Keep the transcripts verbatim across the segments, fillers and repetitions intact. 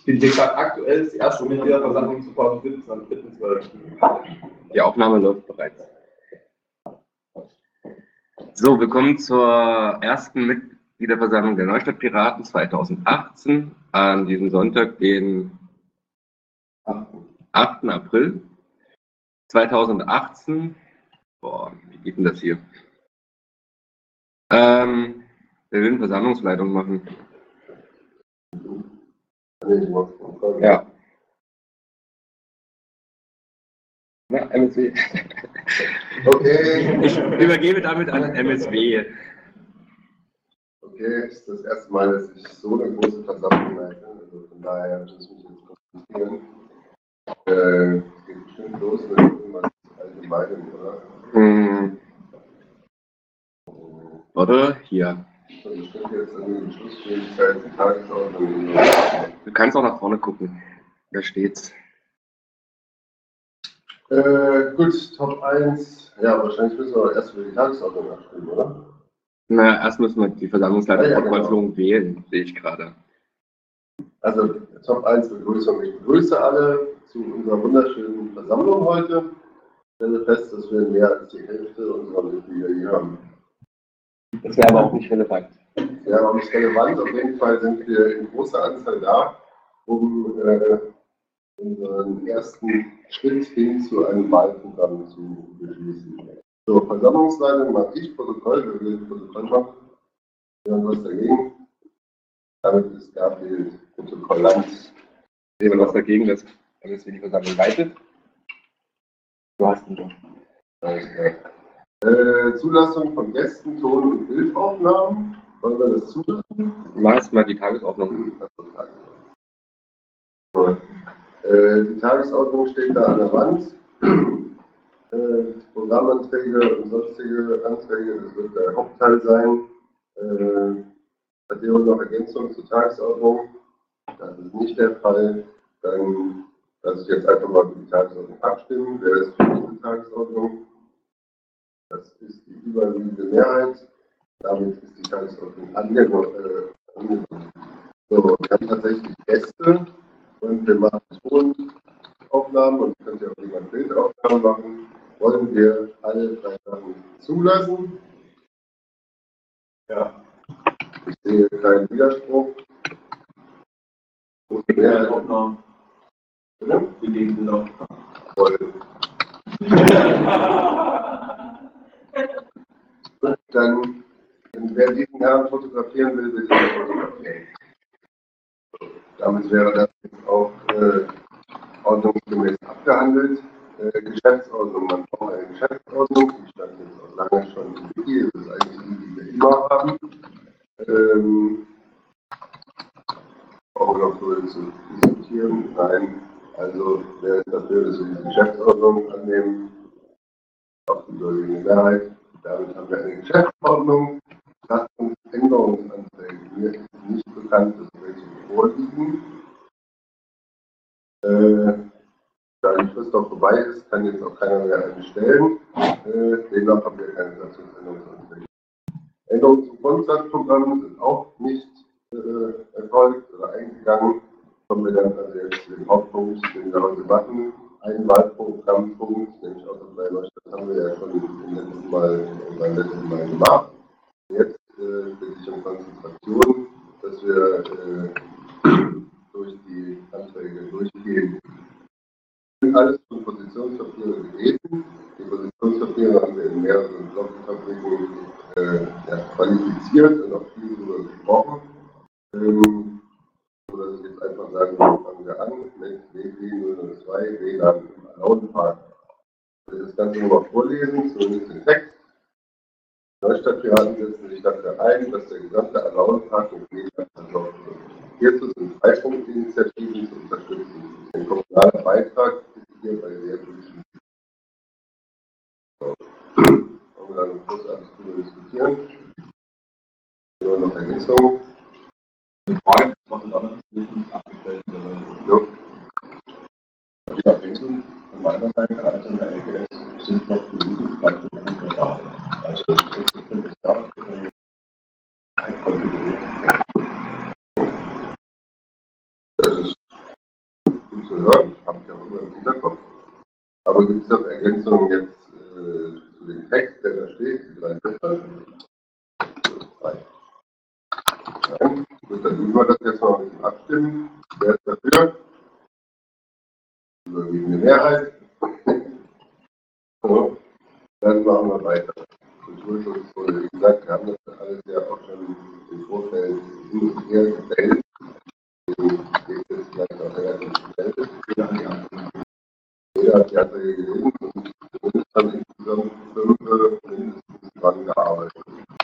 bin hier gerade aktuell das erste Mitgliederversammlung zweitausendsiebzehn. Die Aufnahme läuft bereits. So, willkommen zur ersten Mitgliederversammlung der Neustadt Piraten zweitausendachtzehn an diesem Sonntag, den achten April zweitausendachtzehn. Boah, wie geht denn das hier? Ähm, wir will eine Versammlungsleitung machen. Ja. Na, M S W. Okay. Ich übergebe damit an M S W. Okay, es ist das erste Mal, dass ich so eine große Versammlung leite. Also von daher muss ich mich jetzt konzentrieren. Äh, es geht bestimmt los mit irgendwas Allgemeinem, oder? Hm. Oder hier. Also stimmt jetzt an die Beschlussfähigkeit der Tagesordnung. Du kannst auch nach vorne gucken. Da steht's. Äh, gut, Top eins. Ja, wahrscheinlich müssen wir erst über die Tagesordnung abstimmen, oder? Na, erst müssen wir die Versammungsleitung Ah, ja, Protokollführung genau. wählen, sehe ich gerade. Also Top eins Begrüßung. Ich begrüße alle zu unserer wunderschönen Versammlung heute. Ich stelle fest, dass wir mehr als die Hälfte unserer Mitglieder hier haben. Das wäre aber auch nicht relevant. Ja, aber nicht relevant. Auf jeden Fall sind wir in großer Anzahl da, um äh, unseren ersten Schritt hin zu einem Wahlprogramm zu beschließen. So, Versammlungsleitung mache ich, Protokoll, wir will Protokoll machen. Wir haben was dagegen. Damit ist Gabriel Protokollant. Jemand was dagegen, dass M S W die Versammlung leitet? Du hast ihn doch. Alles klar. Äh, Zulassung von Gästen, Ton- und Bildaufnahmen. Wollen wir das zulassen? Mach erst mal die Tagesordnung. So. Äh, die Tagesordnung steht da an der Wand. Äh, Programmanträge und sonstige Anträge, das wird der Hauptteil sein. Äh, hat jemand noch Ergänzungen zur Tagesordnung? Das ist nicht der Fall. Dann lasse ich jetzt einfach mal über die Tagesordnung abstimmen. Wer ist für diese Tagesordnung? Das ist die überwiegende Mehrheit. Damit ist die Tagesordnung angenommen. So, wir haben tatsächlich Gäste und wir machen Tonaufnahmen und könnt ihr auch jemand Bildaufnahmen machen. Wollen wir alle drei Sachen zulassen? Ja. Ich sehe keinen Widerspruch. Und mehr Aufnahmen. Ja? Die gegen noch. Voll. Dann, wer diesen Herrn fotografieren will, bitte fotografieren. Damit wäre das jetzt auch äh, ordnungsgemäß abgehandelt. Äh, Geschäftsordnung, man braucht eine Geschäftsordnung, die stand jetzt auch lange schon im Wiki, das ist eigentlich die, die wir immer haben. Ähm, brauchen wir noch so zu diskutieren? Nein. Also, wer ist dafür, dass wir die Geschäftsordnung annehmen? Auf die überwiegende Mehrheit. Damit haben wir eine Geschäftsordnung. Satzungsänderungsanträge. Mir ist nicht bekannt, dass welche vorliegen. Äh, da die Frist auch vorbei ist, kann jetzt auch keiner mehr eine stellen. Äh, demnach haben wir keine Satzungsänderungsanträge. Änderungen zum Grundsatzprogramm sind auch nicht äh, erfolgt oder eingegangen. Kommen wir dann also jetzt zu dem Hauptpunkt, den wir heute machen. Ein Wahlprogrammpunkt, nämlich Autofreie Neustadt, haben wir ja schon im letzten Mal, beim letzten Mal gemacht. Jetzt äh, bitte ich um Konzentration, dass wir äh, durch die Anträge durchgehen. Es sind alles von Positionspapiere gewesen. Die Positionspapiere haben wir in mehreren Blogfabriken äh, ja, qualifiziert und auch viel darüber gesprochen. Ähm, so dass ich jetzt einfach sagen will, fangen wir an mit W P null null zwei W L A N im Alaudenpark. Ich will das Ganze nochmal vorlesen, zumindest den Text. Neustadtpiraten setzen sich dafür ein, dass der gesamte Alaudenpark mit W L A N versorgt wird. Hierzu sind Dreipunktinitiativen zu unterstützen. Ein kommunaler Beitrag ist hierbei sehr wichtig. So. Wollen wir dann kurz alles darüber diskutieren? Nur noch Ergänzungen. Die Frage, was ist anders, nicht abgestellt wird. Die Ergänzung von meiner Seite als in der L G S sind noch genügend Beispiele da. Also das ist da ein Kontinuität. Das ist zu hören, habe ich auch immer im Hinterkopf. Aber gibt es noch Ergänzungen jetzt äh, zu dem Text, der da steht, die drei Sätze? Nein. Gut, dann üben wir das jetzt mal ein bisschen abstimmen. Wer ist dafür? Überwiegende Mehrheit. So, dann machen wir weiter. Kulturschutz wurde, wie gesagt, wir haben das alles ja auch schon im Vorfeld industriell gefällt. Deswegen geht es vielleicht auch relativ schnell. Jeder hat die Anträge gelesen und zumindest haben insgesamt fünf mindestens dran gearbeitet.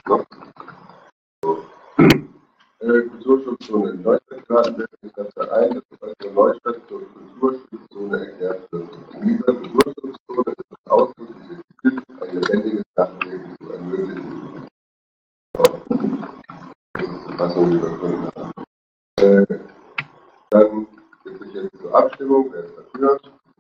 So. Äh, Kulturschutzzone in Neustadt geraten setzt sich dafür ein, dass die Stadt Neustadt zur Kulturschutzzone erklärt wird. In dieser Kulturschutzzone ist das ausdrückliche Ziel, ein lebendiges Nachleben zu ermöglichen. So. Das ist die Fassung, die wir gefunden haben. Äh, dann gibt es jetzt zur Abstimmung, wer ist dafür?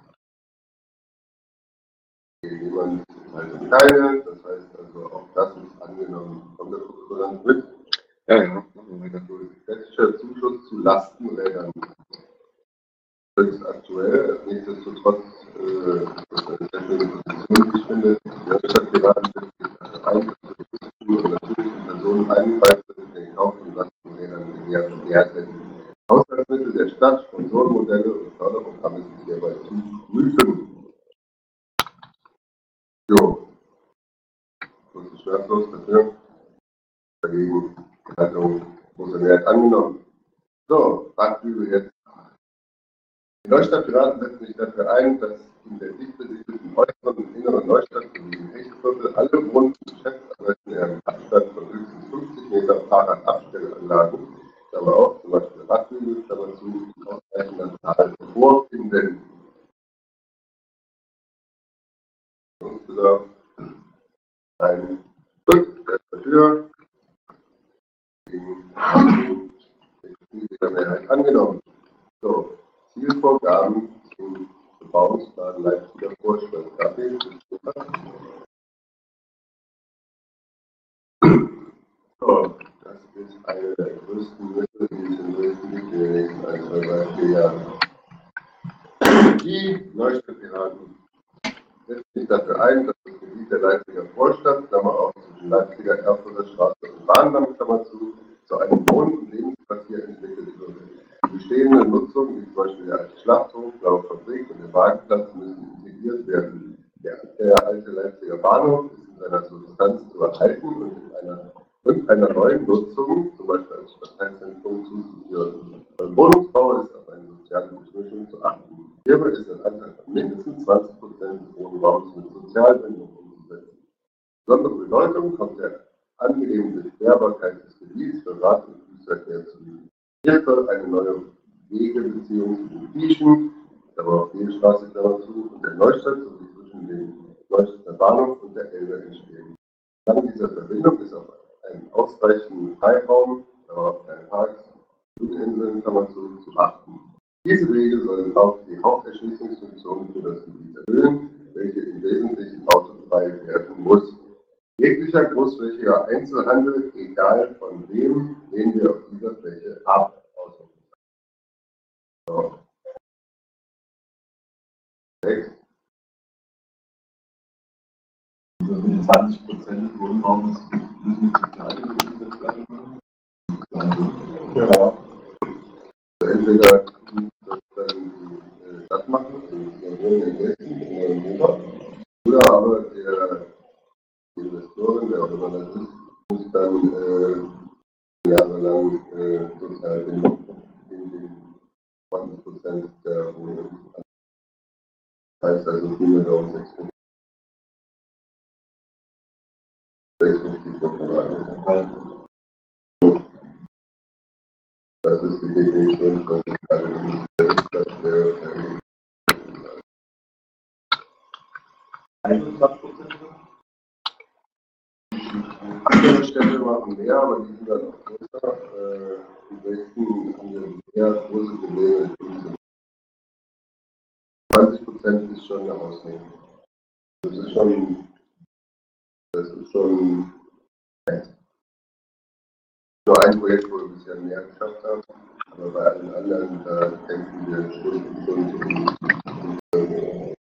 Gegen jemand also keine, das heißt also auch das ist angenommen. Kommt das sozusagen mit? Ja, ja, machen wir weiter. Städtischer Zuschuss zu Lastenrädern. Das ist aktuell, nichtsdestotrotz, äh, das ist eine sehr schöne Position, wie ich finde. Die Stadt geraten sich ein, dass die und natürlichen Personen eingreifen in den Kauf von Lastenrädern in ihren Werten. Haushaltsmittel der Stadt, Sponsorenmodelle und Förderprogramme sind hierbei zu prüfen. Jo. Das ist schmerzlos dafür. Dagegen Haltung große Mehrheit angenommen. So, Radbügel jetzt. Die Neustadt-Piraten setzen sich dafür ein, dass in der dicht besiedelten äußeren und inneren Neustadt sowie im Hechtviertel alle Wohn- und Geschäftsadressen in einem Abstand von höchstens fünfzig Meter Fahrradabstellanlagen, aber auch zum Beispiel Radbügel, Klammer zu, in ausreichender Zahl vorfinden. Insgesamt ein Stück, der dafür gegen die Mehrheit angenommen. So, Zielvorgaben zum Bebauungsplan Leipziger Vorschrift. Dafür so, das ist eine der größten Mittel, die es in Dresden gibt in den nächsten ein, zwei, drei, vier Jahren. Die Neustadt-Piraten setzen sich dafür ein, dass das Gebiet der Leipziger Vorstadt, Klammer auf zwischen Leipziger Erfurter Straße und Bahndamm, Klammer zu, zu einem Wohn- und Lebensquartier entwickelt wird. Die bestehende Nutzung, wie zum Beispiel der alte Schlachthof, Blaue Fabrik und der Wagenplatz, müssen integriert werden. Der, der alte Leipziger Bahnhof ist in seiner Substanz zu erhalten und in einer, und einer neuen Nutzung, zum Beispiel als Stadtteilzentrum, zuzuführen. Beim Wohnungsbau ist auf eine soziale Durchmischung zu achten. Hierbei ist ein Anteil von mindestens zwanzig Prozent des Wohnraums mit Sozialbindung umzusetzen. Besondere Bedeutung kommt der angenehmen Bequerbarkeit des Gebiets für Rad- und Fußverkehr zu. Hier soll eine neue Wegebeziehung zwischen Tieschen, aber auch die Straße Klammer zu, und der Neustadt sowie zwischen dem Neustädter Bahnhof und der Elbe entstehen. Dank dieser Verbindung ist auf einen ausreichenden Freiraum, aber auch keine Parks, Grüninseln Klammer zu, zu achten. Diese Wege sollen auch die Haupterschließungsfunktion für das Gebiet erfüllen, welche im Wesentlichen autofrei werden muss. Jeglicher großflächiger Einzelhandel, egal von wem, lehnen wir auf dieser Fläche ab. So. Sechs. zwanzig Prozent des Wohnraums müssen sozial werden. Ja. Entweder das dann die Stadt machen, die Wohnen in Dresden, in Europa, oder aber der Investoren, der auch immer das ist, muss dann äh, jahrelang äh, Sozialbindung in den zwanzig Prozent der Wohnungen. Das heißt also viel mehr um sechs Prozent. Das ist die Definition von sozialen Selbstverständlichkeit. einundzwanzig Prozent. Andere Städte machen mehr, aber die sind dann auch größer. Die Dresden haben wir mehr große Probleme. zwanzig Prozent ist schon eine Ausnahme. Das ist schon, das ist schon nur ein Projekt, wo wir bisher mehr geschafft haben. Aber bei allen anderen, da denken wir Stunden, Stunden, Stunden.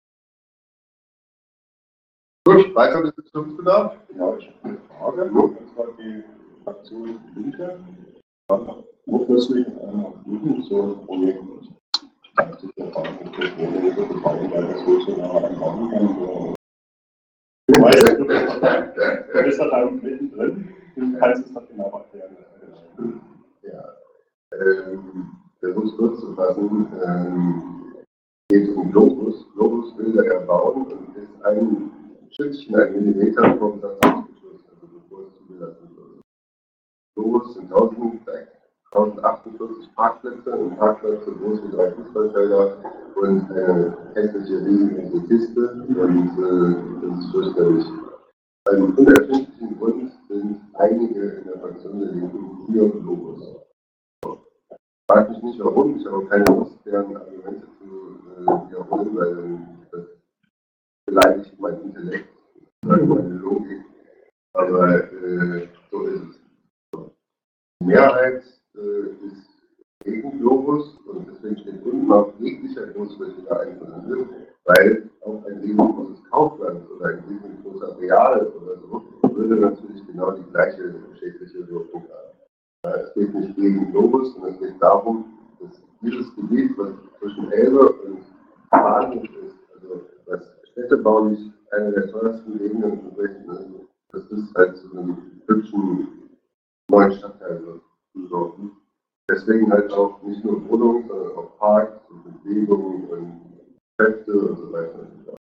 Gut, weiter Diskussionsbedarf? Ja, ich habe eine Frage. Das war die Aktion Linke. Urplötzlich in einer Jugend so ein Projekt. Ich habe sich der Frage gestellt, wo so gefallen, weil das so so nah am Raum kann. Du weißt, du bist da mittendrin, du kannst es noch genau erklären. Ja, ähm, versuch's kurz zu fassen. Ähm, geht um Globus. Globus will er erbauen und ist ein Stückchen, ein Millimeter vom Satzungsbeschluss, also bevor es zugelassen wird. Globus sind tausendachtzig Parkplätze und Parkplätze groß wie drei Fußballfelder und eine hässliche, riesengroße Kiste und äh, das ist fürchterlich. Aus einem unerfindlichen Grund sind einige in der Fraktion der Linken für Globus. Ich frage mich nicht warum, ich habe auch keine Lust, deren Argumente zu äh, wiederholen, weil das beleidigt mein Intellekt, meine Logik, aber äh, so ist es. Die Mehrheit äh, ist gegen Globus und deswegen steht unten auf jeglicher Großfläche da einzeln, weil auch ein riesengroßes Kaufland oder ein riesengroßer Real oder so würde natürlich genau die gleiche schädliche Wirkung haben. Es geht nicht gegen Globus, sondern es geht darum, dass dieses Gebiet, was zwischen Elbe und Bahnhof ist, also was städtebaulich eine der teuersten Gegenden in Dresden ist, das ist halt zu einem hübschen neuen Stadtteil wird. Deswegen halt auch nicht nur Wohnungen, sondern auch Parks und Bewegungen und Geschäfte und so weiter und so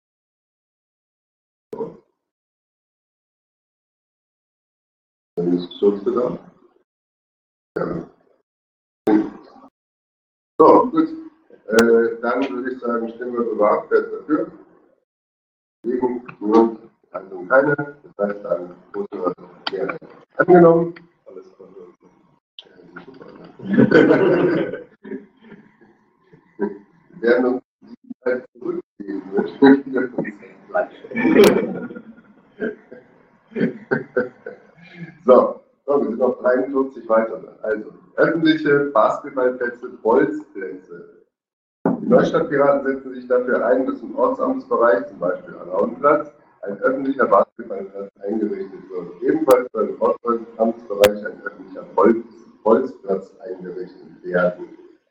fort. Dann ist Schutzbedarf. Ja. So, gut. Äh, dann würde ich sagen, stimmen wir bewahrt fest dafür. Gegen, nur, also keine. Das heißt, dann große Mehrheit angenommen. Alles klar. Wir werden uns die Zeit zurückgeben. So, so, wir sind auf dreiundvierzig weiter. Also, öffentliche Basketballplätze, Bolzplätze. Die Neustadtpiraten setzen sich dafür ein, dass im Ortsamtsbereich, zum Beispiel am Lauenplatz, ein öffentlicher Basketballplatz eingerichtet wird. Ebenfalls soll im Ortsamtsbereich ein öffentlicher Bolz, Bolzplatz eingerichtet werden.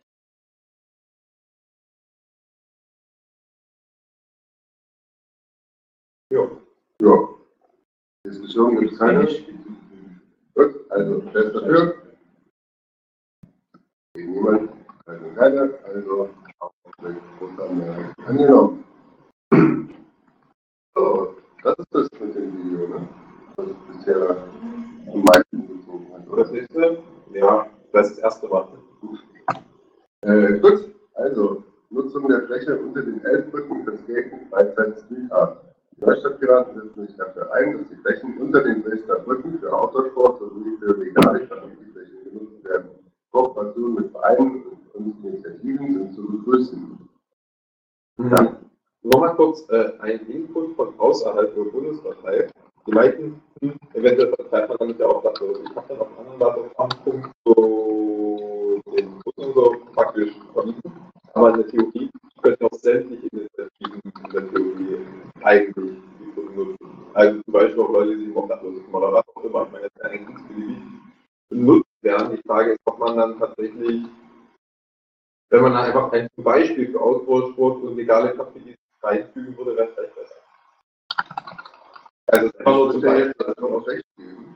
Ja. Ja. Diskussion gibt es keine. Gut, also wer ist dafür? Gegen niemand? Also keine, also auch mit großer Mehrheit angenommen. So, das ist das mit dem Video, ne? Das ist bisher am meisten gezogen hat. Und das nächste? Ja, das ist das erste Mal. Äh, gut, also Nutzung der Fläche unter den Elbbrücken für Skaten, Freizeit, Streetart. Die Neustadtpiraten setzen sich dafür ein, dass die Flächen unter den Dresdner Brücken für Autosport sowie für legale Flächen genutzt werden. Kooperationen mit Vereinen und Initiativen sind zu begrüßen. Ja. Nochmal kurz äh, ein Input von außerhalb der Bundespartei. Die meinten, hm, eventuell vertreibt man damit ja auch Blatt. Ich habe dann auf einen anderen Blatt so den Bussen so praktisch vermieten. Aber in der Theorie könnten auch sämtliche Initiativen in der Theorie eigentlich die Brücken nutzen. Also zum Beispiel auch Leute, die sich auch Blattlos oder was auch immer. Ich meine, das kann eigentlich beliebig benutzt werden. Die Frage ist, ob man dann tatsächlich, wenn man dann einfach ein Beispiel für Ausdauersport und legale Kapitel reinfügen würde, wäre es vielleicht besser. Also es kann nur zum Beispiel das auch recht geben.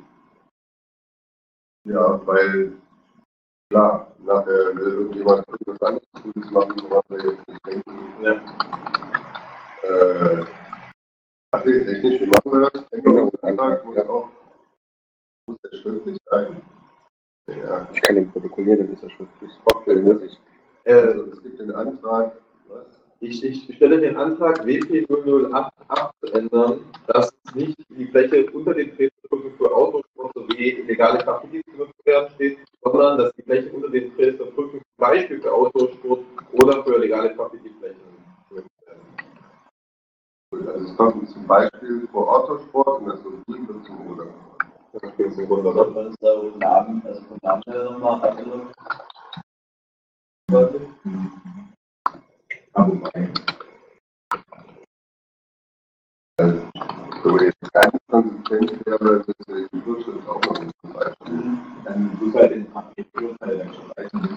Ja, weil klar, nachher will irgendjemand irgendwas anderes machen, woran wir jetzt nicht denken. Ja. Äh, ach nee, technisch, wie machen wir das? Änderungsantrag muss auch, muss der schriftlich sein. Ja. Ich kann den protokollieren, dann ist er schriftlich. Okay, muss ich. Also, es gibt den Antrag, was? Ich, ich stelle den Antrag, W P null null acht acht zu ändern, dass nicht die Fläche unter den Dresdner für Autosport sowie legale Kapitel genutzt werden steht, sondern dass die Fläche unter den Dresdner Brücken zum Beispiel für Autosport oder für legale Kapitelflächen genutzt werden. Gut, also es kommt zum Beispiel für Autosport und das so viel wird zum Oder. Das ist im Grunde, oder? Namen, also vom Namen her nochmal abgenommen.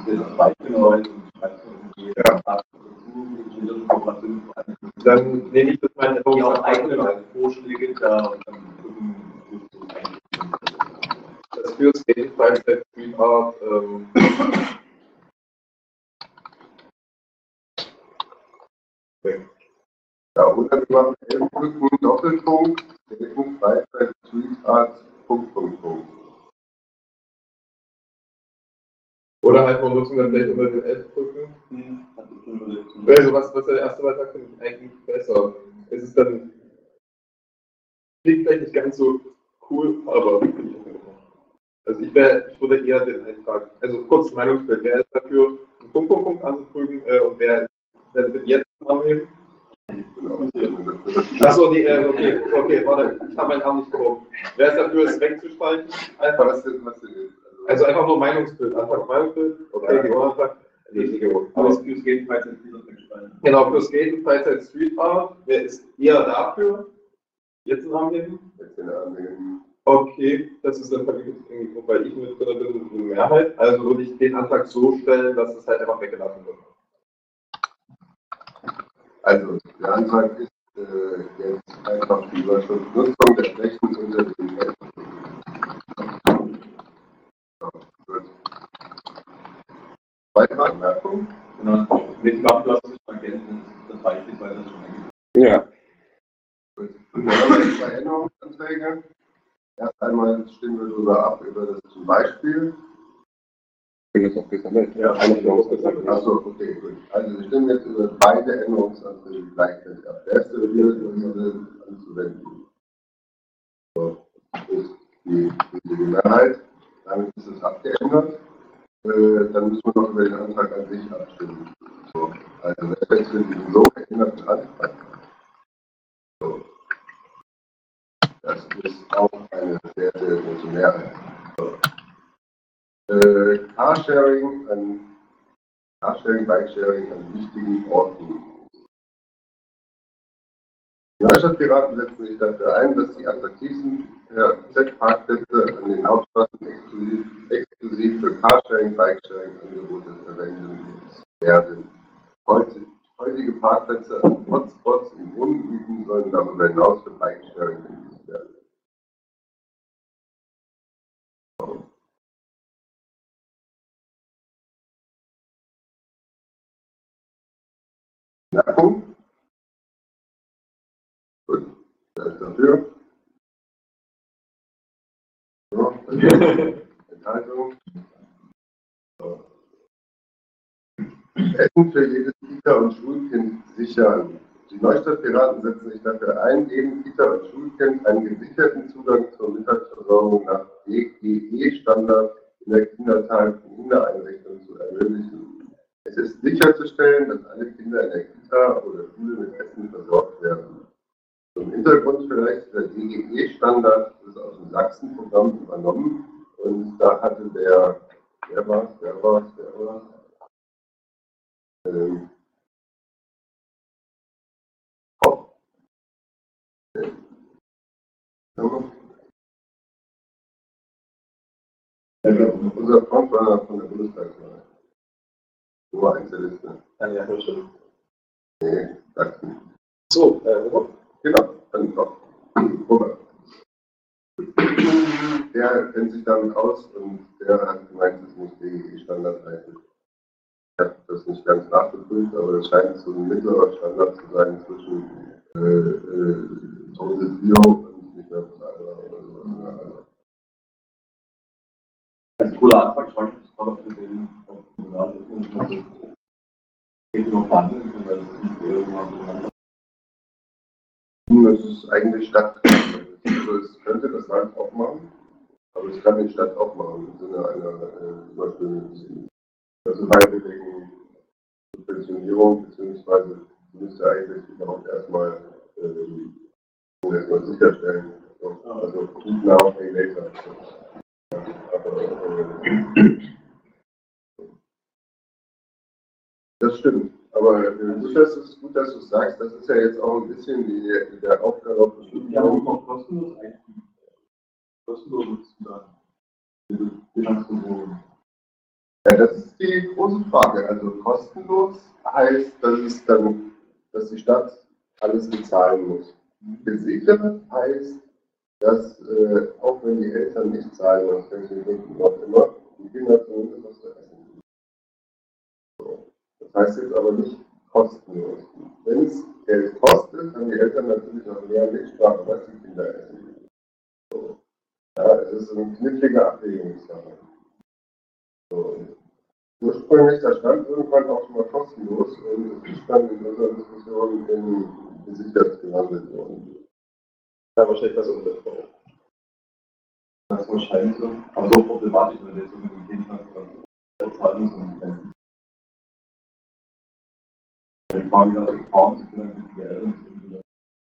das Beispiel und schreibst irgendwie Ja. dazu, Dann nehme ich das mal die auch eigene Vorschläge da und dann gucken, wo es so das für Skating Freizeit Street Art. Ähm, Ja, oder wir machen Elfbrücken Doppelpunkt, Skating Freizeit Street Art, Punkt, Punkt, Punkt. oder halt mal nutzen wir vielleicht unter den Elfbrücken. einstellen. Also was, was der erste Mal sagt, finde ich eigentlich besser. Es ist dann klingt vielleicht nicht ganz so cool, aber finde ich okay. Also ich, wär, ich würde eher den Eintrag, also kurz Meinungsbild, wer ist dafür, einen Punkt, Punkt, Punkt anzufügen äh, und wer, wer wird jetzt annehmen? Achso, nee, äh, okay, okay, warte, ich habe meinen Arm nicht gehoben. Wer ist dafür, es wegzustreichen? Einfach, Was denn, was denn jetzt? also einfach nur Meinungsbild, Antrag Meinungsbild, okay, die Antrag, nee, nicht gewonnen. Aber es fürs Gehen Freizeit wieder wegschreiben. Genau, für Skaten, Freizeit, Street Art, wer ist eher dafür? Jetzt einen Arm heben? Jetzt den annehmen. Okay, das ist dann irgendwie, weil ich mit drin bin, eine Mehrheit. Also würde ich den Antrag so stellen, dass es halt einfach weggelassen wird. Also, der Antrag ist äh, jetzt einfach die Überschrift Nutzung der Flächen unter den Elfbrücken. So, gut. Weitere Anmerkungen? Genau, mit Nachlassen ist ergänzen, das beispielsweise schon ergibt. Ja. Gut. Und wir haben jetzt zwei Änderungsanträge. Erst einmal stimmen wir darüber ab, über das zum Beispiel. Ich bin jetzt auch gesammelt. Ja, eigentlich noch ausgesammelt. Achso, okay, gut. Also wir stimmen jetzt über beide Änderungsanträge gleichzeitig ab. Der erste wird diese anzuwenden. So, das ist die, die Mehrheit. Damit ist es abgeändert. Äh, dann müssen wir noch über den Antrag an sich abstimmen. So, also das ist jetzt für diesen so geänderten Antrag. So. Das ist auch eine sehr, sehr große Mehrheit. So. Äh, Carsharing an Carsharing, Bikesharing an wichtigen Orten. Die Neustadt-Piraten setzen sich dafür ein, dass die attraktivsten Z-Parkplätze an den Hauptstraßen exklusiv, exklusiv für Carsharing, Bikesharing-Angebote verwendet werden. Heute, heutige Parkplätze an Hotspots in Wohngebieten sollen darüber hinaus für Bikesharing genutzt werden. Merkung? Gut, wer ist dafür? So, Enthaltung. So. Essen für jedes Kita- und Schulkind sichern. Die Neustadt-Piraten setzen sich dafür ein, jedem Kita- und Schulkind einen gesicherten Zugang zur Mittagsversorgung nach D G E-Standard in der Kindertages- und Kindereinrichtung zu ermöglichen. Es ist sicherzustellen, dass alle Kinder in der Kita oder Schule mit Essen versorgt werden. Zum Hintergrund vielleicht, der D G E-Standard ist aus dem Sachsen-Programm übernommen und da hatte der, wer war es, wer war es, wer war es? Ähm, Hopp. Äh, unser Frontrunner von der Bundestagswahl. Nummer eins der Liste. Ah, ja, ja, schon. Nee, Sachsen. So, äh, Robert. Genau, dann doch. Robert. Der kennt sich damit aus und der hat gemeint, dass nicht D G E-Standard heißt. Ich habe das nicht ganz nachgeprüft, aber es scheint so ein mittlerer Standard zu sein zwischen äh, äh, Total Zero und nicht mehr was anderes oder so. Ein cooler Antrag, ich wollte das auch für den Kommunal geht noch verhandeln, weil das nicht irgendwann Das ist eigentlich Stadt. Also es könnte das Land auch machen, aber es kann die Stadt auch machen im Sinne einer äh, zum Beispiel also freiwilligen Subventionierung, beziehungsweise müsste eigentlich überhaupt erstmal äh, erstmal sicherstellen. Also keep now, pay later. Aber, äh, das stimmt. Aber äh, gut, dass du es gut, dass du es sagst, das ist ja jetzt auch ein bisschen die, der Aufgabe auf bestimmten Ja, aber auch kostenlos einfügen. Kostenlos sozusagen. Diese Finanzierung. Ja, das ist die große Frage. Also kostenlos heißt, dass es dann, dass die Stadt alles bezahlen muss. Gesichert heißt, dass äh, auch wenn die Eltern nicht zahlen, aus welchen Gründen auch immer, die Kinder zumindest was zu essen kriegen. So. Das heißt jetzt aber nicht kostenlos. Wenn es Geld kostet, haben die Eltern natürlich auch mehr Mitsprache, was die Kinder essen. So. Ja, es ist eine knifflige Abwägungssache. So. Ursprünglich, da stand irgendwann auch schon mal kostenlos und es ist dann in unserer Diskussion in gesichert gelandet worden. Da wahrscheinlich das umsetzbar. Das ist wahrscheinlich so, aber so problematisch, wenn wir jetzt mit dem Kind dann zahlen müssen. Die Frage, dass die Frauen sich dann die Eltern sind.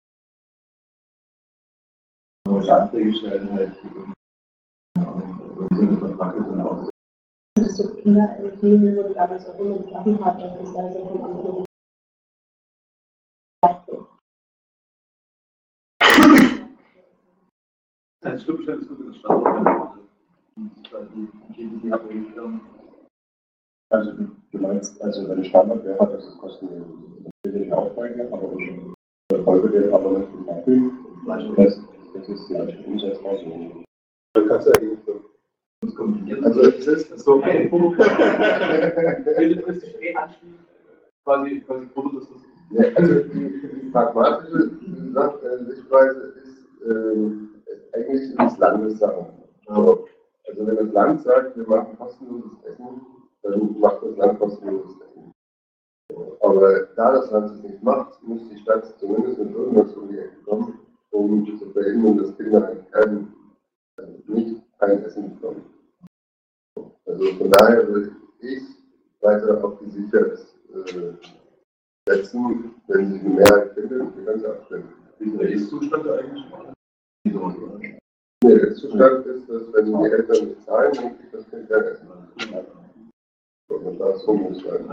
Aber die Anträge stellen halt im Vertrag ist dann aus. Das so Kinder in Familien wurde damals auch immer getroffen hat, beispielsweise von anderen. Das stimmt schon, es gibt das Standort. Also du meinst, also wenn Standard wäre, dass es kostenlos ist. Das will ich auch bringen, aber ich folge dem aber nicht im Abbild. Das, das ist vielleicht umsetzbar so. Du kannst ja eigentlich so. Das kombiniert. Also es ist so ein Punkt. Quasi, quasi Produkt ist das. Ja, also die, die pragmatische Sichtweise ist äh, eigentlich ins Landessache. So. Also wenn das Land sagt, wir machen kostenloses Essen, dann macht das Land kostenloses Essen. So. Aber da das Land es nicht macht, muss die Stadt zumindest mit irgendwas um die Ecke kommen, um zu verhindern, dass Kinder kein, also nicht kein Essen bekommen. Also von daher würde ich weiter auf die Sicherheit äh, setzen, wenn sich eine Mehrheit findet, die ganze abstimmen. Wie ist der Ist-Zustand eigentlich? Nee, der Ist-Zustand ist, dass wenn die Eltern nicht zahlen, dann kriegt das Kind kein Essen. Und das muss sein.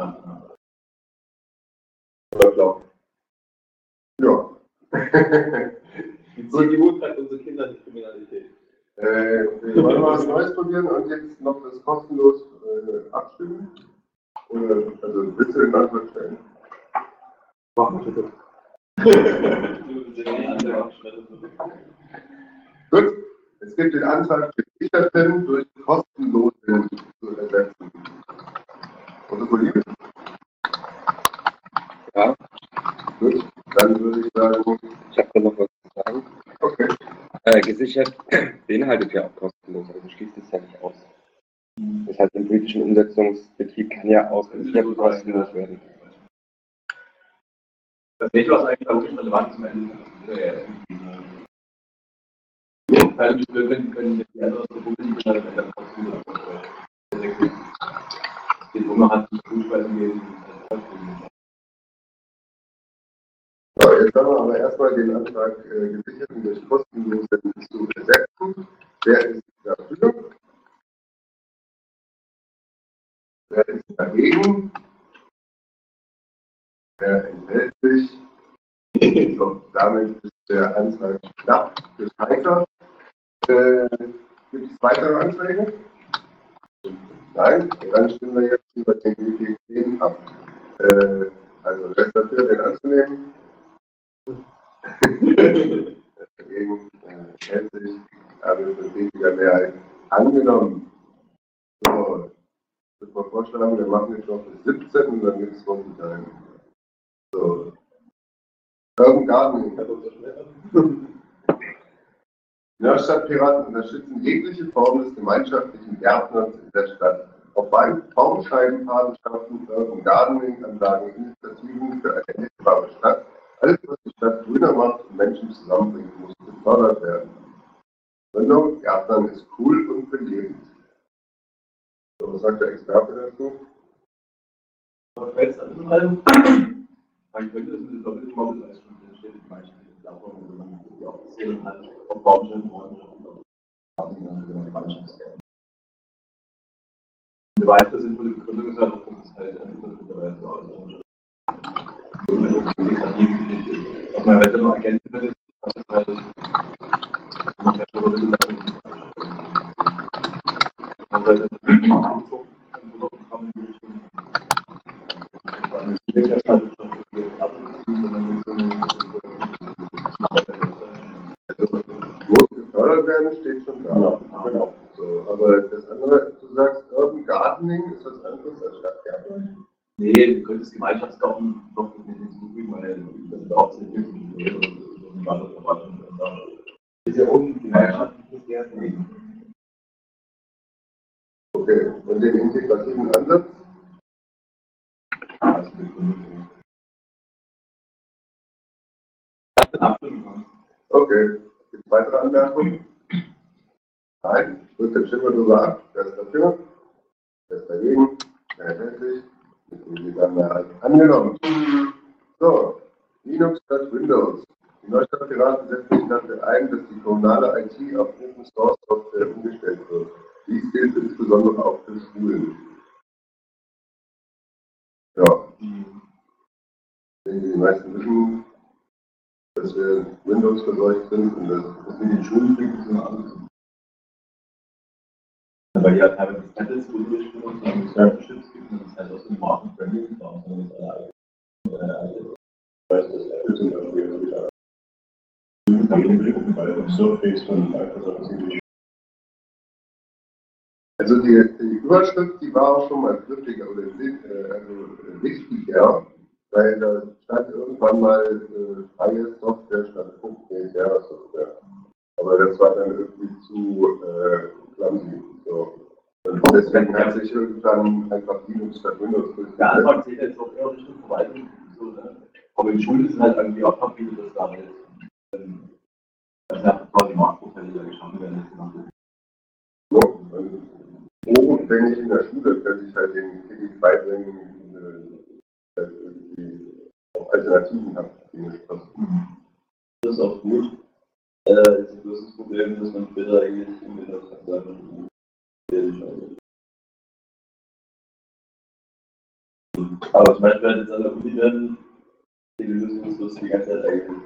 Oder blau. Ja. Die C D U treibt unsere Kinder in die Kriminalität. Äh, wir wollen mal was Neues probieren und jetzt noch das kostenlos äh, abstimmen. Oder, also willst du den Antrag stellen? Mach mal bitte. Gut, es gibt den Antrag, Gesicherten durch kostenlose zu ersetzen. Protokolliert? Ja, Gut, dann würde ich sagen, ich habe da noch was zu sagen. okay. Äh, gesichert beinhaltet ja auch kostenlos, also schließt es ja nicht aus. Das heißt, im politischen Umsetzungsbetrieb kann ja auch gesichert kostenlos werden. Das nicht, was eigentlich auch nicht relevant zum Ende ist. Wir können, können die anderen Probleme dann kostenlos. Die Nummer hat die Fußball geben. So, jetzt haben wir aber erstmal den Antrag äh, Gesicherten durch kostenlose zu ersetzen. Wer ist dafür? Wer ist dagegen? Wer enthält sich? So, damit ist der Antrag knapp gescheitert. Äh, gibt es weitere Anträge? Nein, dann stimmen wir jetzt über den G P zehn ab. Äh, also, wer ist dafür, den anzunehmen? Dagegen äh, hält sich damit mit riesiger Mehrheit angenommen. So, ich würde mal vorschlagen, wir machen jetzt noch bis siebzehn und dann gibt es noch die Teile. So. Urban Gardening hat uns erschwert. Nordstadtpiraten unterstützen jegliche Form des gemeinschaftlichen Gärtnerns in der Stadt. Auf Baumscheibenpatenschaften, Urban Gardening-Anlagen, Initiativen für eine lebenswerte Stadt. Alles, was die Stadt grüner macht und Menschen zusammenbringt, muss gefördert werden. Gründung, Gärtnern ist cool und belebend. So, was sagt der Experte dazu? Was fällt an diesem Alben? Man könnte es mit doppelten Mobbel als schon in städtischen Beispielen davon, wenn man die auch zählen hat, auf Baumschirmen und eine weitere sinnvolle Begründung ist halt auch, dass es halt einfach mittlerweile so aussieht. Ob man weiter noch erkennen will, dass es halt man hat aber ein bisschen wollen. Nee, du könntest Gemeinschaftsgarten noch nicht hinzufügen, weil das ist auch sehr viel und Landesverwaltung. Ist ja unten gemeinschaftliches Gärtnern. Okay, und den integrativen Ansatz? Okay, gibt es weitere Anmerkungen? Nein, gut, dann stimmen wir drüber ab. Wer ist dafür? Wer ist dagegen? Wer enthält sich? Die dann angenommen. So, Linux statt Windows. Die Neustadtpiraten setzen sich dafür ein, dass die kommunale I T auf Open Source Software umgestellt wird. Dies gilt insbesondere auch für Schulen. Ja, ich denke, die meisten wissen, dass wir Windows verseucht sind und dass das in den Schulen bringt, so alles. Weil die halt teilweise Tablets durchführen und dann Service gibt und das halt aus dem Markt friendly ist, warum soll das alle Ich weiß, dass Apple zum Beispiel wieder bei Surface von Microsoft ziemlich. Also die, die Überschrift, die war auch schon mal glücklicher oder äh, also wichtiger, weil da stand irgendwann mal äh, freie Software statt proprietärer Software. Aber das war dann irgendwie zu äh, clumsy. So. Und deswegen hat sich irgendwann einfach Linux statt Windows durchgesetzt. Der Anfang zählt jetzt auch eher Richtung Verwaltung. So, ne? Aber in Schulen ist es halt irgendwie auch top, wie das da halt. Ähm, das ist ja quasi Marktvorteile, die da geschaffen werden. So, und wo, wenn ich in der Schule, könnte ich halt den Kiddies beibringen, äh, dass irgendwie auch Alternativen haben, die nicht passen. Das ist auch gut. Äh, das ist bloß das Problem, dass man später eigentlich in Windows hat sagen. Aber zum Beispiel wenn jetzt an der Uni werden, die Lösung ist bloß die ganze Zeit eigentlich.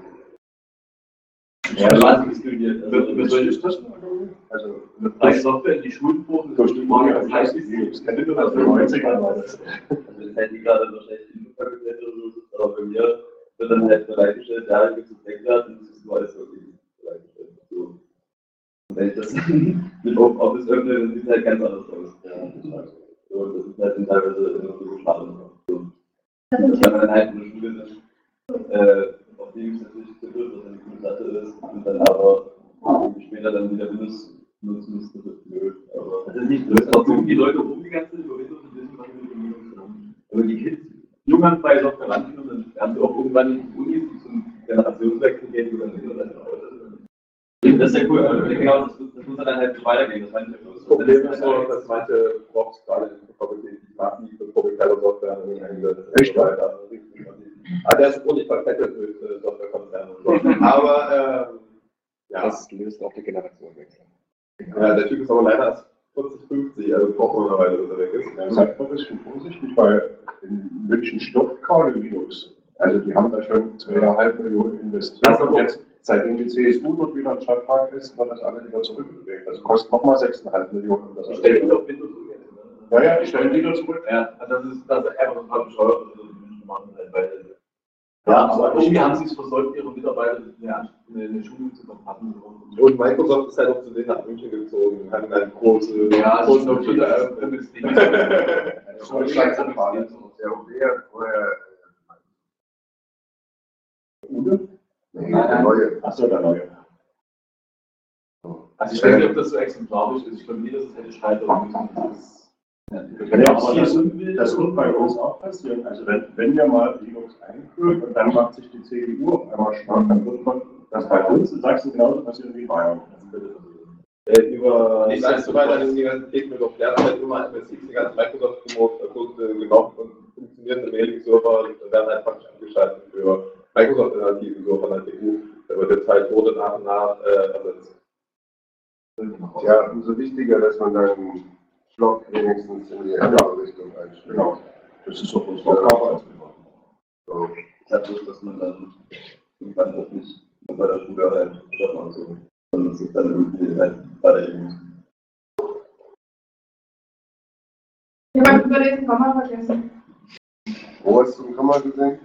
Ja, wahnsinnig studiert. Also, Mit solchen Taschen? Also, eine freie Software in die Schulen buchen, das ist morgen das heißt, das kann nicht nur was für neunziger war. Also, das hätte ich gerade wahrscheinlich in der Fakultät oder so, aber bei mir wird dann halt bereitgestellt, ja, da gibt es das Deckblatt und das ist nur alles irgendwie bereitgestellt. So. Und wenn ich das mit OpenOffice öffne, dann sieht es halt ganz anders aus. Ja, so, das ist halt dann teilweise immer so geschadet. Das kann man dann halt in der Schule nicht. Äh, auf die gibt es natürlich Titel, was eine coole Sache ist, und dann aber später dann wieder Windows nutzen müsste, das ist blöd. Aber das ist nicht blöd, auch die Leute umgegangen sind über Windows und wissen, was wir mit dem Windows haben. Aber die Kids junghandfrei Software rangenommen, dann haben sie auch irgendwann in die Unis, die zum Generationswechsel gehen, über den Windows einfach aus. Das ist ja cool, aber genau, das, das muss dann halt so weitergehen, das meine ich ja. Das Problem ist nur, dass manche Props gerade in der Fakultät die machen, für proprietäre Software eingesetzt. Echt? Ah, der ist ordentlich verfettet mit äh, Softwarekonzernen und so. Aber, ähm, ja. Das löst auch die Generationenwechsel. Ja, der Typ ist aber leider erst vierzig, fünfzig, also braucht man eine Weile, bis er weg ist. Ja, sagt man das schon vorsichtig, weil in München stoppt gerade Linux. Also die haben da schon zwei Komma fünf Millionen investiert. Das und jetzt, seitdem die C S U dort wieder im Stadtpark ist, wird das alle wieder zurückbewegt. Also kostet nochmal sechs Komma fünf Millionen. Um das Ich stelle mich auf Windows zurück. Ja, ja, die stellen wieder zurück. Ja, also das ist, das ist einfach total bescheuert, was die Menschen machen, halt, weil ja, aber irgendwie haben sie es versäumt, ihre Mitarbeiter eine, eine Schule zu verpassen. Und Microsoft ist halt auch zu denen nach München gezogen, hat eine große, ja, große das ist Schule eröffnet. Das war die Scheißzentrale. Der Europäer vorher. Ude? Nee, der neue. Achso, der neue. Also ich weiß nicht, ob das so exemplarisch ist. Ich glaube nie, dass es hätte scheitern müssen. Ja, aber das, das wird bei uns auch passieren. Also wenn, wenn wir mal Linux einführen und dann macht sich die C D U auf einmal stark, dann wird man das bei uns in Sachsen genauso passieren wie in Bayern. Äh, über die letzte Weile an der Universität mit auch Lehrerzeit immer M S X, die ganzen Microsoft-Kurse genommen und funktionierende Mailing-Server werden halt praktisch abgeschaltet für Microsoft-Alternativen, so von der T U. Da wird jetzt halt wurde nach und nach äh, ersetzt. Ja, umso wichtiger, dass man dann Block wenigstens in die andere Richtung einstellt. Genau. Das ist doch unsere Aufgabe als So. Ich habe Lust, dass man dann irgendwann auch nicht bei der Schule halt statt und so, sondern sich dann irgendwie halt weitergeben muss. Jemand über den Komma vergessen. Wo hast du den Komma gesehen?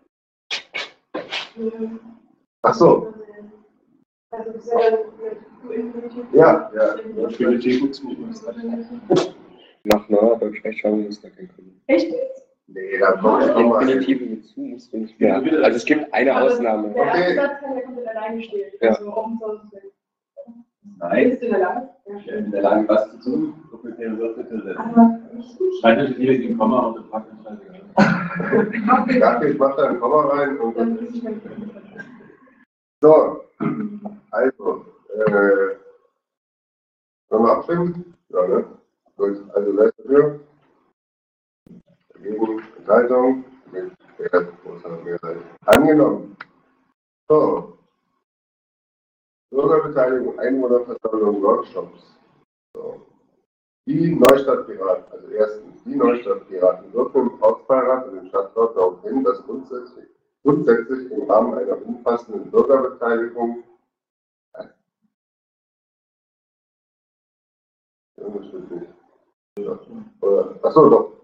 Ja. Ach so. Also das ist ja du Infinitiv. Ja, ja. Infinitiv funktioniert. Nach einer Rechtsprechung muss da kein Grund. Echt? Nee, da kommt es nochmal. Infinitive hinzu musst du nicht mehr. Also es gibt eine Ausnahme. Der erste Okay. Satz kann ja komplett alleine stehen. Ja. Also offen source ist Nein, Bist du in der Lage? ich bin in der Lage, was zu tun, proprietäre Wörter setzen. Aber nicht gut. Schreibt euch direkt in Komma und fragt mich scheißegal. Danke, ich mache da ein Komma rein. Und Dann ist es mein so, also, äh, wollen wir abstimmen? Ja, ne? Gut, also wer ist dafür? Dagegen, Enthaltung, mit der großen Mehrheit. Angenommen. So. Bürgerbeteiligung, Einwohnerversammlung, Workshops. So. Die Neustadtpiraten, also erstens, die Neustadtpiraten wirken im Ortsbeirat und im Stadtrat darauf hin, dass grundsätzlich, grundsätzlich im Rahmen einer umfassenden Bürgerbeteiligung Achso, doch.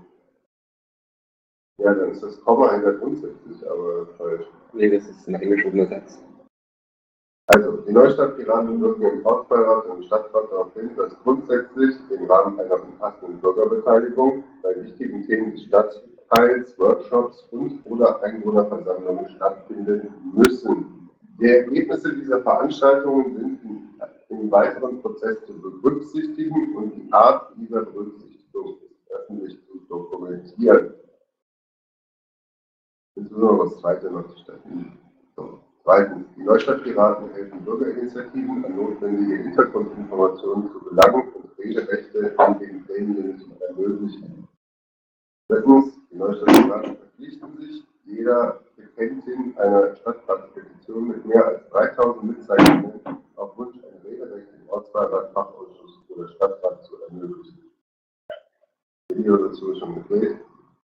Ja, dann ist das Komma einer grundsätzlich, aber falsch. Nee, das ist ein eingeschobener Satz. Also, die Neustadtpiraten wirken im Ortsbeirat und im Stadtrat darauf hin, dass grundsätzlich im Rahmen einer umfassenden Bürgerbeteiligung bei wichtigen Themen des Stadtteils Workshops und oder Einwohnerversammlungen stattfinden müssen. Die Ergebnisse dieser Veranstaltungen sind im, im weiteren Prozess zu berücksichtigen und die Art dieser Berücksichtigung ist öffentlich zu dokumentieren. Insbesondere das zweite noch die Stadt. So. Zweitens, die Neustadtpiraten helfen Bürgerinitiativen an notwendige Hintergrundinformationen zu Belangen und Rederechte an den Gremien zu ermöglichen. Drittens, die Neustadtpiraten verpflichten sich, jeder Petentin einer Stadtratspetition mit mehr als dreitausend Mitzeichnungen auf Wunsch ein Rederecht im Ortsbeirat, Fachausschuss oder Stadtrat zu ermöglichen. Video dazu ist schon gedreht.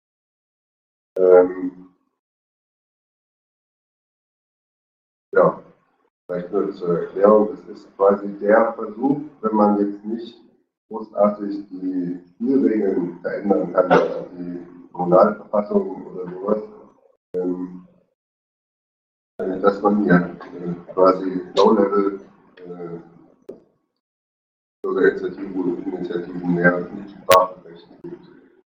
Ähm, Ja, vielleicht nur zur Erklärung, das ist quasi der Versuch, wenn man jetzt nicht großartig die Spielregeln verändern kann, also die Kommunalverfassung oder sowas, ähm, dass man hier äh, quasi Low-Level äh, Bürgerinitiativen und Initiativen mehr Mitspracherecht gibt.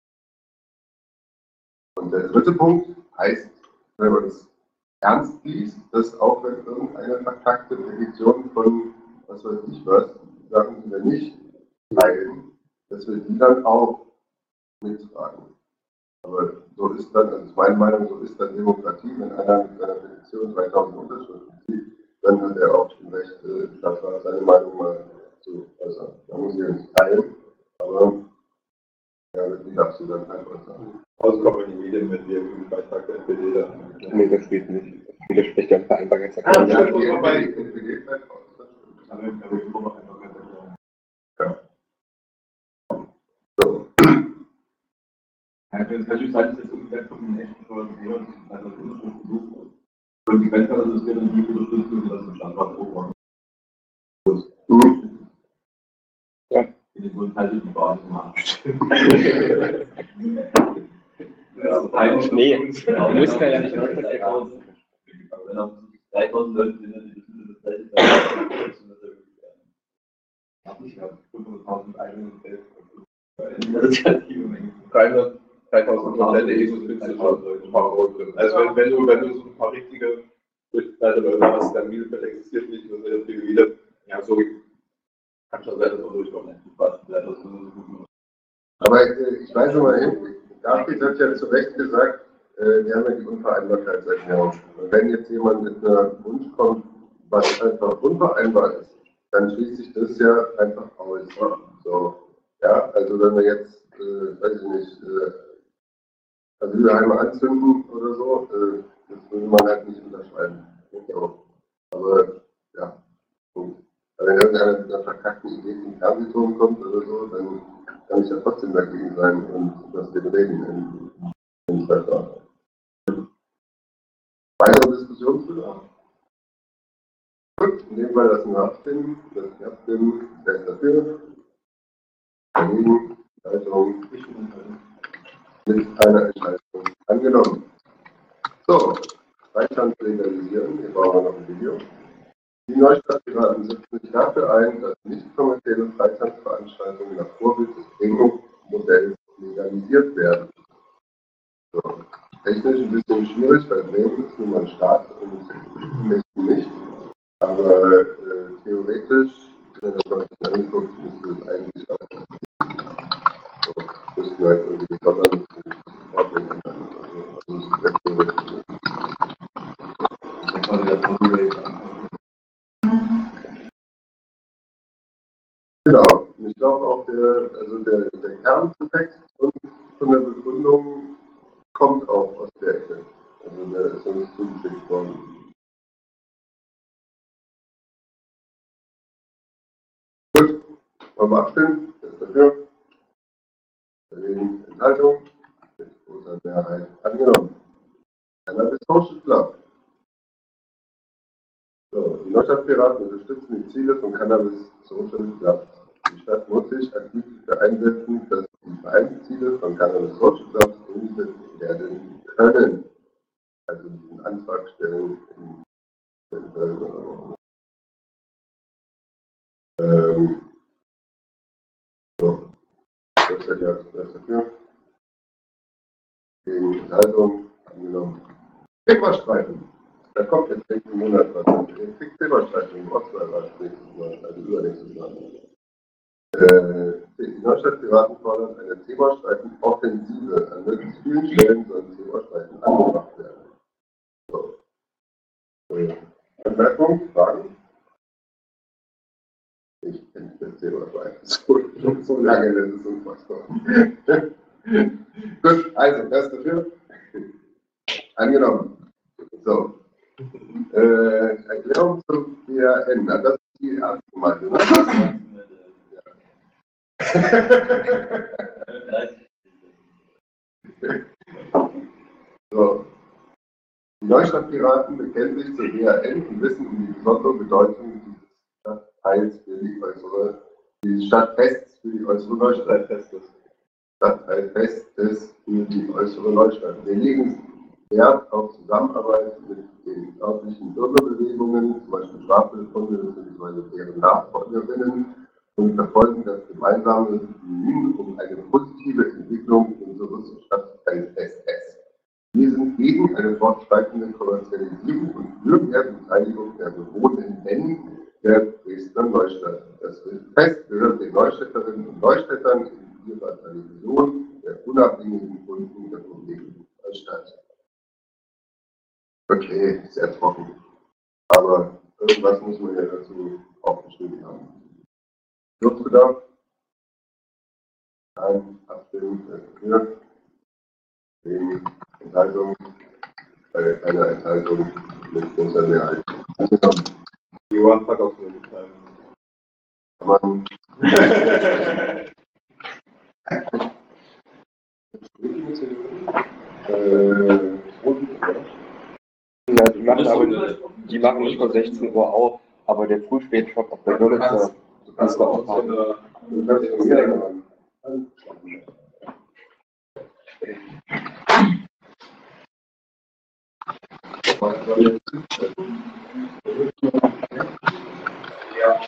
Und der dritte Punkt heißt, wenn man das ernst liest, dass auch wenn irgendeine verkackte Petition von, was weiß ich was, Sachen, die wir nicht teilen, dass wir die dann auch mittragen. Aber so ist dann, also ist meine Meinung, so ist dann Demokratie, wenn einer mit seiner Petition dreitausend Unterschriften zieht, dann hat er auch das Recht, äh, dafür seine Meinung mal zu äußern. Da muss ich ja nicht teilen, aber ja, die darfst du dann halt äußern. Auskommen in die Medien, wenn wir im Beitrag der N P D da. Nee, das geht nicht. Das widerspricht der Vereinbarkeitserklärung. Ja, die N P D bleibt aus. Aber ich glaube, ich komme einfach weiter. Ja. So. Ja, das kann natürlich sein, dass das ungefähr von den echten Steuern also Unterschrift gesucht und die Grenze, dass es wäre die Unterstützung, dass im Standort hochmachen. Ja. In den Grund halte ich die Basis mal abstimmen. Nee, du musst da ja nicht raus. Wenn auch dreitausend Leute sind, die das gleiche sagen, Ich habe fünfhunderttausend eigenen dreitausend Prozent Jesus findest du schon ein paar Euro drin. Also wenn, wenn du, wenn du so ein paar richtige durchgeknallte Leute hast, dann Bielefeld existiert nicht, das ist ja viel wieder. Ja, sorry. Kann schon sein, dass man durchkommt. Aber äh, ich weiß noch mal, David hat ja zu Recht gesagt, äh, wir haben ja die Unvereinbarkeitserklärung. Und wenn jetzt jemand mit einem Wunsch kommt, was einfach unvereinbar ist, dann schließt sich das ja einfach aus. So, ja, also wenn wir jetzt, äh, weiß ich nicht, äh, Asylheime anzünden oder so, äh, das würde man halt nicht unterschreiben. So. Aber ja, gut. Wenn irgendeiner mit einer verkackten Idee zum Fernsehturm kommt oder so, dann kann ich ja trotzdem dagegen sein und das dem reden im, im Stadtrat. Weitere Diskussionsbedarf? Gut, in dem Fall lassen wir abstimmen. Lassen wir abstimmen. Wer ist dafür? Dagegen? Enthaltung? Mit einer Enthaltung angenommen. So, Freistand legalisieren. Hier brauchen wir noch ein Video. Die Neustadtpiraten setzen sich dafür ein, dass nicht kommerzielle Freitanzveranstaltungen nach Vorbild des Modells legalisiert werden. So. Technisch ein bisschen schwierig, weil Bremen ist nun mal Staat und Mächten nicht. Aber äh, theoretisch, wenn das mal anguckt, müsste es eigentlich auch. So, müssten wir halt irgendwie die Sondern Ordnung ändern. Also, also das ist theoretisch. Genau, ich glaube auch der, also der, der Kerntext und von der Begründung kommt auch aus der Ecke. Also der ist uns zugeschickt worden. Gut, wollen wir abstimmen? Wer ist dafür? Dagegen Enthaltung? Mit großer Mehrheit angenommen. Cannabis Social Club. So, die Neustadtpiraten unterstützen die Ziele von Cannabis Social Club. Die Stadt muss sich aktiv dafür einsetzen, dass die Vereinsziele von Cannabis Social Clubs umgesetzt werden können. Also diesen Antrag stellen. Ähm, so, das ist ja das dafür. Gegen Enthaltung angenommen. Zebrastreifen. Da kommt jetzt nächsten Monat was. Ihr kriegt Zebrastreifen im Ostwald nächstes Mal, also übernächstes Mal. Äh, die Neustadtpiraten fordern eine Zebrastreifen-Offensive. An möglichst vielen Stellen sollen Zebrastreifen angebracht werden. So. Äh, Anmerkung, Fragen? Ich kenne den Zebrastreifen so, so lange, das ist unfassbar. Gut, also, wer ist dafür? Angenommen. So. Äh, Erklärung zum B R N. Na, das ist die erste Mal, ne? So. Die Neustadtpiraten bekennen sich zur B R N und wissen um die besondere Bedeutung dieses Stadtteils für die äußere, dieses Stadtfests für die äußere Neustadt. Stadtteilfestes für die äußere Neustadt. Wir legen Wert auf Zusammenarbeit mit den örtlichen Bürgerbewegungen, zum Beispiel Schwafelfunde bzw. deren Nachfolgerinnen, und verfolgen das gemeinsame Bemühen um eine positive Entwicklung unseres Stadtteilfestes. Wir sind gegen eine fortschreitende Kommerzialisierung und für mehr Beteiligung der Bewohnenden der Dresdner Neustadt. Das Fest gehört den Neustädterinnen und Neustädtern in ihrer Tradition der unabhängigen Kunden der Republik Neustadt. Okay, sehr trocken. Aber irgendwas muss man ja dazu aufgeschrieben haben. Nutzbedarf? Nein, Abstimmung dafür. Wegen Enthaltung, bei einer Enthaltung mit großer Mehrheit. Johann hat auch so eine Enthaltung. Kann man. äh, Ja, die machen aber die machen nicht vor sechzehn Uhr auf, aber der Frühspätshop auf der Görlitzer kannst du auch haben. Du kannst von mir einladen. Ja.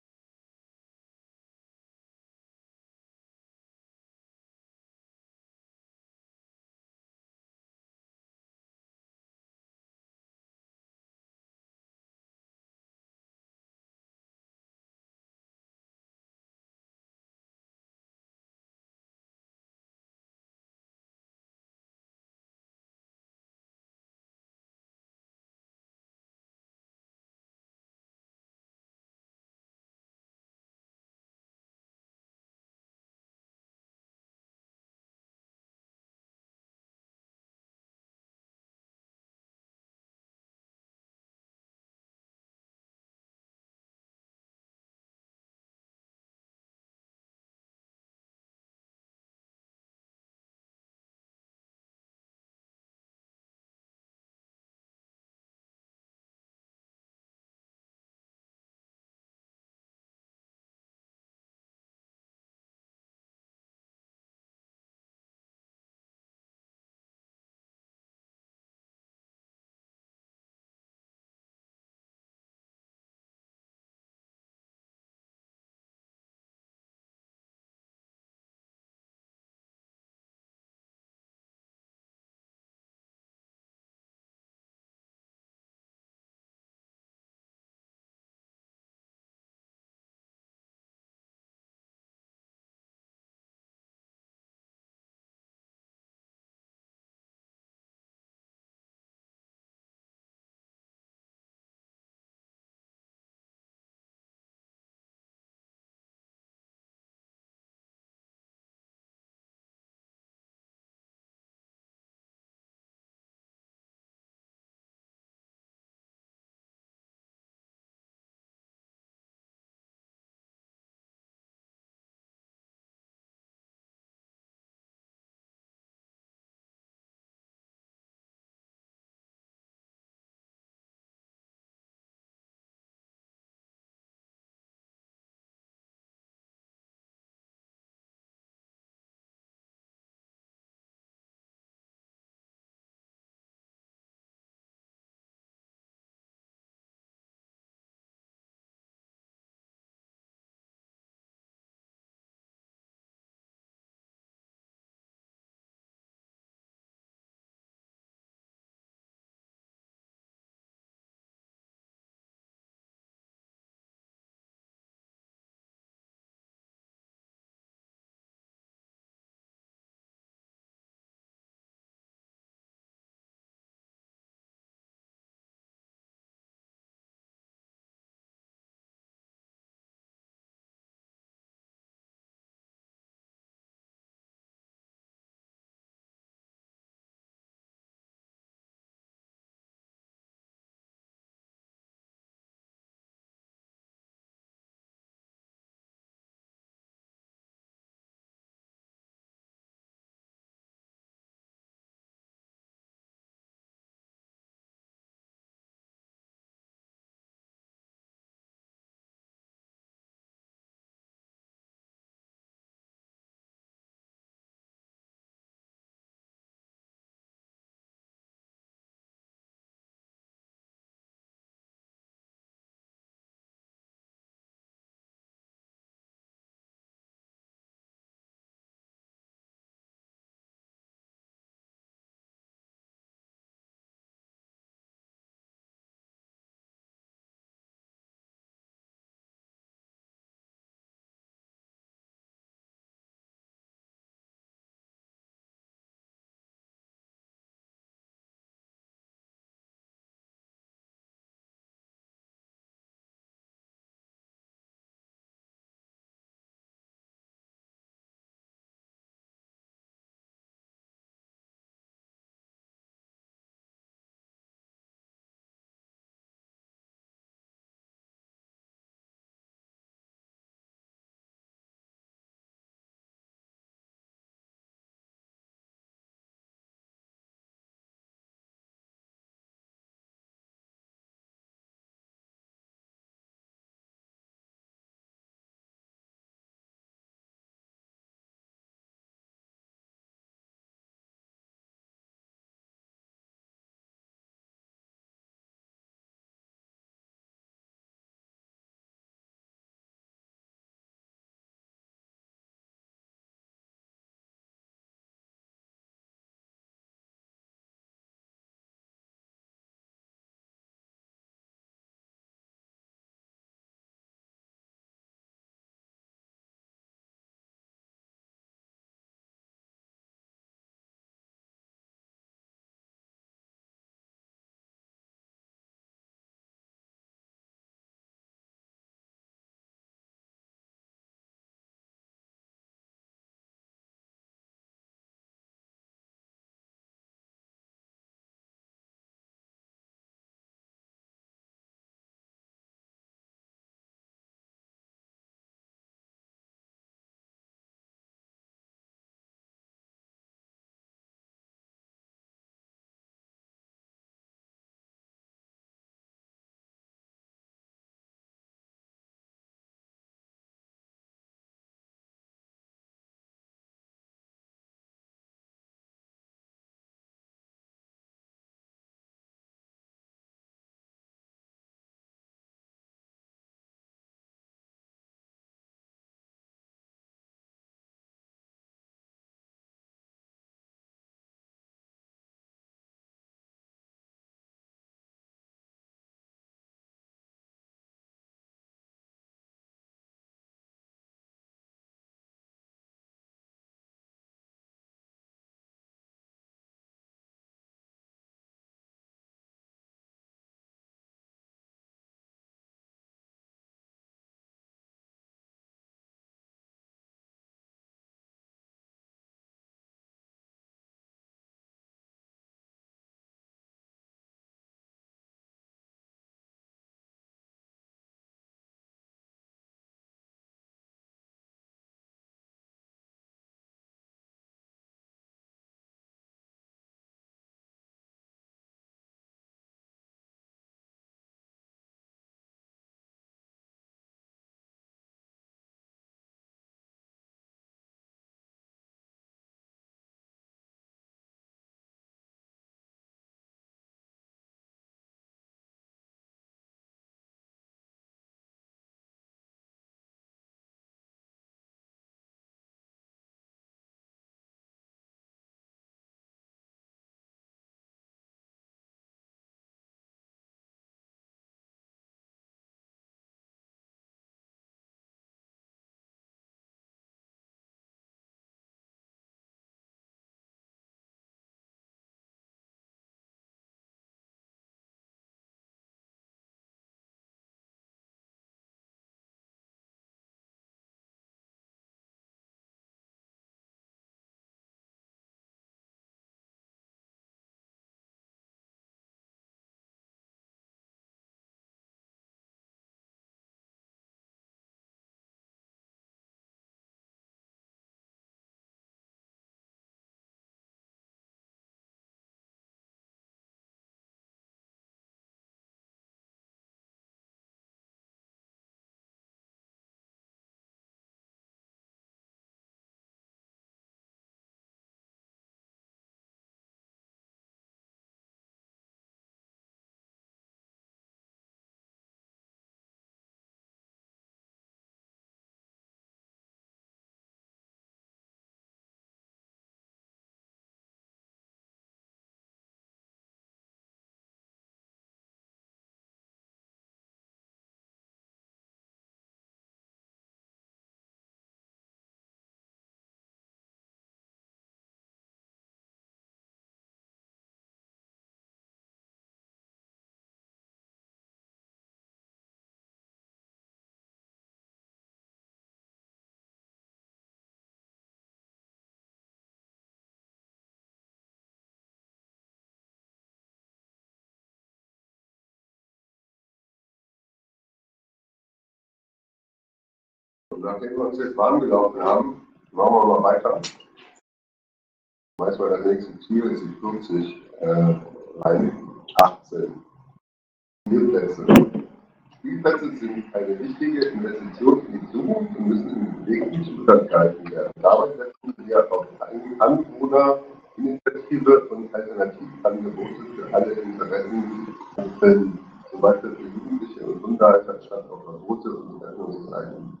Und nachdem wir uns jetzt warm gelaufen haben, machen wir mal weiter. Weiß man, das nächste Ziel ist die fünfzig, äh, achtzehn. Spielplätze. Spielplätze sind eine wichtige Investition in die Zukunft und müssen in beweglichen Zustand gehalten werden. Dabei setzen wir auf Anwohnerinitiative und Alternativangebote für alle Interessen, zum Beispiel für Jugendliche und Hundehalter statt auf Verbote und Öffnungszeiten.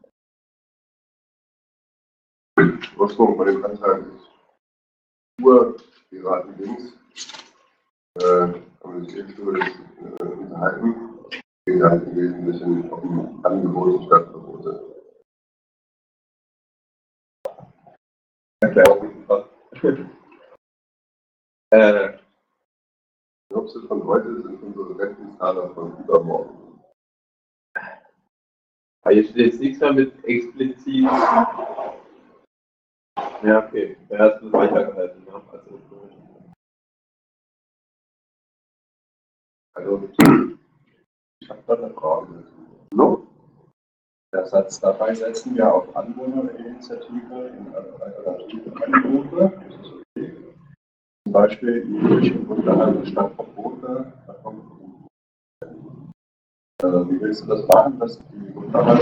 Ursprung von dem Antrag ist Piraten links. Äh, haben wir sich eben über das äh, unterhalten. Geht halt im Wesentlichen um Angebote statt Verbote. Erklärung gefasst. äh, Die Nutzer von heute sind unsere Rettungstaler von übermorgen. Hier steht jetzt nichts mehr mit explizit. Ja, okay. Er hat es weitergehalten. Ja. Also, Also, Ich habe da eine Frage. no? Der Satz dabei setzen wir auf Anwohnerinitiative in alternative Angebote. Das ist okay. Zum Beispiel jegliche Unterhaltung statt Verbote. Da kommt äh, wie willst du das machen, dass die Unterhaltung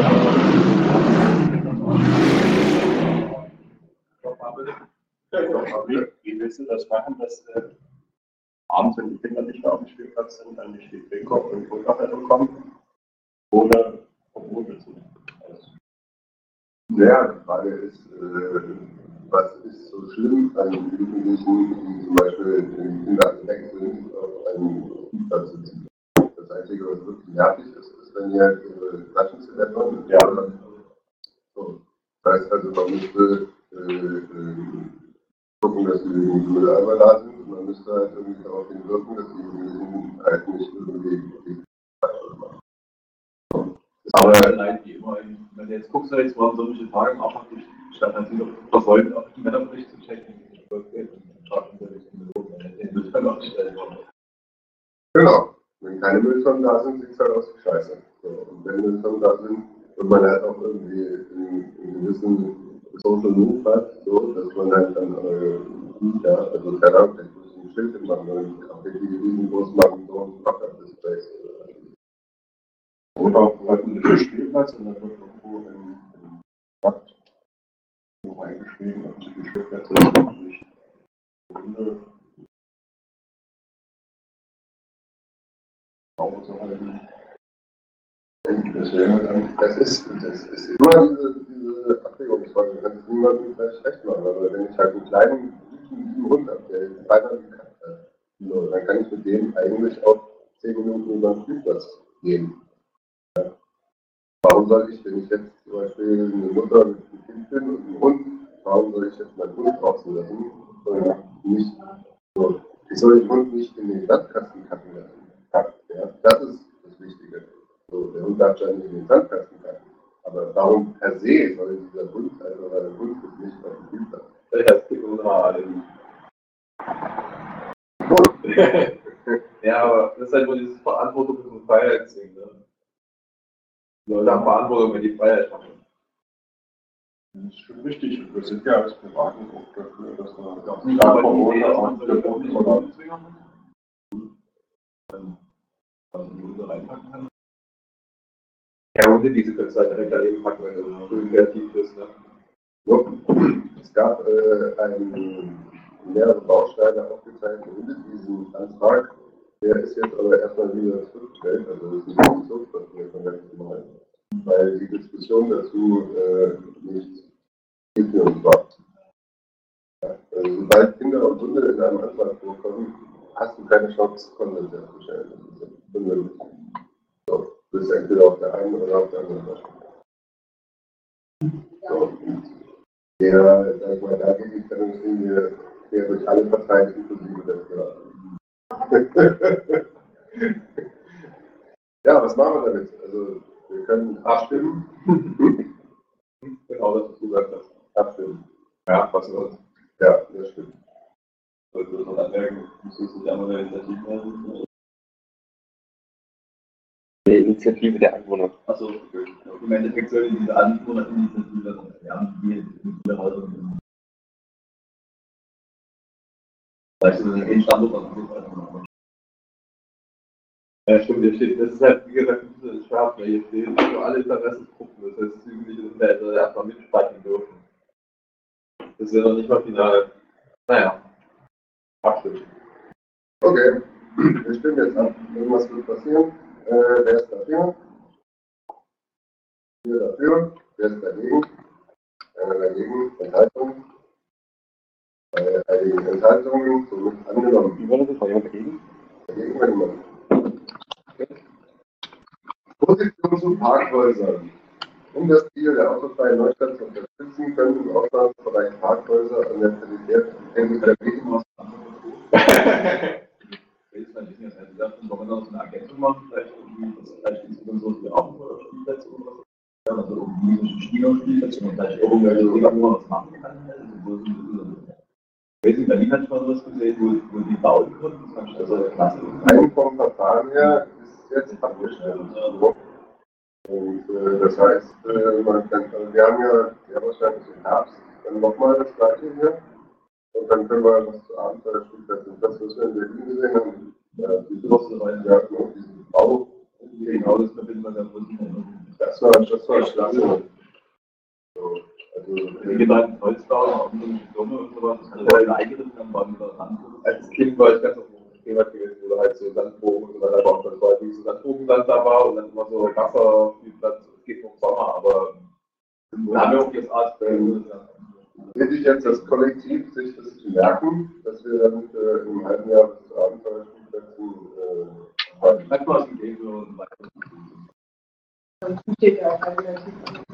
wie, wie willst du das machen, dass äh, abends, wenn die Kinder nicht mehr auf dem Spielplatz sind, dann nicht die Trinker und Unterhaltung kommen? Oder Verbote sind? Ja, die Frage ist, äh, was ist so schlimm an Jugendlichen, die zum Beispiel in Kindergarten weg sind, auf einen Spielplatz zu ziehen? Das Einzige, was wirklich nervig ist, ist, wenn die halt ihre Taschen zu ändern. Ja. So. Das heißt also, man müsste äh, äh, gucken, dass die Mülleimer da sind und man müsste halt irgendwie darauf hinwirken, dass die Jugendlichen halt nicht irgendwie die Taschen machen. aber allein wie immer, wenn du jetzt guckst, jetzt waren solche Tage auch noch durch die Stadt natürlich versäumt, auch die Männerbericht zu checken. Genau. Wenn keine Mülltonnen da sind, sieht es halt aus wie Scheiße. So, und wenn Mülltonnen da sind, wird man halt auch irgendwie einen, einen gewissen Social Move hat, so, dass man halt dann, äh, ja, also keine Ahnung, vielleicht muss ich ein Schild machen, oder auch wirklich riesengroß machen, so und Fuck-Up-Displays. Oder auf öffentlichen Spielplatz und dann wird irgendwo im, im Stadt so reingeschrieben, öffentliche Spielplätze sind nicht Hunde sauber zu halten. Das wäre dann, das ist, das ist immer diese, diese Abwägungsfrage, du kannst niemandem gleich recht machen, aber wenn ich halt einen kleinen, süßen Hund habe, der jetzt beinahe die Katze hat, so, dann kann ich mit dem eigentlich auch zehn Minuten über den Spielplatz gehen. Ja. Warum soll ich, wenn ich jetzt zum Beispiel eine Mutter mit einem Kind bin und einem Hund, warum soll ich jetzt meinen Hund draußen lassen und nicht so, ich soll den Hund nicht in den Sandkasten kacken lassen. Ja, das ist das Wichtige. So, der Hund darf ja nicht in den Sandkasten kacken. Aber warum per se soll dieser Hund, also weil der Hund ist nicht auf dem Spielplatz? Das gibt uns mal alle. Ja, aber das ist halt nur dieses Verantwortung und Freiheitsding. Ne? Leute haben Verantwortung, wenn die Freiheit haben. Das ist schon richtig. Und wir sind ja als Privaten auch dafür, dass wir Ja, nicht aber einfach die Idee, ohne dass man so eine Verboten oder Bundesliga hat, dann also die Hunde reinpacken kann. Ja, Hunde, diese können es halt direkt daneben packen, wenn du schön kreativ bist. Ne? So. Es gab äh, einen, mehrere Bausteine aufgezeigt in diesem Antrag. Der ist jetzt aber erstmal wieder zurückgestellt, also das ist ein Diskussionspapier von letztem Mal, weil die Diskussion dazu äh, nicht zielführend war. Ja, also, sobald Kinder und Hunde in einem Antrag vorkommen, hast du keine Chance, Konsens herzustellen. Das ist unmöglich. So, du bist entweder auf der einen oder auf der anderen Seite. So, und der, sag ich mal, da geht die Trennungslinie quer durch alle Parteien, inklusive der Piraten. Ja, was machen wir damit? Also, wir können abstimmen. Genau das, was du gesagt hast. Abstimmen. Ja, was soll's. Ja, das stimmt. Sollte das noch anmerken, muss es nicht andere Initiativen haben. Die Initiative der Anwohner. Achso, im Endeffekt sollen diese Anwohnerinitiative, ja, die in Haltung. Weißt du, den Standort an. Ja, stimmt, hier steht, das ist halt, wie gesagt, ein Schwarz, weil hier steht für alle Interessensgruppen, das heißt, die Jugendliche sind da also erstmal mitsprechen dürfen. Das ist ja noch nicht mal final. Naja, abstimmen. Okay, wir stimmen jetzt ab. Irgendwas wird passieren. Äh, wer ist dafür? Vier dafür. Wer ist dagegen? Einer dagegen. Enthaltung. Bei einigen Enthaltungen, somit angenommen. Wie war das? War jemand dagegen? Dagegen war niemand. Position zu Parkhäusern. Um das Ziel der autofreien Neustadt zu unterstützen, können im Auslandsbereich Parkhäuser an der Peripherie entweder Wegen Ich weiß nicht, also das ist noch so eine Agentur machen, vielleicht irgendwie, das vielleicht insgesamt so die Aufbauspielplätze oder so. Ja, also irgendwie Spielerspielplätze und vielleicht irgendwelche Dinge, wo man was machen kann. In Berlin hat man sowas gesehen, wo, wo die bauen konnten, das fand ich also klasse. Ein vom Verfahren her ist jetzt abgestellt. Und äh, das heißt, äh, man kann, also wir haben ja sehr wahrscheinlich im Herbst dann nochmal das gleiche hier. Und dann können wir was zu Abenteuerspielplätzen, das, was wir in Berlin gesehen haben, ja, diese Woche rein, ja, genau, diesen Bau, genau, das verbinden wir dann mit. Das war, das war klasse. So, also, Die Gedanken Holzbau, auch mit den Summe und sowas, das kann ja eingerissen am Baum wieder ran. Als Kind war ich ganz auf dem Thema gewesen, wo halt so Sandbogen und so weiter bauen konnte, weil dieses Sandbogenland da war und dann immer so Wasserspielplatz, es geht noch im Sommer, aber da haben wir auch jetzt Art. Wichtig jetzt das Kollektiv, sich das zu merken, dass wir dann äh, im halben Jahr bis zu Abenteuerspielplätzen äh, haben. Manchmal ist es Game und so weiter. Dann steht ja auch alternativ.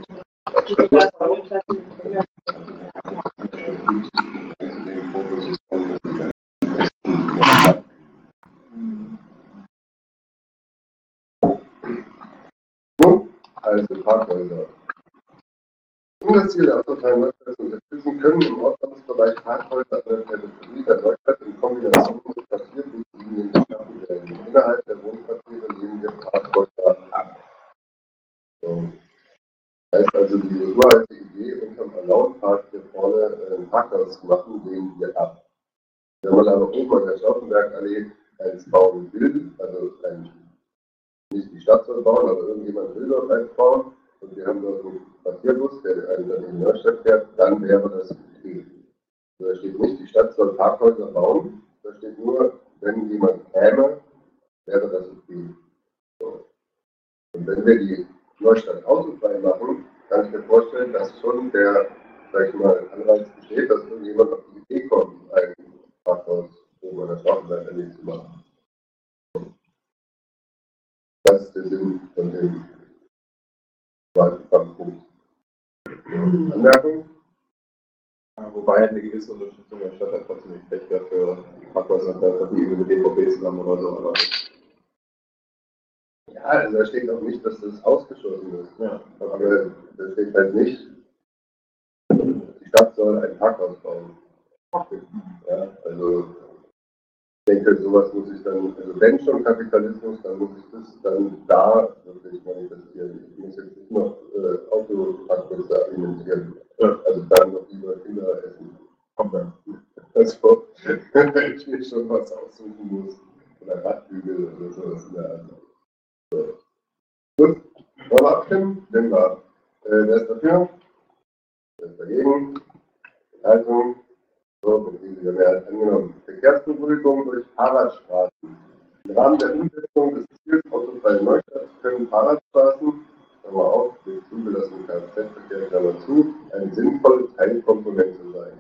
Also Parkhäuser. Um das Ziel der autofreien Neustadt zu unterstützen, können im Ausgangsbereich Parkhäuser an der Peripherie der Neustadt in Kombination mit Quartierbuchlinien geschaffen werden. Innerhalb der Wohnquartiere lehnen wir Parkhäuser ab. So. Das heißt also, diese uralte Idee, unterm Alaunpark hier vorne ein Parkhaus zu machen, lehnen wir ab. Wenn man aber oben an der Stauffenbergallee eins bauen will, also ein, nicht die Stadt soll bauen, aber irgendjemand will dort eins bauen, und wir haben dort einen Quartierbus, der einen dann in die Neustadt fährt, dann wäre das okay. Da steht nicht, die Stadt soll Parkhäuser bauen, da steht nur, wenn jemand käme, wäre das okay. So. Und wenn wir die Neustadt autofrei machen, kann ich mir vorstellen, dass schon der, sag ich mal, Anreiz besteht, dass irgendjemand auf die Idee kommt, ein Parkhaus oben an der Stauffenbergallee zu machen. Das ist der Sinn von dem zweiten Standpunkt. Anmerkung? Ja, wobei eine gewisse Unterstützung der Stadt hat trotzdem nicht schlecht dafür, Parkhäuser verbiegen mit D V B zusammen oder so. Aber Ja, also da steht auch nicht, dass das ausgeschlossen ist. ja, Aber da steht halt nicht, die Stadt soll ein Parkhaus bauen. Ja, also ich denke, sowas muss ich dann, also wenn schon Kapitalismus, dann muss ich das dann da wirklich manifestieren. Ich muss jetzt nicht noch äh, Autoparkhäuser alimentieren. Ja. Also dann noch lieber Kinder essen. Also, wenn ich mir schon was aussuchen muss. Oder Radbügel oder sowas in der Art. So. Gut, wollen wir abstimmen? Nehmen wir ab. Äh, wer ist dafür? Wer ist dagegen? Also, so, mit riesiger Mehrheit angenommen. Verkehrsberuhigung durch Fahrradstraßen. Im Rahmen der Umsetzung des Ziels autofreie Neustadt können Fahrradstraßen, Klammer auf, durch zugelassenen Kfz-Verkehr, Klammer zu, eine sinnvolle Teilkomponente sein.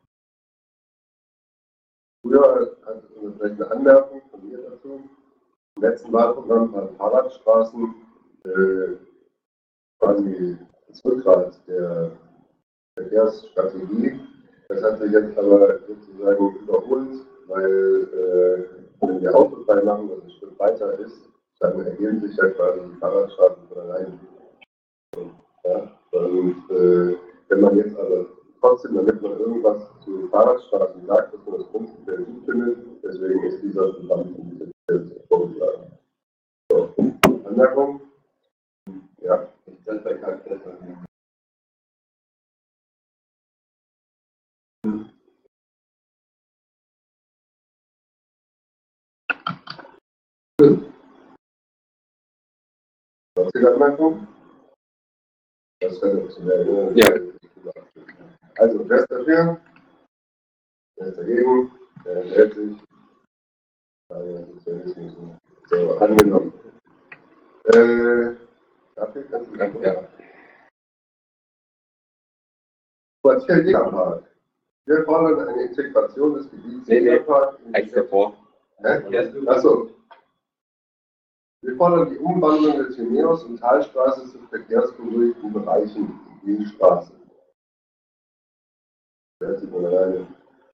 Früher hatte ich vielleicht eine Anmerkung von mir dazu. Im letzten Wahlprogramm waren Fahrradstraßen äh, quasi das Rückgrat der Verkehrsstrategie. Das hat sich jetzt aber sozusagen überholt, weil äh, wenn wir autofrei machen, was ein Stück weiter ist, dann ergeben sich ja quasi die Fahrradstraßen von allein. Ja? Und äh, wenn man jetzt aber trotzdem, damit man irgendwas zu Fahrradstraßen sagt, dass man das prinzipiell gut findet, deswegen ist dieser Programm vorgeschlagen. So. Anmerkung? Sonstige Anmerkungen? Das wäre zu mehr. Ja. Also, wer ist dafür? Wer ist dagegen? Wer enthält sich? Nein, Sozialismus. So, angenommen. Äh, dafür kannst du dann, ja. Quartier Jägerpark. Wir fordern eine Integration des Gebiets Nee, nee. Jägerpark in die Eins davor. Hä? Achso. Wir fordern die Umwandlung der Tineos und Talstraße zu verkehrsberuhigten Bereichen, wie Straße. Wer sieht man alleine?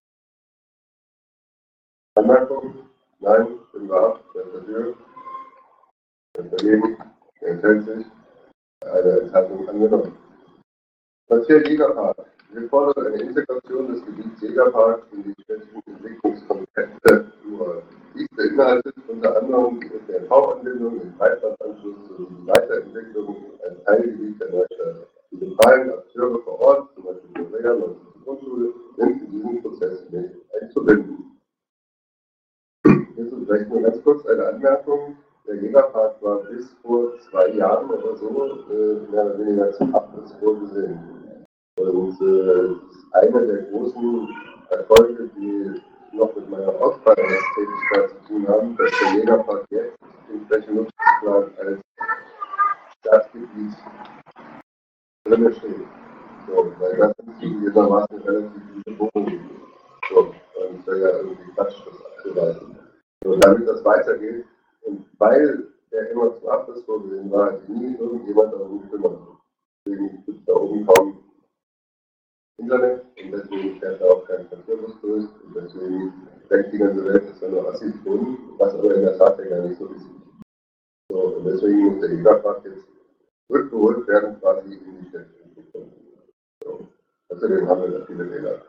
Anmerkung? Nein, stimmen wir ab. Wer ist dafür? Wer ist dagegen? Wer enthält sich? Eine Enthaltung angenommen. Quartier Jägerpark. Wir fordern eine Integration des Gebiets Jägerpark in die städtischen Entwicklungskonzepte. Dies beinhaltet unter anderem die Ö P N V-Anbindung, den Breitbandanschluss sowie die Weiterentwicklung als Teilgebiet der Neustadt. Die lokalen Akteure vor Ort, zum Beispiel die Reha und die Grundschule, sind in diesen Prozess mit einzubinden. Hierzu vielleicht nur ganz kurz eine Anmerkung. Der Jägerpark war bis vor zwei Jahren oder so äh, mehr oder weniger zum Abriss vorgesehen. Und äh, einer der großen Erfolge, die noch mit meiner Ortsvereinstätigkeit zu tun haben, dass der Jägerpark jetzt im Flächennutzungsplan als Stadtgebiet drin steht. So, weil das sind gewissermaßen relativ viele Wohnungen. So, und wäre ja irgendwie Quatsch, das abzuweisen. So, damit das weitergeht, und weil er immer zum Abriss vorgesehen war, hat nie irgendjemand darum gekümmert. Deswegen gibt es da oben kaum Internet und deswegen fährt da auch kein Verkehrbus durch und deswegen denkt die ganze Welt, dass da nur Assis wohnen, was aber in der Tat ja gar nicht so ist. So, und deswegen muss der Jägerpark jetzt zurückgeholt werden, quasi in die städtische Entwicklung. So. Außerdem haben wir da viele Wähler.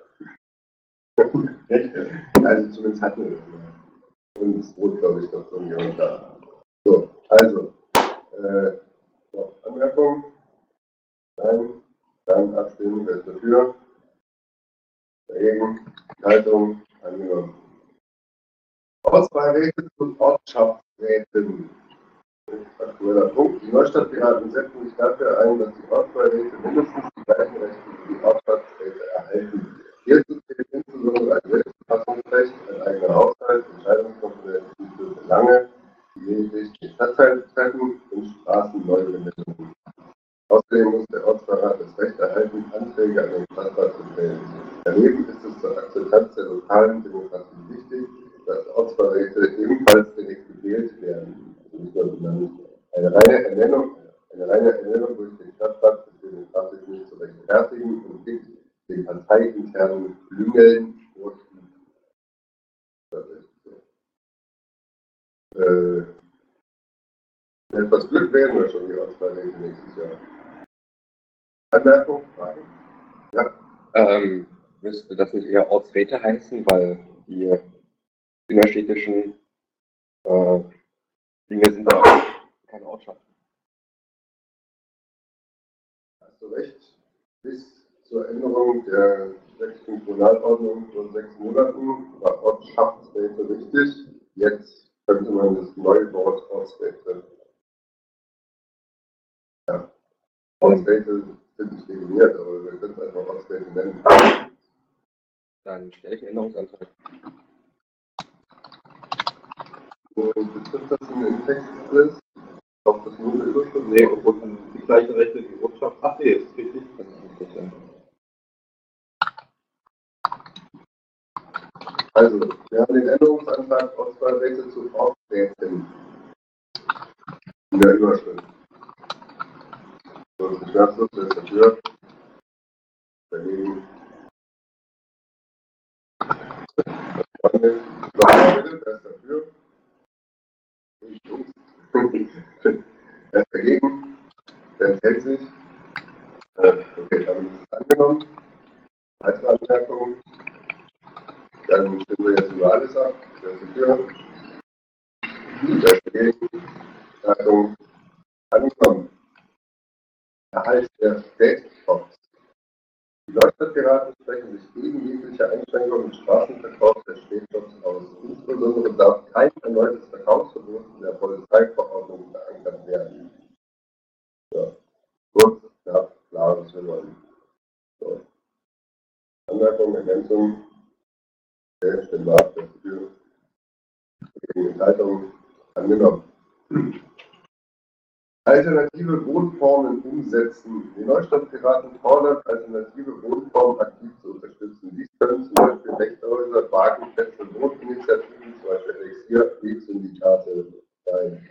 Also zumindest hatten wir das mal. Und es wurde, glaube ich, noch so jemand da. So, also, äh, noch Anmerkung? Nein, dann abstimmen, wer ist dafür? Dagegen, Haltung, angenommen. Ortsbeiräte und Ortschaftsräten. Aktueller Punkt. Die Neustadtpiraten setzen sich dafür ein, dass die Ortsbeiräte mindestens die gleichen Rechte wie die Ortschaftsräte erhalten. Hierzu zählt insbesondere ein Selbstverfassungsrecht, ein eigener Haushalt, Entscheidungskompetenzen für Belange, die lediglich den Stadtteil betreffen und Straßenneubenennungen. Außerdem muss der Ortsbeirat das Recht erhalten, Anträge an den Stadtrat zu stellen. Daneben ist es zur Akzeptanz der lokalen Demokratie wichtig, dass Ortsbeiräte ebenfalls direkt gewählt werden. Eine reine Ernennung, eine reine Ernennung durch den Stadtrat ist demokratisch nicht zu rechtfertigen und gibt den parteiinternen Klüngeln Vorschub. Äh, mit etwas Glück werden wir schon die Ortsbeiräte nächstes Jahr. Anmerkung? Fragen? Ja. Ähm, müsste das nicht eher Ortsräte heißen, weil die innerstädtischen äh, Dinge sind ja keine Ortschaften. Hast du recht. Bis zur Änderung der sechsten Kommunalordnung vor sechs Monaten war Ortschaftsräte richtig. Jetzt könnte man das neue Wort Ortsräte. Ja. Ortsräte sind nicht definiert, aber wir können es einfach Ortsräte nennen. Dann stelle ich einen Änderungsantrag. Und betrifft das in den Text alles? Auch das nur Überschrift? Nee, und die gleichen Rechte wie Ortschaft. Ach nee, ist richtig. Das ist nicht so. Also, wir haben den Änderungsantrag Ortsbeiräte zu Ortsräten in der Überschrift. So, das ist Nachschluss, wer ist dafür? Dagegen. Nochmal bitte, wer ist dafür? Wer ist dagegen? Wer enthält sich? Äh, okay, dann ist es angenommen. Weitere Anmerkungen? Dann stimmen wir jetzt über alles ab. Wer ist dafür? Wer ist dagegen? Haltung angenommen. Erhalt der Spätpost. Die Neustadt-Piraten sprechen sich gegen jegliche Einschränkung im Straßenverkauf der Spätjobs aus. Insbesondere darf kein erneutes Verkaufsverbot in der Polizeiverordnung verankert werden. Ja. Kurz, knapp, klar, was wir wollen. So. Anmerkung, Ergänzung. Okay, stimmt ab, das für gegen Enthaltung angenommen. Alternative Wohnformen umsetzen. Die Neustadt-Piraten fordern, alternative Wohnformen aktiv zu unterstützen. Dies können zum Beispiel Wächterhäuser, Wagenplätze, Wohninitiativen, zum Beispiel Elixier, Wegsyndikate sein.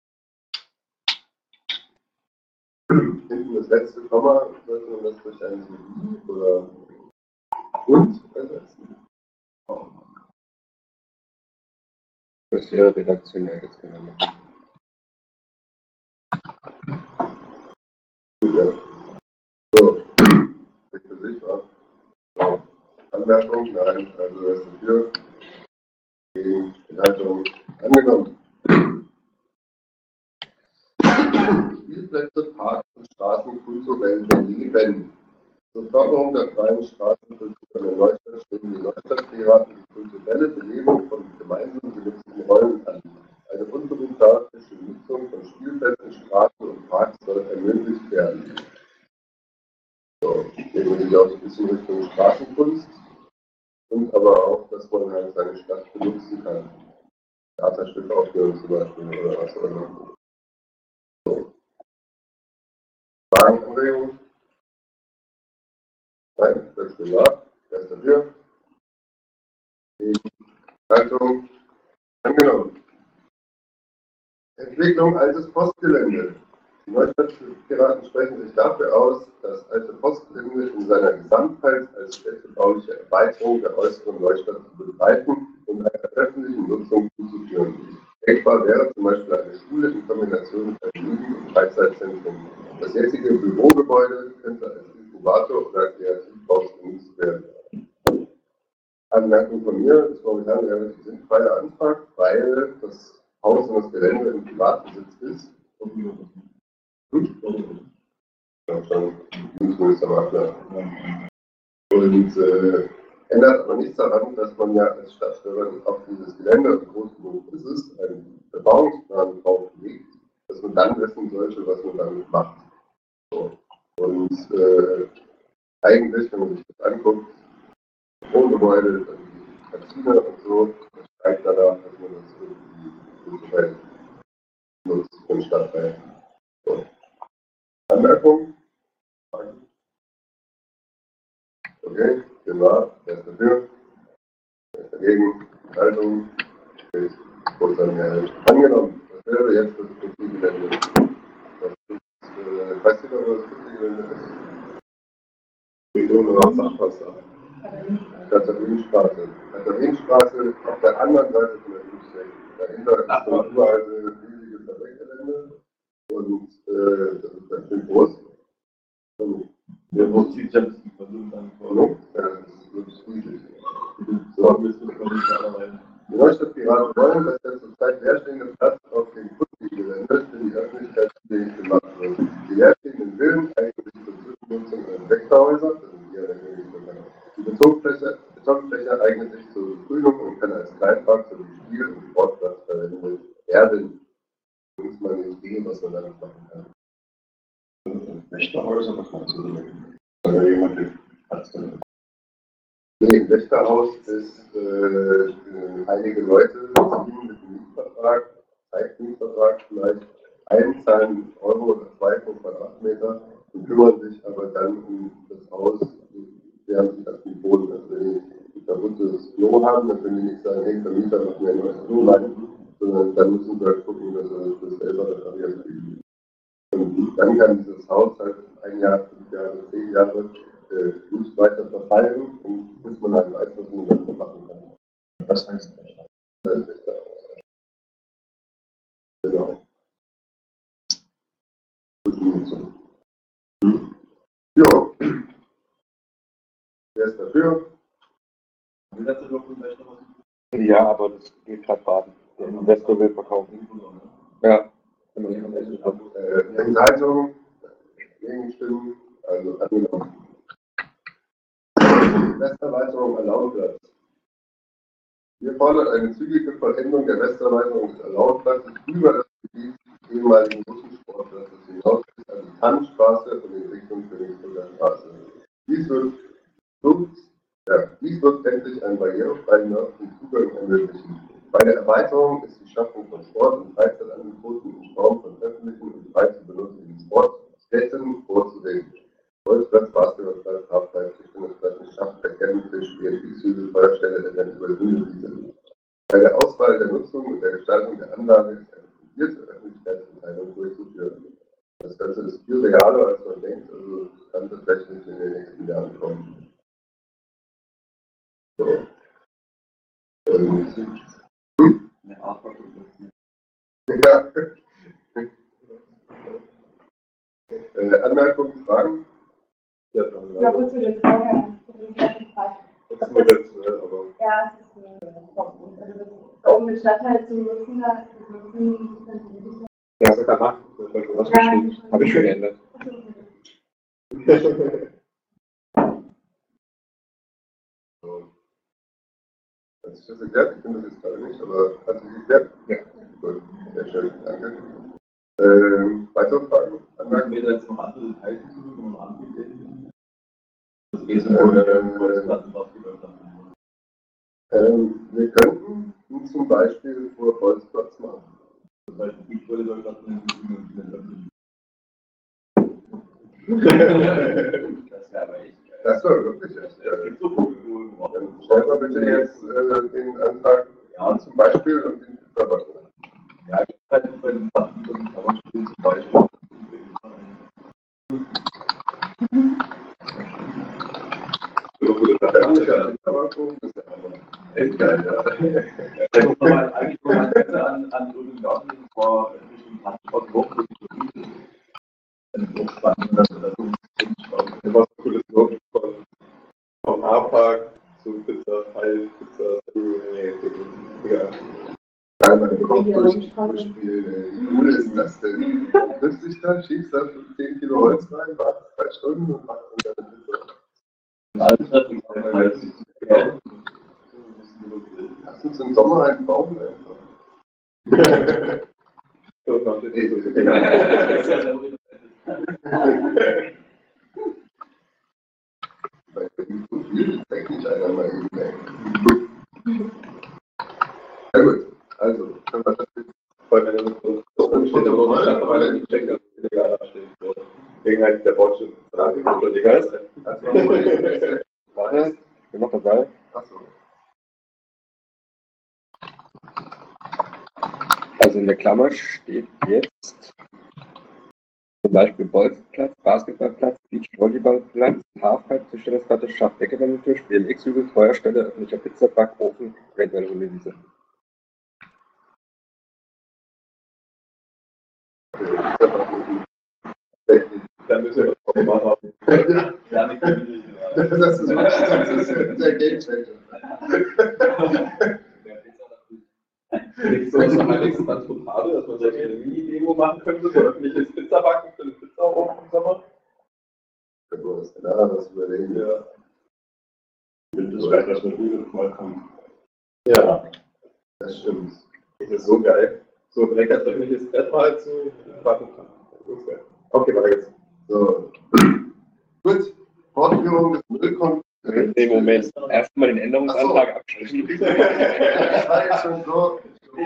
Hinten das letzte Komma, sollte man das durch ein Symbol oder und ersetzen. Das wäre redaktionell jetzt genommen. Ja. So, ich für sich war. So. Anmerkung, nein, also das ist dafür. Gegen Enthaltung angenommen. Spielplätze, Parks und Straßen kulturell beleben. Zur Förderung der freien Straßenkultur in der Neustadt stellen die Neustadt-Piraten die kulturelle Belebung von gemeinsam genutzten Räumen an. Eine unbürokratische Nutzung von Spielplätzen, Straßen und Parks soll ermöglicht werden. So, gehen wir wieder auch ein bisschen Richtung Straßenkunst und aber auch, dass man halt seine Stadt benutzen kann. Theaterstücke aufführen zum Beispiel oder was auch immer. So. Fragen, Anregungen? Nein, das ist klar. Wer ist dafür? Die Haltung angenommen. Entwicklung altes Postgelände. Die Neustadt-Piraten sprechen sich dafür aus, das alte Postgelände in seiner Gesamtheit als städtebauliche Erweiterung der äußeren Neustadt zu begleiten und einer öffentlichen Nutzung zuzuführen. Denkbar wäre zum Beispiel eine Schule in Kombination mit Vergnügen- und Freizeitzentrum. Das jetzige Bürogebäude könnte als Inkubator oder Kreativhaus genutzt werden. Anmerkung von mir ist momentan ein relativ sinnfreier Antrag, weil das Haus und das Gelände im Privatbesitz ist. Hm? Ja, schon Minister Makler. Und äh, ändert aber nichts daran, dass man ja als Stadtbürger auf dieses Gelände, so groß genug ist es, einen Bebauungsplan drauf legt, dass man dann wissen sollte, was man damit macht. So. Und äh, eigentlich, wenn man sich das anguckt, Wohngebäude, die Kantine und so, das steigt danach, dass man das irgendwie kulturell nutzt im Stadtteil. So. Anmerkung? Okay, genau, wer ist dafür? Wer ist dagegen? Haltung? Okay, kurz angenommen. Das wäre jetzt das Kulturgelände. Das ist, äh, weißt du noch, was das Kulturgelände ist? Region oder Sachwasser? Katharinenstraße. Katharinenstraße auf der anderen Seite von der Fußweg. Dahinter ist das uralte, riesige Fabrikgelände. Und äh, das ist ganz schön groß. Der muss sich selbst versuchen, dann vorne. Ja, das ist wirklich riesig. So, die Neustadt-Piraten wollen, dass der zurzeit leerstehende Platz auf dem Putzi-Gelände für die Öffentlichkeit zugänglich gemacht wird. Die leerstehenden Villen eignen sich zur Zwischennutzung als Wächterhäuser, das sind die ja der Königsbürger. Die Betonfläche, Betonfläche eignet sich zur Begrünung und kann als Kleinpark sowie Spiel- und Sportplatz verwendet werden. Das muss man nicht sehen, was man damit machen kann. Wächterhäuser, was meinst du damit? Wenn jemand den Platz dann. Nee, ein Wächterhaus ist äh, einige Leute ziehen mit einem Mietvertrag, Zeitmietvertrag vielleicht, einzahlen Euro oder zwei pro Quadratmeter und kümmern sich aber dann um das Haus, während sie das nicht wohnen. Also wenn die ein kaputtes Klo haben, dann können die nicht sagen, hey, Vermieter, mach mir ein neues Klo rein, sondern dann müssen sie halt gucken, dass sie das selber reparieren kriegen. Und dann kann dieses Haus halt ein Jahr, fünf Jahre, zehn Jahre äh, nicht weiter verfallen und bis man halt weiß, was man damit machen kann. Was heißt das? Das ist Wächterhaus. Genau. Hm. Ja. Wer ist dafür? Ja, aber das geht gerade baden. Der Investor will verkaufen. Ja. Äh, Enthaltung, Gegenstimmen, also angenommen. Westerweiterung Erlaubplatz. Wir fordern eine zügige Vollendung der Westerweiterung des Erlaubplatzes über das Gebiet des ehemaligen Russensportplatzes hinaus bis an die Tannenstraße und in Richtung Königsburger Straße. Dies wird, ja, dies wird endlich einen barrierefreien nördlichen Zugang ermöglichen. Bei der Erweiterung ist die Schaffung von Sport- und Freizeitangeboten in Form von öffentlichen und frei zu benutzenden Sportstätten vorzusehen. Bolzplatz, Basketballplatz, Hauptplatz, Tischtennisplatz, Schachverkehr, Spiel, Wieshügel, Feuerstelle, eventuell Hundewiese. Bei der Auswahl der Nutzung und der Gestaltung der Anlage ist eine fundierte Öffentlichkeitsverteilung durchzuführen. Das Ganze ist viel realer, als man denkt, also kann tatsächlich in den nächsten Jahren kommen. So. Ähm, Ja. Äh, Anmerkungen, Fragen? Ja, dann, Ja, gut, wir vorher. das ist mir ganz schnell, aber. Ja, es ist ein also um den Stadtteil zu nutzen, da nutzen. Ja, das kann man. Das habe was geschrieben. Habe ich schon geändert. So. Hat sich das erklärt? Ich finde das jetzt gerade nicht, aber hat sich erklärt? Ja. Gut, sehr schön, danke. Ähm, weitere Fragen? Anmerken wir jetzt noch andere Details zu und anbieten. Das geht so, Ähm, wir könnten zum Beispiel vor Bolzplatz machen. Das heißt, die Fußball soll das in den Das wäre aber echt geil. Das war wirklich echt. Ja. Es gibt so Punkte, Dann stellen wir bitte jetzt äh, den Antrag ja, zum Beispiel und den Pizzabacken. Ja, ich habe halt bei den Sachen, die kann man spielen, zum Beispiel. So viele Sachen. Ja, Pizzabacken, das ist ja echt geil, ja. Ich muss nochmal eigentlich noch mal Interesse an, an Ulm Garten vor Richtung Transport Woche. Das ist auch spannend, dass wir das so Das war so ein cooles Logo von vom A-Park zu Pizza High, Pizza ja. Einmal überhaupt durchspielen. Wie cool ist das denn? Du triffst dich da, schiebst da zehn Kilo Holz rein, wartest zwei Stunden und machst dann deine Pizza. Lass uns im Sommer einen bauen einfach. Das macht jetzt nicht so viel. Weil so viel ist technisch einer mal eben weg. Sehr gut, also können wir das jetzt Weil wenn du so so steht, aber noch nicht weil die Checker illegal stehen. Wegen halt der Baustelle. Oder die Geist. Warte, ich bin noch dabei. Achso. Also in der Klammer steht jetzt zum Beispiel Bolzplatz, Basketballplatz, Beachvolleyballplatz, Halfpipe, Tischtennisplatte, Schach-Decke-Tisch, B M X-Hügel, Feuerstelle, öffentlicher Pizza-Backofen, eventuell Hundewiese. Da müssen wir das mal haben. Ja, nicht mehr. Das ist das ist der Gamechanger. Nicht so, dass man eine ganz gut habe, dass man solche eine Mini-Demo machen könnte, so öffentliches Pizzabacken für den Pizzaofen im Sommer. Du hast da was überlegen. Ja. Das wäre das mit Google vollkommen. Ja, Das stimmt. das ist so geil. So direkt als öffentliches Bett mal zu warten kann. Okay, weiter geht's. So. Gut. Fortführung des Müllkontrollierens. Nee, Moment. Erstmal den Änderungsantrag abschließen. Ich war jetzt schon so.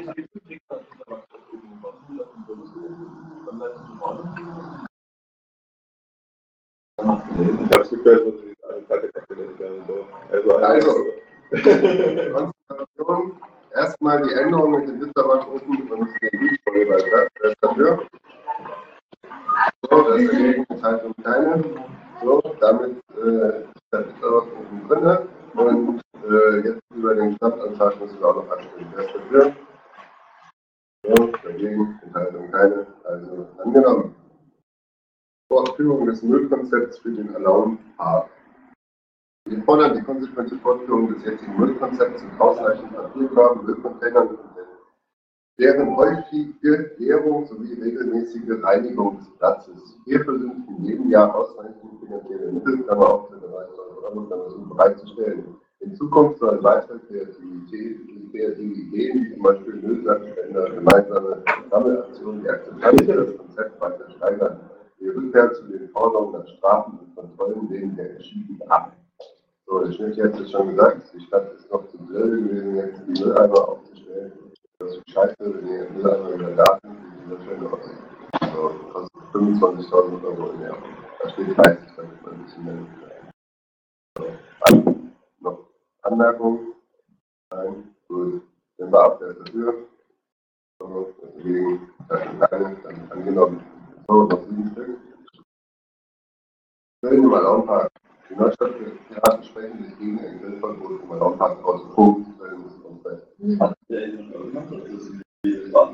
Ich hab's gehört, wo sie eine Karte nicht werden. Also, Also, Konzentration. Erstmal die Änderung mit dem Pizzabacken und dem Beachvolleyballplatz. Wer ist dafür? So, das ist dagegen Enthaltung keine. So, damit äh, ist der Pizzabacken drin. Und äh, jetzt über den Gesamtantrag müssen wir auch noch abstimmen. Wer ist dafür? So, dagegen Enthaltung keine. Also angenommen. Fortführung des Müllkonzepts für den Alaun Park. Wir fordern die konsequente Fortführung des jetzigen Müllkonzepts mit ausreichend Papierkörben, Müllcontainern und deren häufige Gärung sowie regelmäßige Reinigung des Platzes. Hierfür sind in jedem Jahr ausreichend finanzielle Mittel, Klammer auf, für dreißig Euro Versuchen bereitzustellen. In Zukunft sollen weitere Kreativität, kreative Ideen, wie zum Beispiel Müllsachspender, gemeinsame Sammelaktionen, die Akzeptanz für das Konzept weiter steigern. Die Rückkehr zu den Forderungen nach Strafen und Kontrollen lehnen wir entschieden ab. So, der Schnitt hat es schon gesagt, die Stadt ist noch zu blöd gewesen, jetzt die Mülleimer aufzustellen. Das ist scheiße, wenn die Mülleimer in der Daten, die sind schön aus. So, kostet fünfundzwanzigtausend Euro im Jahr. Da steht dreißig, damit man ein bisschen mehr. So, an, noch Anmerkungen? Nein, gut. Dann war ab der dafür. So, deswegen, das ist keine, dann angenommen. So, noch sieben Stück. Stellen wir mal auch ein paar. Die Neustadtpiraten sprechen sich gegen ein Grillverbot, wo man auch hat aus dem Punkt stellen muss. Hat der eben schon gemacht, das ist wie das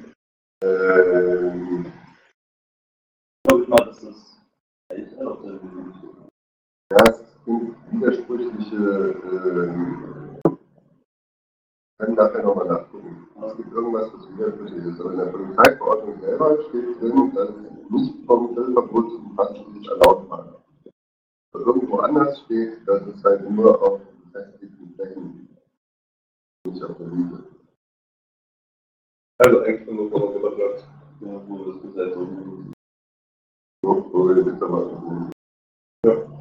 Ähm, Ich glaube mal, dass das echt auf der ja, es sind widersprüchliche, ähm, ich kann nachher nochmal nachgucken. Es gibt irgendwas, was widersprüchlich ist. Aber in der Polizeiverordnung selber steht drin, dass nicht vom Grillverbot zu Fassungslicht erlaubt war. Irgendwo anders steht, dass es halt nur auf befestigten Flächen, nicht auf der Wiese. Also eigentlich nur noch über Platz. Ja, wo das Gesetz so So, wo wir jetzt aber Ja.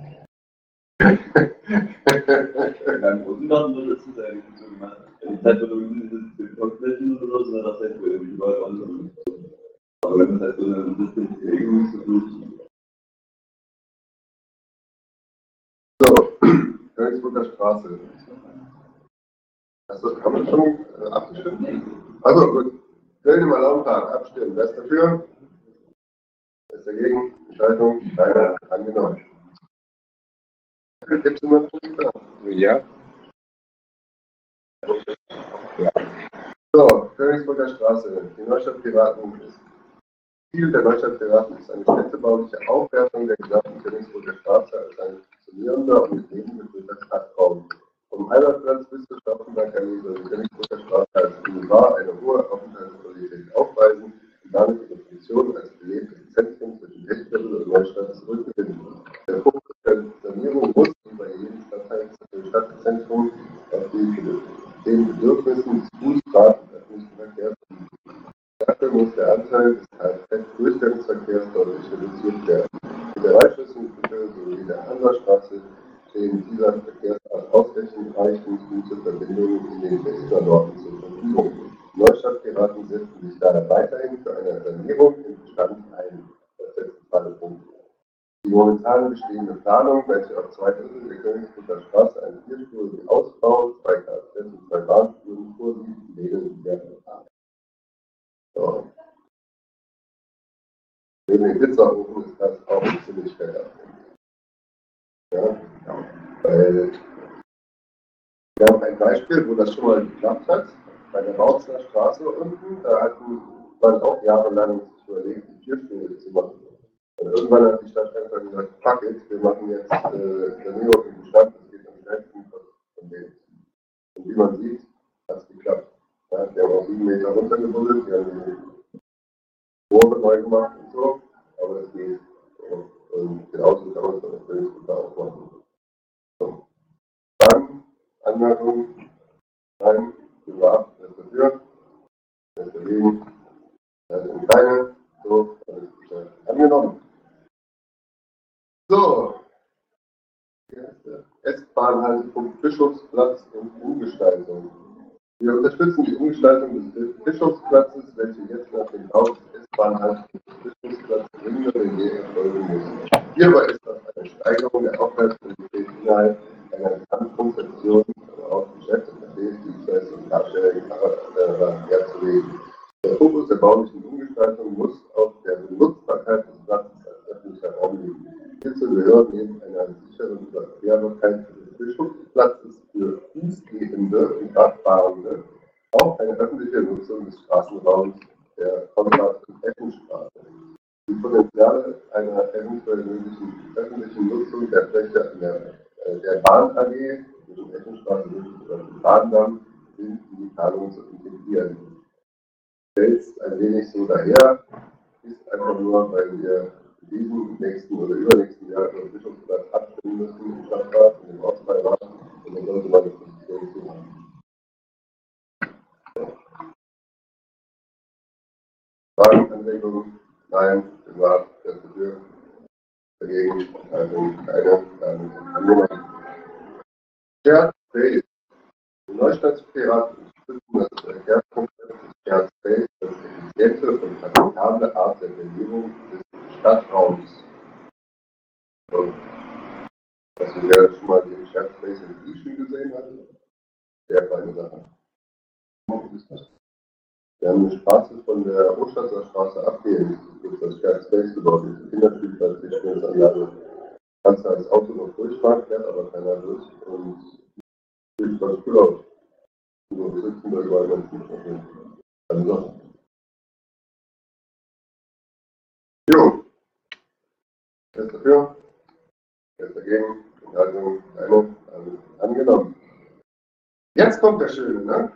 beim Rosengarten wird es eigentlich nicht so gemacht. Wenn die Zeit wird irgendwie diese Blockflächen oder so, dann das heißt irgendwie überall anders. Aber wenn das halt so eine Distanz Bewegung ist, so gut. So, Königsburger Straße. Also, haben wir schon äh, abgestimmt? Also gut. Stellen wir mal Launtag abstimmen. Wer ist dafür? Wer ist dagegen? Entscheidung? Keiner. Angenommen. Gibt es jemanden? Ja. So, Königsburger Straße. Die Neustadtpiraten ist. Ziel der Neustadtpiraten ist eine städtebauliche Aufwertung der gesamten Königsburger Straße als ein funktionierender und mit Leben gefüllter Stadtraum. Vom Heimatplatz bis zur Stauffenberger Allee soll die Königsburger Straße als Boulevard eine hohe Aufenthaltsqualität aufweisen und damit ihre Funktion als belebtes Zentrum zwischen Eschviertel und Neustadt zurückgewinnen. Der Fokus der Sanierung muss wie bei jedem Stadtteil des Stadtzentrum auf die, den Bedürfnissen des Fuß-, Rad- und öffentlichen Verkehrs liegen. Dafür muss der Anteil des Durchgangsverkehrs deutlich reduziert werden. Mit der Reichsschlüsselbrücke sowie der Hansastraße stehen dieser Verkehrsart ausreichend gute Verbindungen in den Westen und Norden zur Verfügung. Die Neustadtpiraten setzen sich daher weiterhin für eine Sanierung im Bestand ein. Das ist der zentrale Punkt. Die momentan bestehende Planung, welche auf zwei Drittel der Königsburger Straße einen vierspurigen Ausbau, zwei Kfz und zwei Bahnspuren vorsieht, lehnen wir ab. So. Neben dem Pizzaofen ist das auch ziemlich fett. Ja, weil wir haben ein Beispiel, wo das schon mal geklappt hat. Bei der Bautzner Straße unten, da hatten man auch jahrelang sich überlegt, die vierspurige zu machen. Und irgendwann hat die Stadt einfach gesagt, fuck it, wir machen jetzt äh, Sanierung im Bestand, das geht am schnellsten von denen. Und wie man sieht, hat es geklappt. Ja, die haben auch sieben Meter runtergebuddelt, die haben die Rohre neu gemacht und so, aber es geht. Und genauso kann man es dann auf Königsburg auch machen. So. Dann, Anmerkung, nein, privat, wer ist dafür, wer ist dagegen, wer sind keine, so, dann ist die Stelle angenommen. So, S-Bahn-Haltepunkt Bischofsplatz und Umgestaltung. Wir unterstützen die Umgestaltung des Bischofsplatzes, welche jetzt nach dem Bau des S-Bahn-Haltepunkts Bischofsplatz dringender denn je erfolgen muss. Hierbei ist das eine Steigerung der Aufenthaltsqualität innerhalb einer Gesamtkonzeption auf Geschäfts- und Verkehrsdienstleistungen und Carsharing herzulegen. Der Fokus der baulichen Umgestaltung muss auf der Benutzbarkeit des Platzes als öffentlicher Raum liegen. Hierzu gehört neben einer sicheren Überquerbarkeit des Bischofsplatzes für Fußgehende und Radfahrende auch eine öffentliche Nutzung des Straßenraums der Konrad- und Eckenstraße. Die Potenziale einer eventuell möglichen öffentlichen Nutzung der Fläche an der, äh, der Bahn A G zwischen Eckenstraße und Bahndamm sind in die Planung zu integrieren. Stellt ein wenig so daher, ist einfach nur, weil wir diesen nächsten oder übernächsten Jahr über Bischofsplatz abstimmen müssen im Stadtrat und im Ortsbeirat. Und dann sollte man eine Position zu haben. Fragen, Anregungen? Nein, privat, wer dafür? Dagegen, also keine, dann niemand. Shared Space. Die Neustadtpiraten unterstützen das Verkehrskonzept des Shared Space als effiziente und praktikable Art der Belebung des Stadtraums. Und, dass wir schon mal den Shared Space in Gießen gesehen haben, sehr feine Sache. Wir haben eine Straße von der Osterzer Straße abgehend, durch das Shared Space gebaut, diese Kinderspielplatz, die Spielungsanlage. Kannst du als Auto noch durchfahren, fährt aber keiner durch und sieht ganz cool aus. Nur wir sitzen da überall Menschen. Also, jo. Wer ist dafür? Wer ist dagegen? Enthaltung, eine, also angenommen. Jetzt kommt der Schöne, ne?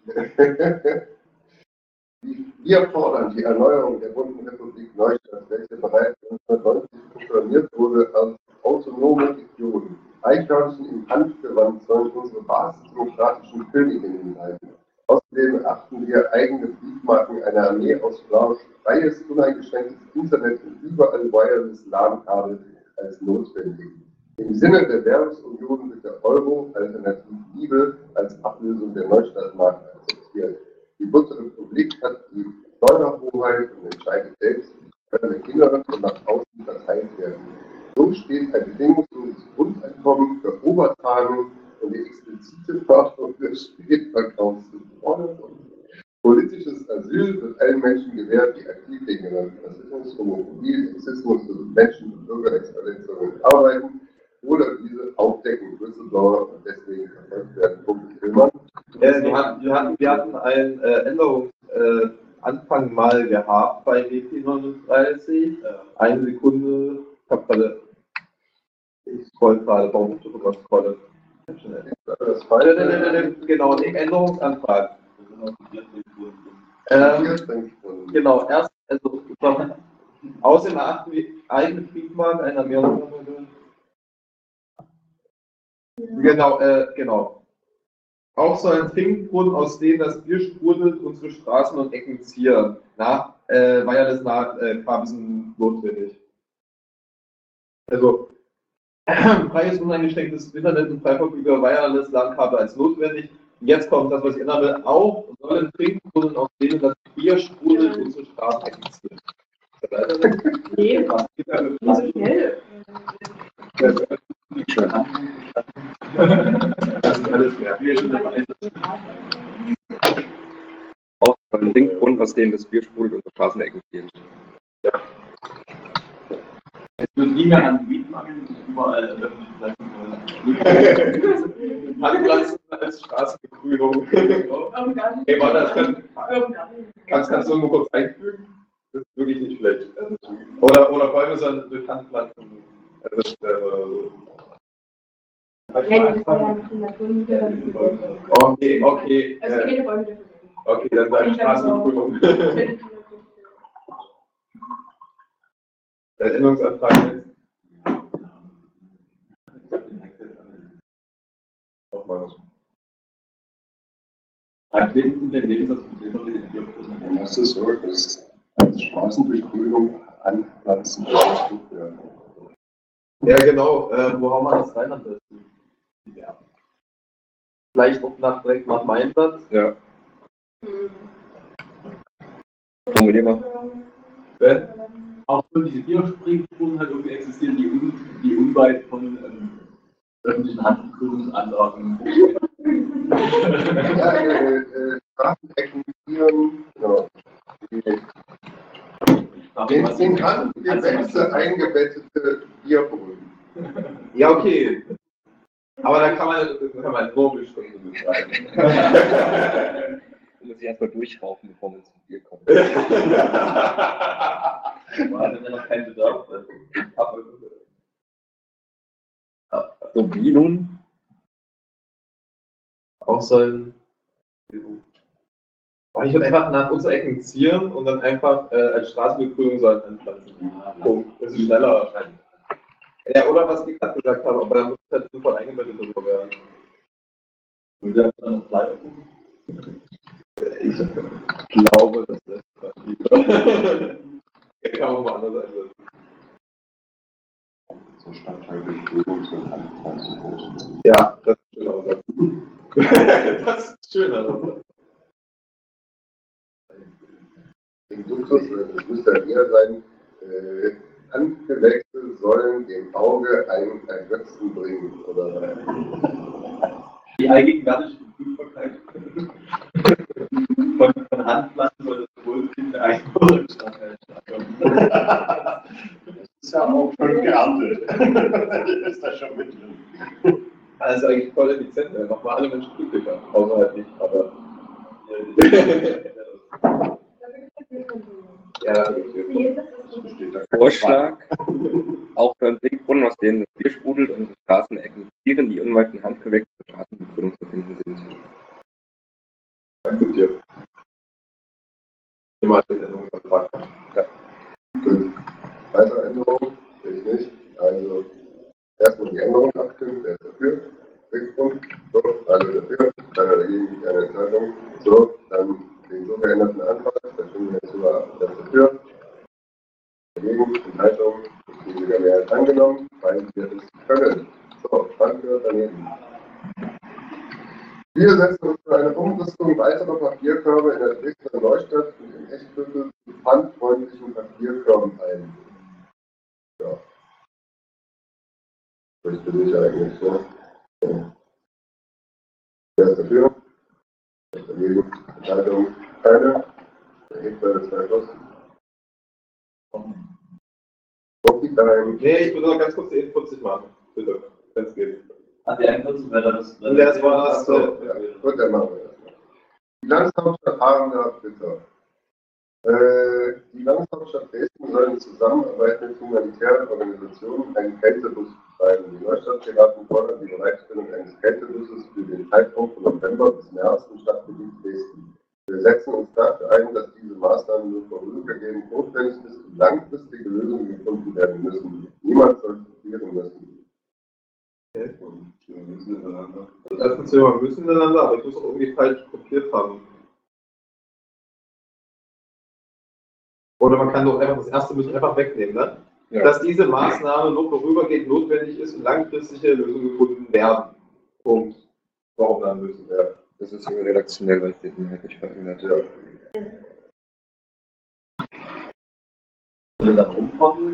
Wir fordern die Erneuerung der Bundesrepublik Neustadt, welche bereits neunzehnhundertneunzig proklamiert wurde als autonome Region. Eichhörnchen im Handgewand sollen unsere basisdemokratischen Königinnen bleiben. Außerdem erachten wir eigene Briefmarken einer Armee aus Flausch, freies, uneingeschränktes Internet und überall wireless LAN-Kabel als notwendig. Im Sinne der Währungsunion wird der Euro, alternativ Liebe, als Ablösung der Neustadtmark akzeptiert. Die Bundesrepublik hat die Steuerhoheit und entscheidet selbst, wie die Kinder und nach außen verteilt werden. So steht ein bedingungsloses Grundeinkommen für Obertagen und die explizite Förderung des Spätverkaufs im Vordergrund. Politisches Asyl wird allen Menschen gewährt, die aktiv gegen Rassismus, Homophobie, Sexismus und Menschen- und Bürgerrechtsverletzungen arbeiten oder diese aufdecken, Whistleblower und deswegen verfolgt werden. Punkt. Tillmann. Äh, wir, hatten, wir, hatten, wir hatten einen äh, Änderungsanfang äh, mal gehabt bei W P neununddreißig. Äh, eine Sekunde. Ich habe gerade. Ich scroll gerade, warum ich drüber scrolle. Das Fall, äh, genau, den Änderungsantrag. Ähm, genau, erst, also, außerdem erachten wir eigene Briefmarke einer mehreren. Genau, äh, genau. Auch soll ein Trinkbrunnen, aus dem das Bier sprudelt, unsere Straßen und Ecken zieren. Nach, äh, Wireless nach äh, Kabeln notwendig. Also, freies, uneingeschränktes Internet und freiverfügbar Wireless LAN-Kabel als notwendig. Und jetzt kommt das, was ich ändern will. Auch soll ein Trinkbrunnen, aus dem das Bier sprudelt, unsere Straßen und Ecken zieren. Nee, nicht so schnell. Das ist alles mehr. Auch ein Ringbrunnen, aus dem das Bier sprudelt und Straßenecken ziehen. Ja. Es wird nie mehr an Mietmarken überall öffentlich bleiben. Handpflanzen als Straßenbegrünung. Hey, warte, das kann, kannst, kannst du nur kurz einfügen? Das ist wirklich nicht schlecht. Oder, oder Bäume sollen durch Handpflanzen. Also, äh, Okay, okay. Also äh, keine Bäume dafür. Okay, dann sage ich Straßenbegrünung. Der Änderungsantrag ist. Nochmal. Das ist so, dass als Straßendurchgrünung anpflanzen durchgeführt werden. Ja, genau. Äh, wo haben wir das rein am besten? Ja. Vielleicht auch nach, direkt nach dem Einsatz. Ja. Formulier mal. Wenn? Auch für diese Bierspringspunkte halt irgendwie existieren, die, un, die unweit von ähm, öffentlichen Handgrünungsanlagen. Ja, äh, äh, Straßenecken, Tieren, genau. In, in Handgewächse eingebettete Bierbrunnen. Ja, okay. Aber da kann man, kann man Wurmelstunde beschreiben. Man muss sich erstmal durchrauchen, bevor man zum Bier kommt. Man hat ja noch keinen Bedarf. So, wie nun? Auch sollen. Aber ich würde einfach nach unserer Ecken zieren und dann einfach äh, als Straßenbegrünung so anpflanzen. Punkt. Das ist schneller wahrscheinlich. Ja, oder was ich gerade gesagt habe, aber da muss es halt sofort eingebettet drüber werden. Und wir haben dann noch Flyer. Ich glaube, dass das lieber. Kann man mal anders einsetzen. So Stadtteilbegrünung sind halt zu groß. Ja, das ist schön. Aber das ist schön. Also. Im Duktus, das müsste ja eher sein, äh, Handgewächse sollen dem Auge ein Ergötzen bringen. Oder Die allgegenwärtige Verfügbarkeit von, von Handpflanzen soll das Wohlbefinden der Einwohner im Stadtteil steigern. Das ist ja auch schon geerntet. Das ist da schon mit drin. Also eigentlich voll effizient, ne? Machen wir alle Menschen glücklicher. Außer halt nicht, aber. Ja, Vorschlag, auch für einen Trinkbrunnen, aus dem das Bier sprudelt und die Straßenecken Tieren, die unweit Handgewächse zur Straßenbegrünung zu finden sind. Akzeptiert. Immer den Änderungsantrag. ja. Gut. Weitere Änderungen? Sehe ich nicht. Also erstmal die Änderung abstimmen. Wer ist dafür? Trinkbrunnen. So, alle dafür. Keiner dagegen, keine Entscheidung. So, dann den so geänderten Antrag. Da stimmen wir jetzt über das dafür. Dagegen, Enthaltung, die wieder Mehrheit angenommen, weil wir es können. So, danke, daneben. Wir setzen uns für eine Umrüstung weiterer Papierkörbe in der Dresdner Neustadt und im Echtviertel zu pfandfreundlichen Papierkörben ein. Ja. Das bin ich eigentlich, ne? Ja. Wer ist dafür? Wer ist dagegen? Enthaltung, keine. Der Hebel ist zwei Kosten. Nee, ich will nur ganz kurz die vierzig machen. Bitte, wenn es geht. Ach, die einundvierzig wäre das. Und das war das. So, ja, gut, dann machen wir das. Die Landeshauptstadt Ahrensberg bitte. Äh, die Landeshauptstadt Dresden soll in Zusammenarbeit mit humanitären Organisationen einen Kältebus betreiben. Die Neustadtpiraten fordern die Bereitstellung eines Kältebusses für den Zeitraum von November bis März im Stadtgebiet Dresden. Wir setzen uns dafür ein, dass diese Maßnahmen nur vorübergehend notwendig ist und langfristige Lösungen gefunden werden müssen. Niemand soll frustrieren müssen. Okay. Wir müssen miteinander. Das erste Thema müssen miteinander, aber ich muss auch irgendwie falsch kopiert haben. Oder man kann doch einfach das erste müssen einfach wegnehmen, ne? Ja. Dass diese Maßnahme nur vorübergehend notwendig ist und langfristige Lösungen gefunden werden. Punkt. Warum dann müssen? Ja. Das ist irgendwie redaktionell, weil ich den Inhalt nicht verändert habe. Ja. Wenn dann umfahren,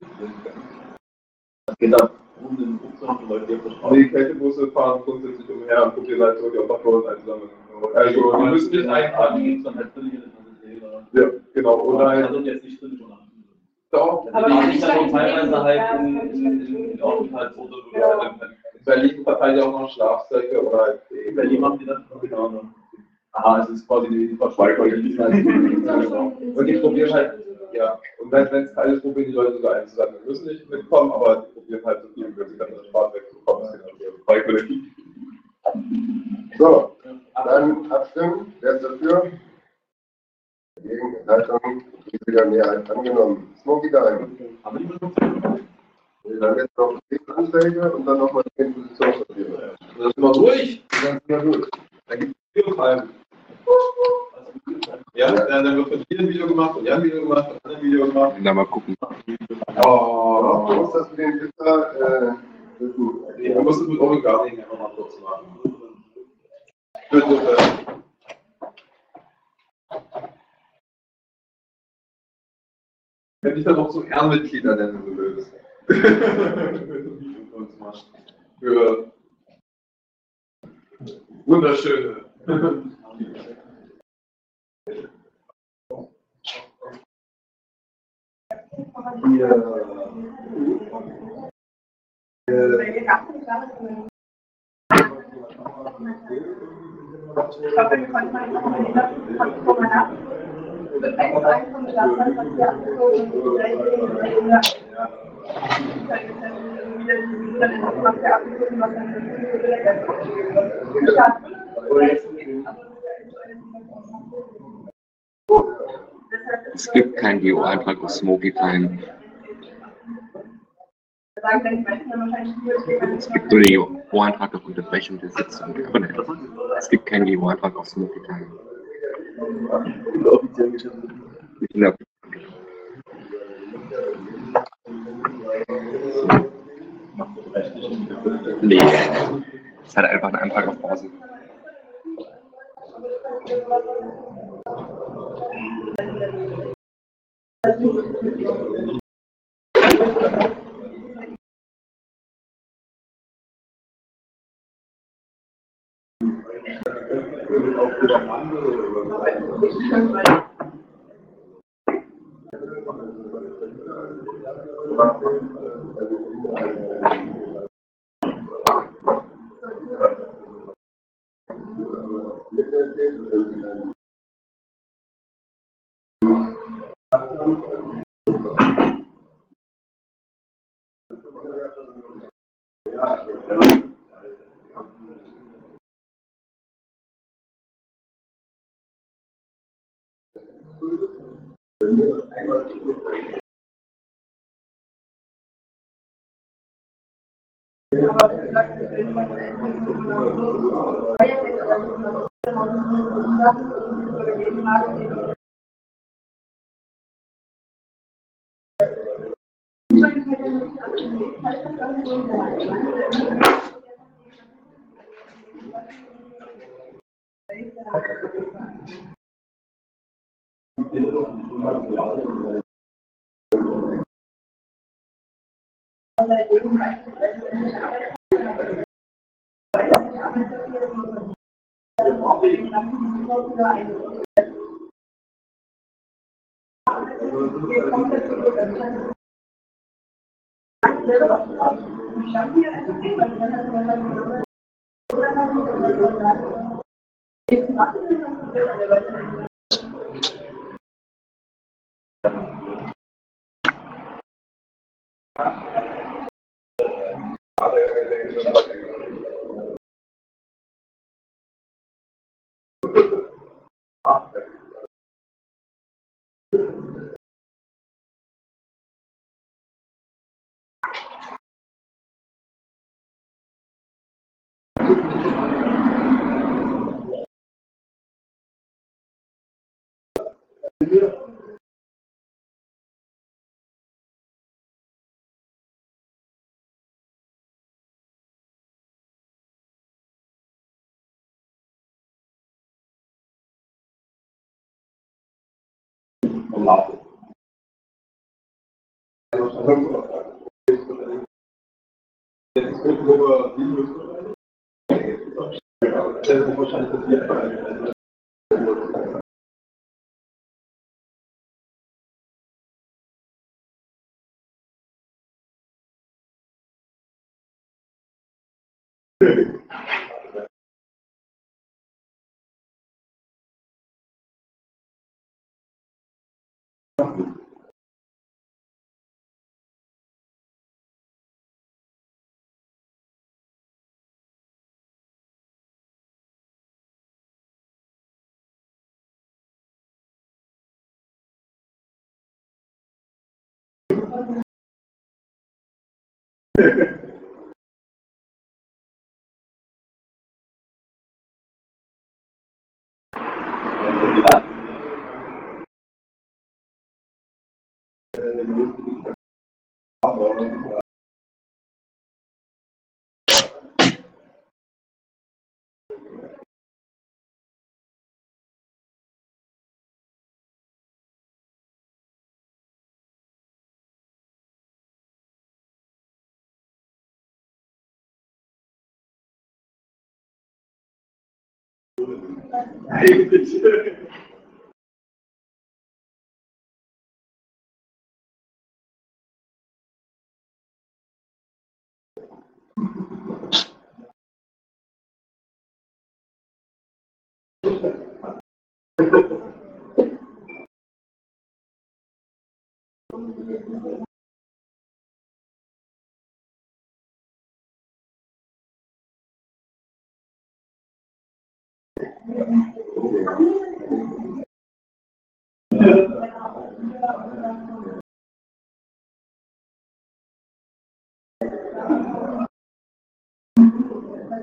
das geht da um den Umfang von Leuten, die auf der Straße. Die Kältebusse fahren grundsätzlich umher und probieren halt so die Obdachlosen einzusammeln. Also, die müssen nicht eintragen. dann halt völlig in der Ja, genau. Oder Das halt. sind jetzt nicht drin, sondern. Doch. Aber die nicht sind dann bei- teilweise halt in, in, in Aufenthaltsorte oder In Berlin verteilen ja auch noch Schlafsäcke oder halt. in Berlin machen die das genau. Ne? Aha, es ist quasi die Verschweigerung. Und die probieren halt, ja, und wenn es kalt ist, probieren die Leute sogar einzusammeln. Wir müssen nicht mitkommen, aber die probieren halt so viel wie möglich an den Spaß wegzukommen. Das ist ja freiwillig. So, dann abstimmen. Wer ist dafür? Dagegen, Enthaltung, die wieder Mehrheit angenommen. Smoky Time. Haben wir die benutzt? Wir haben jetzt noch zehn Anträge und dann nochmal zehn Positionspapiere. Das ist immer durch. Dann sind wir durch. Dann gibt es vier Fragen. Ja, ja, dann wird von dir ein Video gemacht, von Jan ein Video gemacht, von anderen ein Video gemacht. Na, mal gucken. Oh, du musst das für den Twitter, äh, wissen. Nee, wir mussten mit Oren Gardening einfach mal kurz machen. Bitte, bitte. Wenn ich dann auch zum Ehrenmitglied ernennen, so willst. Wenn du ein Video für uns machst. Für wunderschöne. Ich hoffe, wir konnten mal nochmal nach. Wird eins zu eins vom Schlafplatz, was wir abgezogen und wieder die was wir abgezogen, was dann geschafft. Es gibt keinen G O-Eintrag auf Smoky Time. Es gibt nur den G O-Eintrag auf Unterbrechung der Sitzung. Aber nein, es gibt keinen G O-Eintrag auf Smoky Time. In der offiziellen Geschäftsordnung. In der Nee, es ist halt einfach ein Antrag auf Pause. Hey, bitte.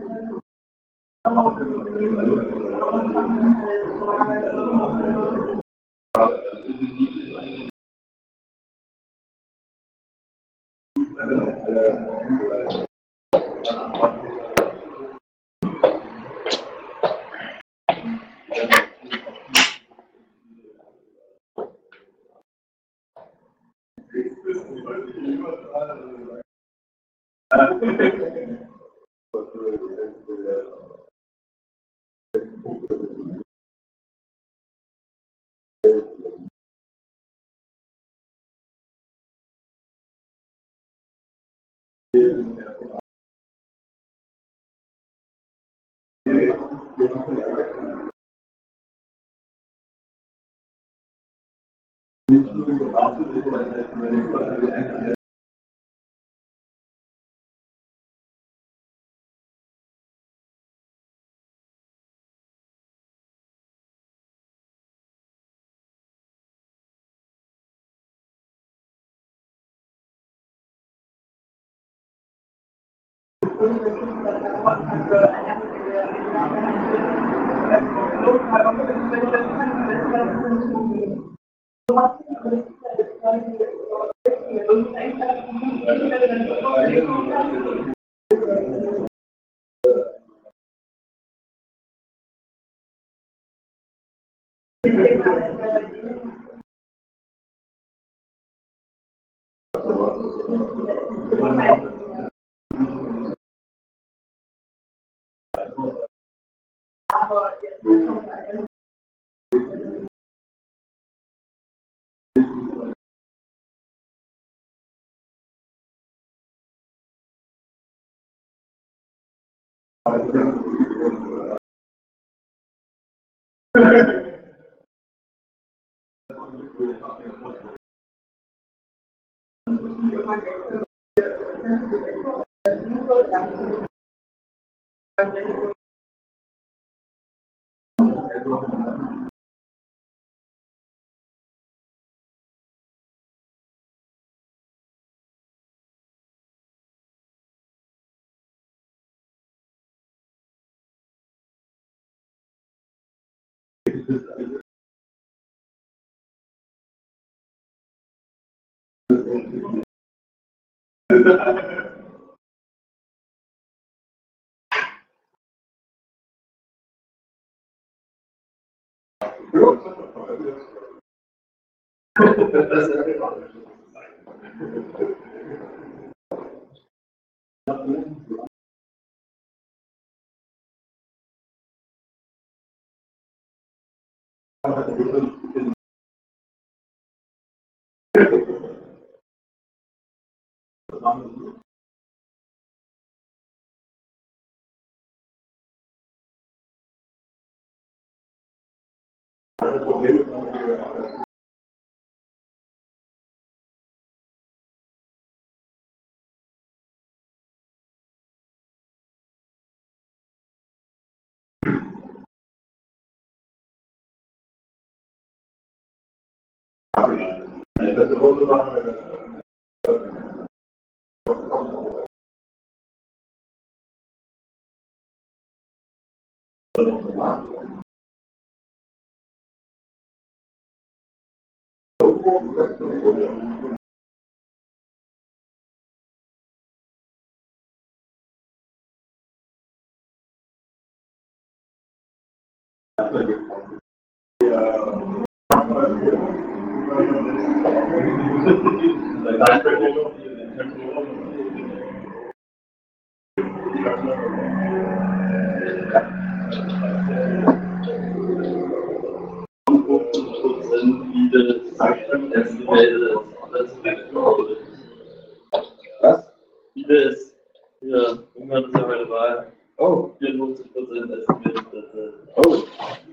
Was? Vieles, ja, Ungarn ist ja heute Wahl. Oh. vierundfünfzig Prozent Estimated. Oh.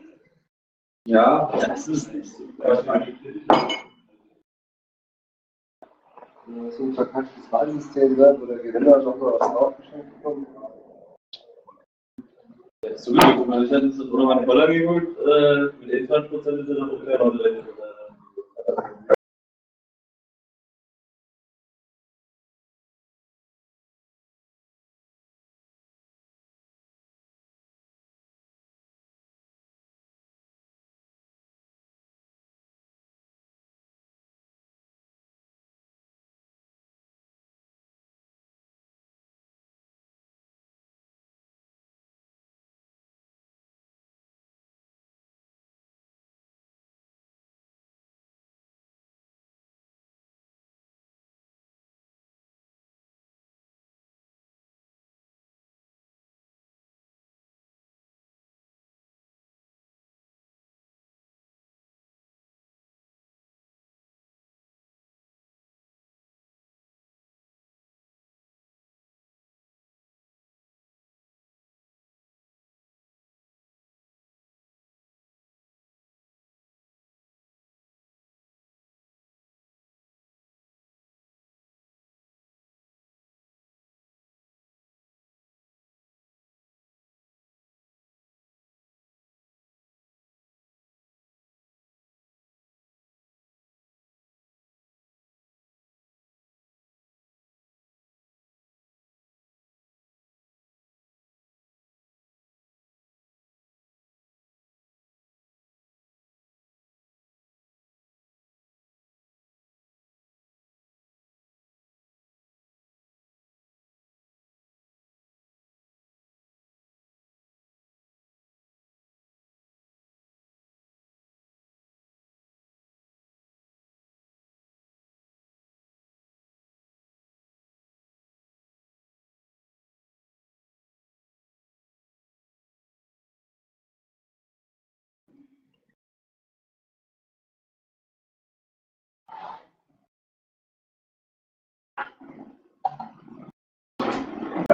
Ja, das ist nicht so. So ein verkacktes Wahlsystem wird, wo der Gewinner noch mal was aufgeschenkt bekommt. Ja, sowieso, guck mal, ich hätte es oder mal Dollar geholt, äh, mit einundzwanzig Prozent ist er noch ungefähr noch direkt.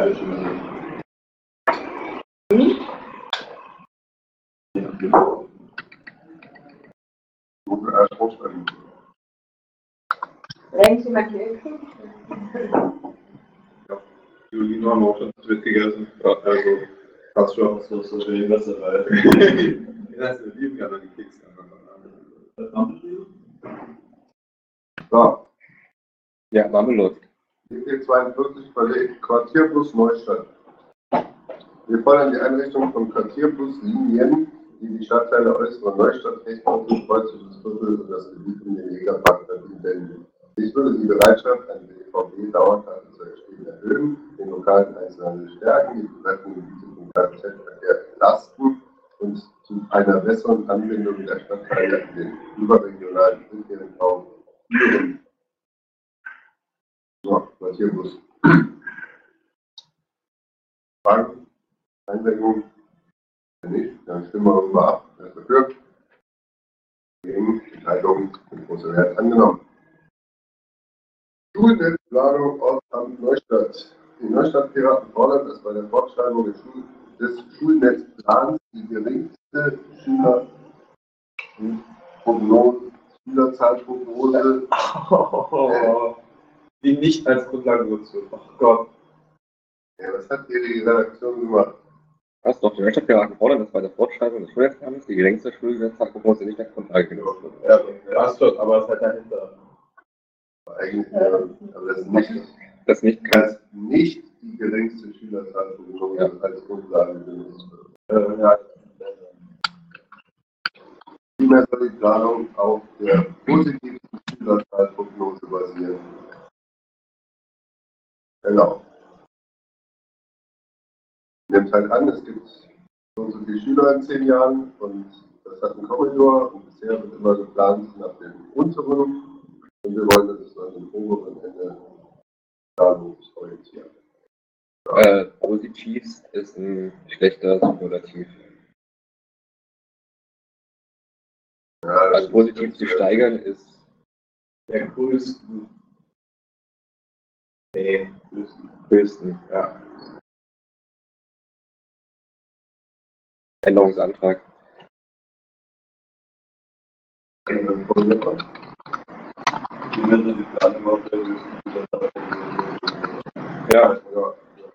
beide Stimmen. Guten Ersprungsspenden. Längst jemand Hilfe? Julina haben auch schon mitgegessen. Also, passt schon. So, so schön, was dabei. Ja, das ist lieben, ja, dann gekickt. So, Ja, Marmelade. D P zweiundvierzig verlegt Quartierbus Neustadt. Wir fordern die Einrichtung von Quartierbuslinien, die die Stadtteile Äußere Neustadt, Rechtsbauer, Kreuzes Viertel und das Gebiet um den Jägerpark verbinden. Ich würde die Bereitschaft, eine B V B-Dauerkarte zu erstellen, erhöhen, den lokalen Einzelhandel stärken, die betreffenden Gebiete vom Kfz-Verkehr entlasten und zu einer besseren Anbindung der Stadtteile an den überregionalen Verkehrsraum führen. So, Quartierbus. Fragen? Einwendungen? Wenn nicht, dann stimmen wir darüber ab. Wer ist dafür? Gegen Enthaltung mit großer Mehrheit angenommen. Schulnetzplanung Ortsamt Neustadt. Die Neustadt-Piraten fordern, dass bei der Fortschreibung des, Schul des Schulnetzplans die geringste Schüler Prognose, Schülerzahlprognose Oh, die nicht als Grundlage genutzt wird. Ach Gott. Ja, was hat hier die Redaktion gemacht? Was doch, die Wirtschaftspiraten fordern, dass bei der Fortschreibung des Schulnetzplans die geringste Schulnetzprognose nicht als Grundlage genutzt wird. Ja, passt schon, aber es ist halt dahinter. Eigentlich, äh, aber das ist nicht, Das nicht kann. dass nicht die geringste Schülerzahlprognose Ja. als Grundlage genutzt wird. Äh, ja. Vielmehr soll die Planung auf der positivsten Schülerzahlprognose basieren. Genau. Nimmt halt an, es gibt so und so viele Schüler in zehn Jahren und das hat einen Korridor und bisher wird immer geplant nach dem unteren und wir wollen, dass es an dem oberen Ende planungsorientiert. Äh, positivst ist ein schlechter Superlativ. Ja, das Also positiv zu steigern ist Der größten. Nee, größten. höchsten. Ja. Änderungsantrag. Die Mittel, die Planung auf der höchsten Ja, Ja.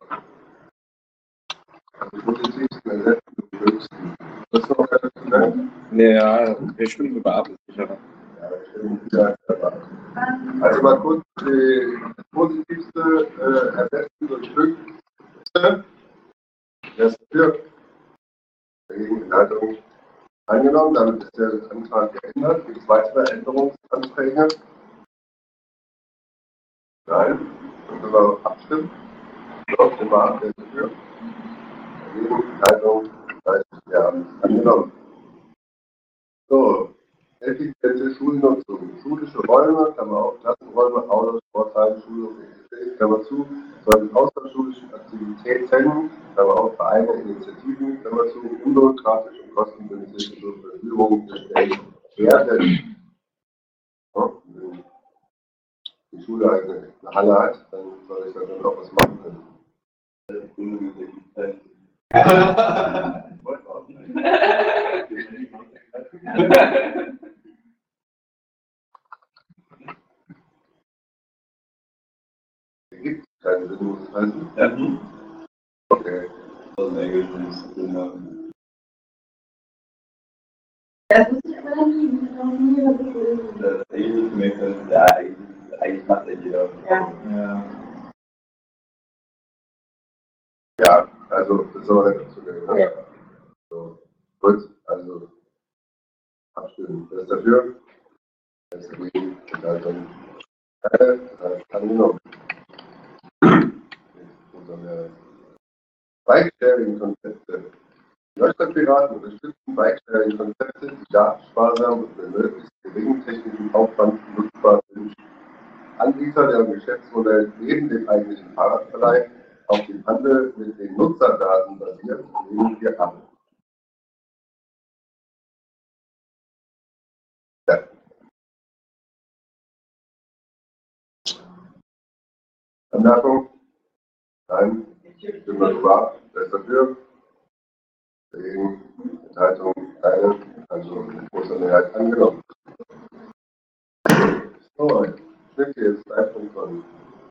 Also positivsten ersetzen die höchsten. Das ist noch relativ schnell. ja, wir stimmen sogar ab, ist sicherer. Ja, ich stimme wieder dabei. Also mal kurz die positivste äh, ersetzen durch höchste. Wer ist dafür? Dagegen Enthaltung angenommen. Damit ist der Antrag geändert. Gibt es weitere Änderungsanträge? Nein. Dann können wir abstimmen. So, stimmen wir ab. Wer ist dafür? Dagegen Enthaltung ja, angenommen. So, effiziente Schulnutzung. Schulische Räume, Klammer auf, Klassenräume, Autos, Sporthallen, Schulhof, et cetera, Klammer zu, sollen außerschulischen Aktivitäten, Klammer auf, Vereine, Initiativen, Klammer zu, unbürokratisch und kostengünstig zur Verfügung gestellt werden. Ja, wenn die Schule eine, eine Halle hat, dann soll ich da dann auch was machen können. Gibt es keinen Sinn, muss es heißen? Ja. Okay. Das ist Englisch, wenn ich Sinn haben. Das muss ich aber dann nie, das ist nie was ich will. Das Englisch merkt, ja, eigentlich, eigentlich macht er jeder. Ja. Ja. Ja, also das soll man nicht dazu nehmen. Ja. So, gut, also abstimmen. Wer ist dafür? Wer ist dagegen? Enthaltung. Äh, das heißt angenommen. Bike-Sharing-Konzepte. Die Neustadt-Piraten unterstützen Bike-Sharing-Konzepte, die datensparsam und mit möglichst geringem technischen Aufwand nutzbar sind. Anbieter, deren Geschäftsmodell neben dem eigentlichen Fahrradverleih auf dem Handel mit den Nutzerdaten basiert, lehnen wir ab. Ja. Anmerkung? Nein. Stimmen wir drüber ab. Wer ist dafür? Dagegen. Enthaltung keine. Also mit großer Mehrheit angenommen. So, Schnitt jetzt ein Punkt von.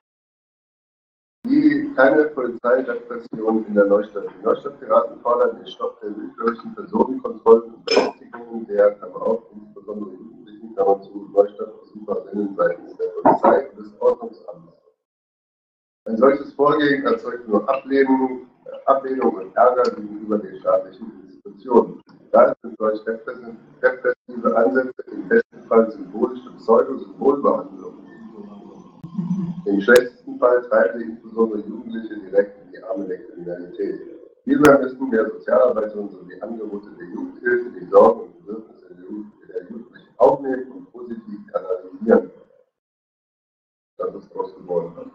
Die keine Polizeirepression in der Neustadt. Die Neustadtpiraten fordern den Stopp der willkürlichen Personenkontrollen und Berechtigungen der, Klammer auf, insbesondere Jugendlichen, Klammer zu, Neustadtbesucherinnen seitens der Polizei und des Ordnungsamtes. Ein solches Vorgehen erzeugt nur Ablehnung, Ablehnung und Ärger gegenüber den staatlichen Institutionen. Daher sind solch repressive Ansätze im besten Fall symbolische Pseudo-Symbolbehandlung. Im schlechtesten Fall treiben sie insbesondere Jugendliche direkt in die Arme der Kriminalität. Vielmehr müssen mehr Sozialarbeiterinnen sowie Angebote der Jugendhilfe die Sorgen und Bedürfnisse der Jugendlichen aufnehmen und positiv kanalisieren. Das ist ausgeworden.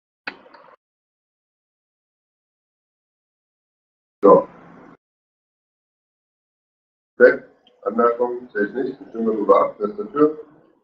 So. Okay. Anmerkung sehe ich nicht. Stimmen wir darüber ab. Wer ist dafür?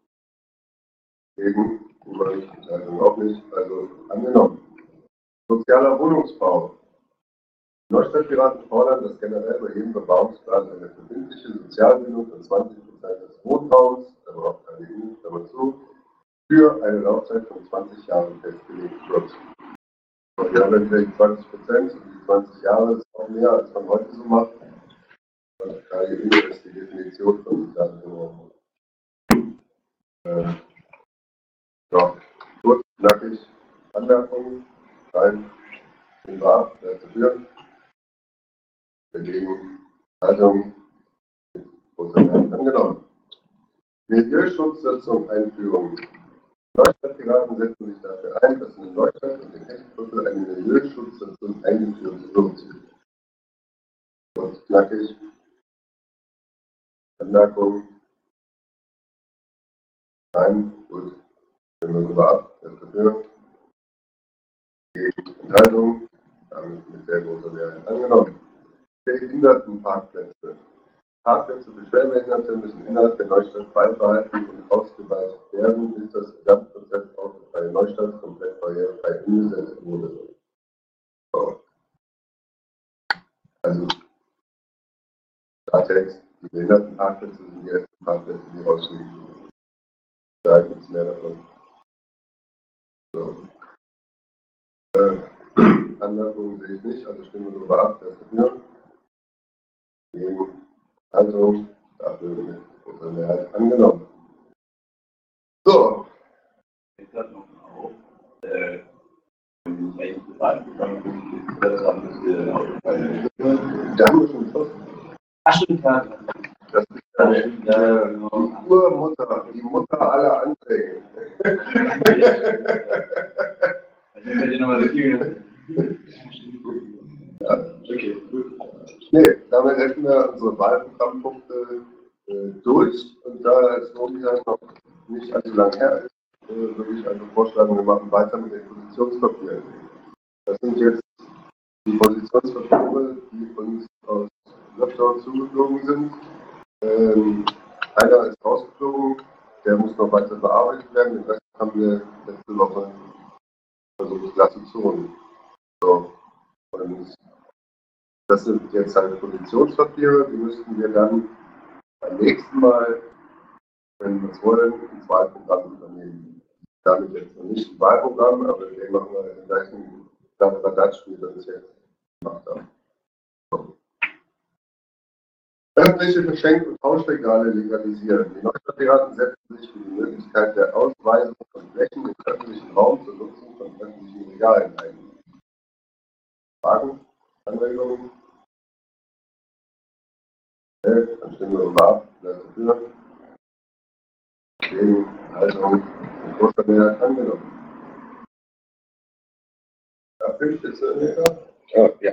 Gegen. Entscheidung auch nicht. Also angenommen. Sozialer Wohnungsbau. Die Neustadtpiraten fordern, dass generell bei jedem Bebauungsplan eine verbindliche Sozialbindung von zwanzig Prozent des Wohnraums, da braucht keine E U, Klammer zu, für eine Laufzeit von zwanzig Jahren festgelegt wird. Und wir haben ja wieder die zwanzig Prozent und die zwanzig Jahre ist auch mehr, als man heute so macht. Und K G U ist die Definition von sozialen Wohnraum. Äh, ja, kurz, knackig, Anmerkungen, rein, in wahr, wer ist dafür? Dagegen, Haltung, großer Mehrheit angenommen. Milieuschutzsatzung Einführung. Neustadtpiraten setzen sich dafür ein, dass in Neustadt und in Hechtsviertel eine Milieuschutzsatzung eingeführt wird. Kurz, knackig, Anmerkung, nein, gut, stimmen wir darüber ab, wer ist dafür? Gegen Enthaltung, damit mit sehr großer Mehrheit angenommen. Behindertenparkplätze. Parkplätze für Schwerbehinderte müssen innerhalb der Neustadt beibehalten und ausgeweitet werden, bis das Gesamtkonzept Autofreie Neustadt komplett barrierefrei umgesetzt wurde. So. Also, Klartext, die Behindertenparkplätze sind die ersten Parkplätze, die rausfliegen. Da gibt es mehr davon. So. Äh, Anmerkungen sehe ich nicht, also stimmen wir darüber ab, wer ist dafür? Gegen Also, dafür mit großer Mehrheit angenommen. So. Jetzt hat noch auf, äh, wenn ich eigentlich gesagt habe, das haben wir aufgefallen. Da haben wir schon getroffen. Ach, stimmt, ja. Das ist ja die, Ja, genau. die Urmutter, die Mutter aller Anträge. Ich hätte dir nochmal richtig. Ja, okay, gut. Nee, damit hätten wir unsere Wahlprogrammpunkte äh, durch. Und da es momentan noch nicht allzu lang her ist, äh, würde ich einfach vorschlagen, wir machen weiter mit den Positionspapieren. Das sind jetzt die Positionspapiere, die uns aus Löfter zugeflogen sind. Ähm, einer ist rausgeflogen, der muss noch weiter bearbeitet werden. Den Rest haben wir letzte Woche versucht glatt zu tun. So. Und das sind jetzt halt Positionspapiere, die müssten wir dann beim nächsten Mal, wenn wir es wollen, ins Wahlprogramm übernehmen. Damit jetzt noch nicht ein Wahlprogramm, aber den machen wir den gleichen Klapperadatsch, wie wir das jetzt gemacht haben. So. Öffentliche Geschenk- und Tauschregale legalisieren. Die Neustadtpiraten setzen sich für die Möglichkeit der Ausweisung von Flächen im öffentlichen Raum zur Nutzung von öffentlichen Regalen ein. Fragen? Anregungen? Okay, dann stimmen wir mal ab. Wer ist dafür? Gegen Haltung mit großer Mehrheit angenommen. Ja, fünf ist äh, Oh, ja.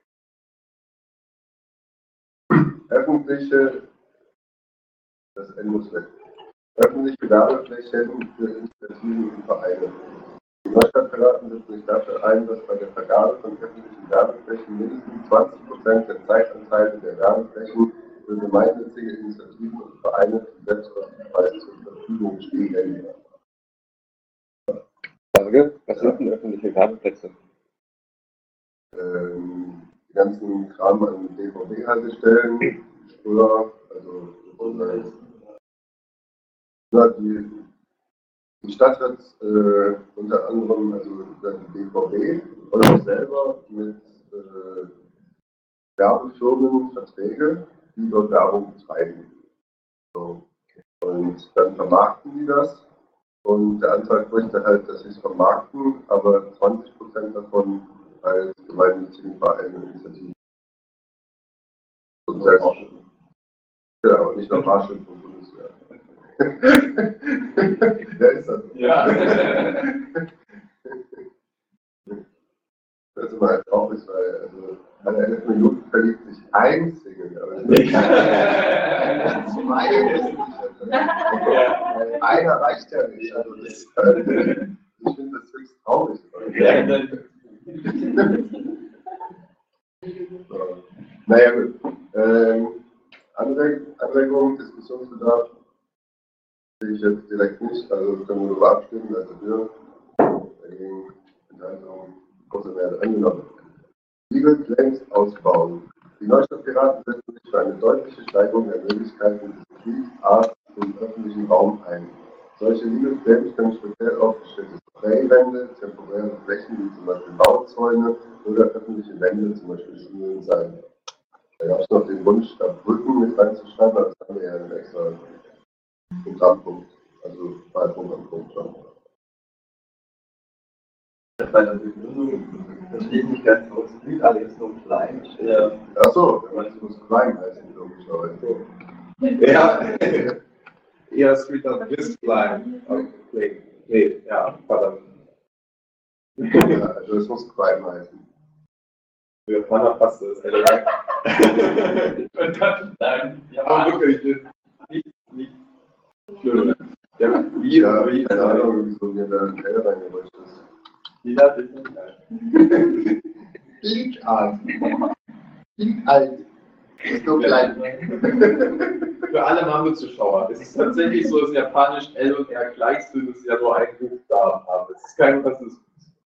öffentliche, das N muss weg. Öffentliche Werbeflächen für Initiativen und Vereine. Die Neustadtpiraten setzen sich dafür ein, dass bei der Vergabe von öffentlichen Werbeflächen mindestens zwanzig Prozent der Zeitanteile der Werbeflächen für gemeinnützige Initiativen und Vereine zum Selbstkostenpreis zur Verfügung stehen. Frage, was sind denn öffentliche Werbeplätze? ähm, die ganzen Kram an D V B-Haltestellen, früher, also sozusagen, ja, die, die Stadt hat äh, unter anderem also die D V B oder auch selber mit äh, Werbefirmen Verträge, die dort Werbung betreiben. So. Und dann vermarkten die das. Und der Antrag möchte halt, dass sie es vermarkten, aber zwanzig Prozent davon als gemeinnützigen Verein und Initiativen. Und selbst, genau, nicht nach Fahrstuhl vom Bundeswehr. Wer ist das? Ja. Das ist immer halt traurig, weil also alle elf Minuten verliebt sich ein Single, aber es ist zwei ist nicht. Also, einer reicht ja nicht. Also das, ich finde das höchst traurig. So. Naja gut. Ähm, Anreg Anregungen, Diskussionsbedarf sehe ich jetzt direkt nicht, also können wir darüber abstimmen, also für, dagegen, Enthaltung, große Mehrheit angenommen. Legal Claims ausbauen. Die Neustadtpiraten setzen sich für eine deutliche Steigerung der Möglichkeiten des Street-Art im öffentlichen Raum ein. Solche Legal Claims können speziell aufgestellte Spraywände, temporäre Flächen wie zum Beispiel Bauzäune oder öffentliche Wände, zum Beispiel Schulen sein. Da gab es noch den Wunsch, da Brücken mit reinzuschreiben, aber das haben wir ja in einem extra Programmpunkt, also bei Programmpunkt schon. Bei der Begründung verstehe ich nicht ganz, was es klingt, allerdings nur klein. Ja. Achso, das muss klein heißen, logischerweise. Ja, eher Street of Wistline. Nee, ja, verdammt. Ja, also es muss klein heißen. Für Mann passt das, Alter. Nein, ja, Aber wirklich, nicht, nicht schlimm. Ja, wie, Ja, wie, keine Ahnung, wieso mir da ein Keller reingerutscht ist. die darf ich nicht sein. Linkart. Linkalt. Ist so klein. Für alle Mambo-Zuschauer. Es ist tatsächlich so, dass Japanisch L und R gleich sind, dass sie ja nur einen Buchstaben haben. Es ist kein Rassismus.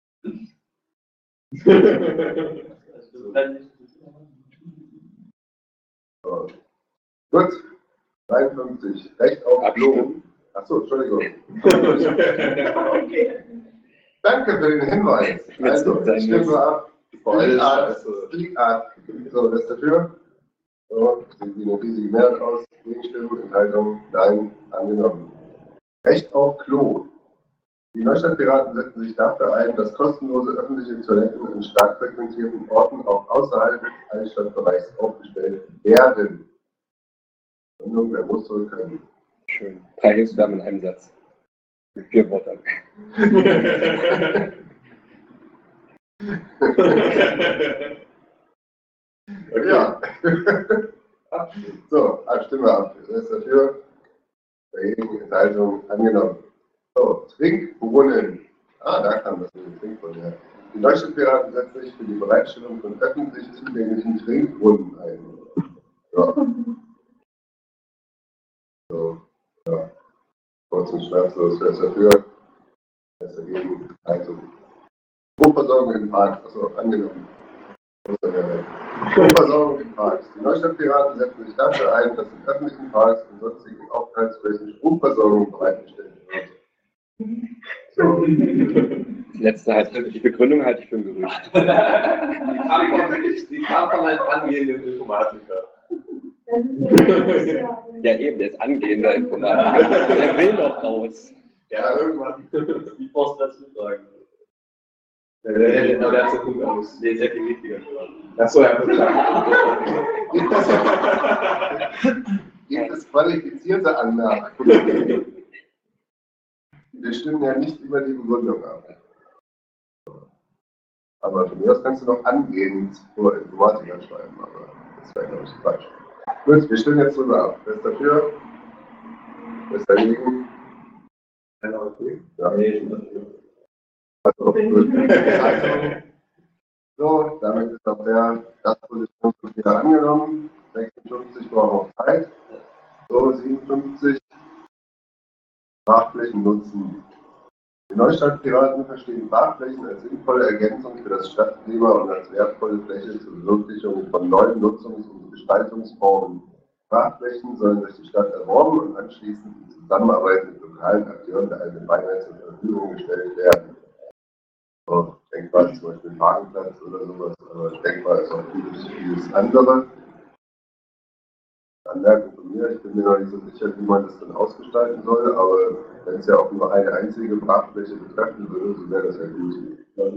So. Gut. dreiundfünfzig. Recht auf Klo. Achso, Entschuldigung. Okay. Danke für den Hinweis. Also, ich stimme nur ab. Linkart. Linkart. So, das ist dafür. So, sieht wie eine riesige Mehrheit aus. Gegenstimmen, Enthaltung, nein, angenommen. Recht auf Klo. Die Neustadtpiraten setzen sich dafür ein, dass kostenlose öffentliche Toiletten in stark frequentierten Orten auch außerhalb des Altstadtbereichs aufgestellt werden. Und wer muss soll können. Schön. Drei Hilfsverben in einem Satz. Mit vier Worten. Okay. Ja. So, abstimmen wir ab. Wer ist dafür? Dagegen, Enthaltung angenommen. So, Trinkbrunnen. Ah, da kam das mit dem Trinkbrunnen her. Die Neustadtpiraten setzen sich für die Bereitstellung von öffentlich zugänglichen Trinkbrunnen ein. Ja. So, ja. Kurz und schmerzlos. Wer ist dafür? Wer ist dagegen? Also, Stromversorgung im Park. Achso, angenommen. Stromversorgung in Parks. Die Neustadtpiraten setzen sich dafür ein, dass in öffentlichen Parks und sonstigen Aufenthaltsflächen Stromversorgung bereitgestellt wird. So. Die letzte halte ich, die Begründung halte ich für ein Gerücht. Die kam von, die kam von einem angehenden Informatiker. Ja, eben, der ist angehender Informatiker. Der will doch raus. Ja, irgendwann. Die Post dazu sagen. Der, der, der, der hat so gut aus. Nee, sehr viel wichtiger. Achso, ja, klar. Gibt es qualifizierte Anmerkungen? Wir stimmen ja nicht über die Begründung ab. Aber von mir aus kannst du noch angehend vor Informatiker schreiben, aber das wäre, glaube ich, falsch. Gut, wir stimmen jetzt drüber ab. Wer ist dafür? Wer ist dagegen? Einer okay. Ja. Nee, ich bin dafür. Also, gut. Also, so, damit ist auch der Gastposition wieder angenommen. sechsundfünfzig brauchen noch Zeit. So, siebenundfünfzig. Sprachflächen nutzen. Die Neustadt-Piraten verstehen Parkflächen als sinnvolle Ergänzung für das Stadtklima und als wertvolle Fläche zur Verwirklichung von neuen Nutzungs- und Gestaltungsformen. Parkflächen sollen durch die Stadt erworben und anschließend in Zusammenarbeit mit lokalen Akteuren der Allgemeinheit zur Verfügung gestellt werden. So, denkbar zum Beispiel Markenplatz oder sowas, aber denkbar ist auch vieles, vieles andere. Anmerkung von mir, ich bin mir noch nicht so sicher, wie man das dann ausgestalten soll, aber wenn es ja auch nur eine einzige Parkfläche betreffen würde, so wäre das ja gut.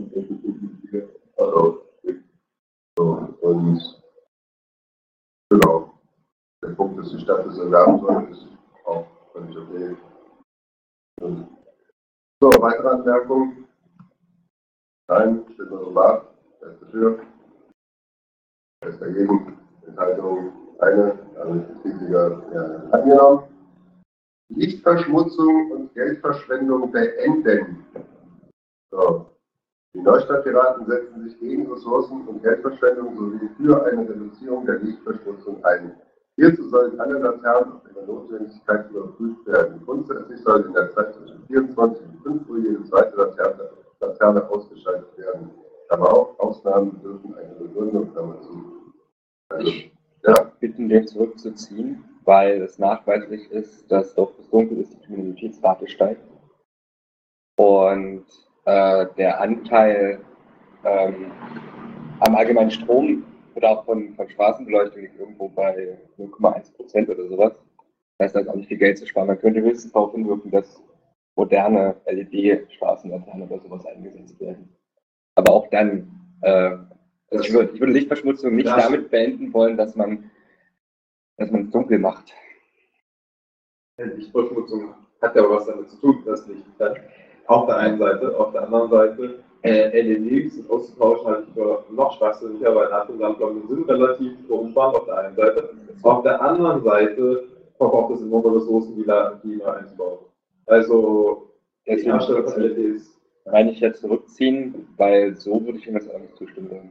Also, so, und genau. Der Punkt, dass die Stadt das erwerben soll, ist auch völlig okay. Und so, weitere Anmerkungen? Nein, steht nur so ab. Wer ist dafür? Wer ist dagegen? Enthaltung eine, also Kritiker ja, angenommen. Lichtverschmutzung und Geldverschwendung beenden. So. Die Neustadt-Piraten setzen sich gegen Ressourcen- und Geldverschwendung sowie für eine Reduzierung der Lichtverschmutzung ein. Hierzu sollen alle Laternen auf ihre Notwendigkeit überprüft werden. Grundsätzlich soll in der Zeit zwischen vierundzwanzig und fünf Uhr jede zweite Laterne, Laterne ausgeschaltet werden. Aber auch Ausnahmen dürfen eine Begründung dazu. Also, ja. Bitten, den zurückzuziehen, weil es nachweislich ist, dass doch bis dunkel ist, die Kriminalitätsrate steigt. Und äh, der Anteil ähm, am allgemeinen Strombedarf von, von Straßenbeleuchtung liegt irgendwo bei null Komma eins Prozent oder sowas. Das heißt, da ist auch nicht viel Geld zu sparen. Man könnte höchstens darauf hinwirken, dass moderne L E D-Straßenlaternen oder sowas eingesetzt werden. Aber auch dann, äh, also ich, würde, ich würde Lichtverschmutzung nicht ja. damit beenden wollen, dass man dass man es dunkel macht. Lichtverschmutzung hat ja auch was damit zu tun, dass Licht hat. Auf der einen Seite, auf der anderen Seite, äh, L E Ds auszutauschen halte ich für noch schwachsinniger, weil Natriumlampen sind relativ stromsparend auf der einen Seite. Auf der anderen Seite verbraucht es enorme Ressourcen, die da einzubauen. Also, die Herstellung von L E Ds. Meine ich jetzt zurückziehen, weil so würde ich Ihnen das auch nicht zustimmen.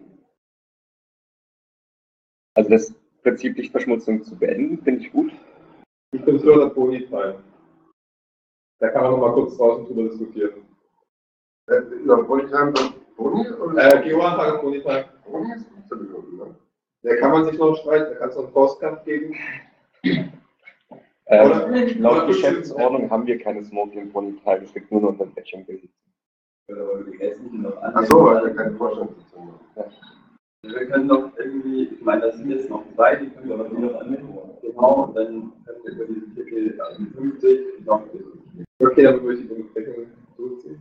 Also das Prinzip Lichtverschmutzung zu beenden, finde ich gut. Ich bin für das Boni-Teil. Da kann man noch mal kurz draußen drüber diskutieren. Äh, über Boni-Teil und Boni? Äh, Geoantrag und Boni-Teil. Boni ist nicht so gut. Da kann man sich noch streiten, da kann es noch einen Faustkampf geben. Ähm, Oder, laut Geschäftsordnung haben wir keine Smoking Boni-Teil, es liegt nur noch unter Bächern. Achso, weil wir keine Vorstandssitzung haben. Wir können doch irgendwie, ich meine, das sind jetzt noch zwei, die können wir aber noch annehmen. Genau, und dann können wir über diese Titel fünfzig noch. Okay, dann würde ich die Besprechung durchziehen.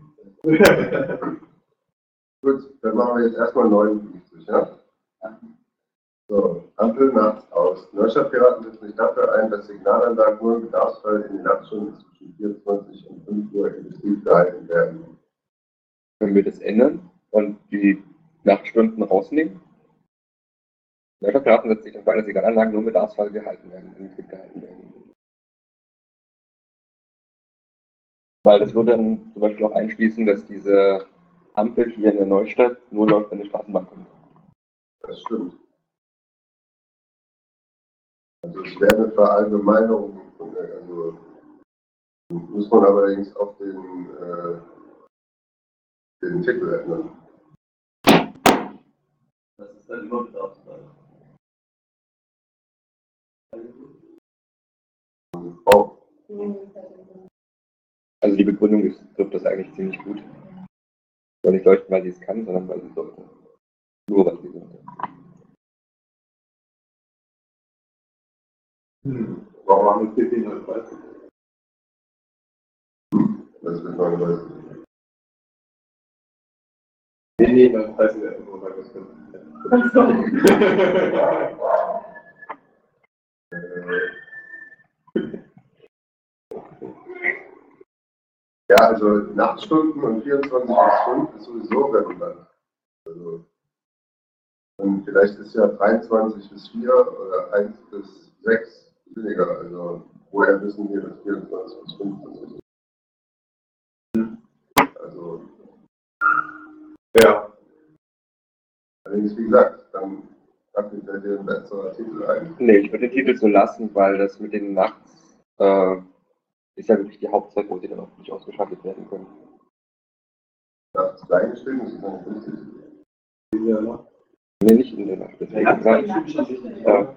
Gut, dann machen wir jetzt erstmal neunundfünfzig, ja? So, Ampel nachts aus. Neustadt-Piraten setzen sich dafür ein, dass Signalanlagen nur im Bedarfsfall in den Nachtstunden zwischen vierundzwanzig und fünf Uhr in Betrieb gehalten werden. Können wir das ändern und die Nachtstunden rausnehmen? Neustadt-Piraten setzt sich dafür ein, dass Signalanlagen nur im Bedarfsfall gehalten werden, in Betrieb gehalten werden. Weil das würde dann zum Beispiel auch einschließen, dass diese Ampel hier in der Neustadt nur läuft, wenn eine Straßenbahn kommt. Das stimmt. Also es wäre eine Verallgemeinerung, also muss man allerdings auf den, äh, den Titel ändern. Das ist dann immer Bedarfsfall. Oh. Also die Begründung ist, trifft das eigentlich ziemlich gut. Soll nicht leuchten, weil sie es kann, sondern weil sie es sollte. Nur weil sie sollte. Hm. Warum haben wir zehn als Beispiel? Das wird neununddreißig. Nee, nee, das heißt ja einfach nur, weil wir es Ja, also Nachtstunden und vierundzwanzig bis fünf ist sowieso redundant. Also, und vielleicht ist ja dreiundzwanzig bis vier oder eins bis sechs weniger. Also woher wissen wir, dass vierundzwanzig bis fünf ist? Also ja. Allerdings, wie gesagt, dann hat mir dir ein besserer Titel ein. Nee, ich würde den Titel so lassen, weil das mit den Nachts äh, ist ja wirklich die Hauptzeit, wo sie dann auch nicht ausgeschaltet werden können. nachts klein stehen, das ist dann richtig. Ja, ne? Nee, nicht in der Nacht. Deswegen Nachts war in der Nacht. ja.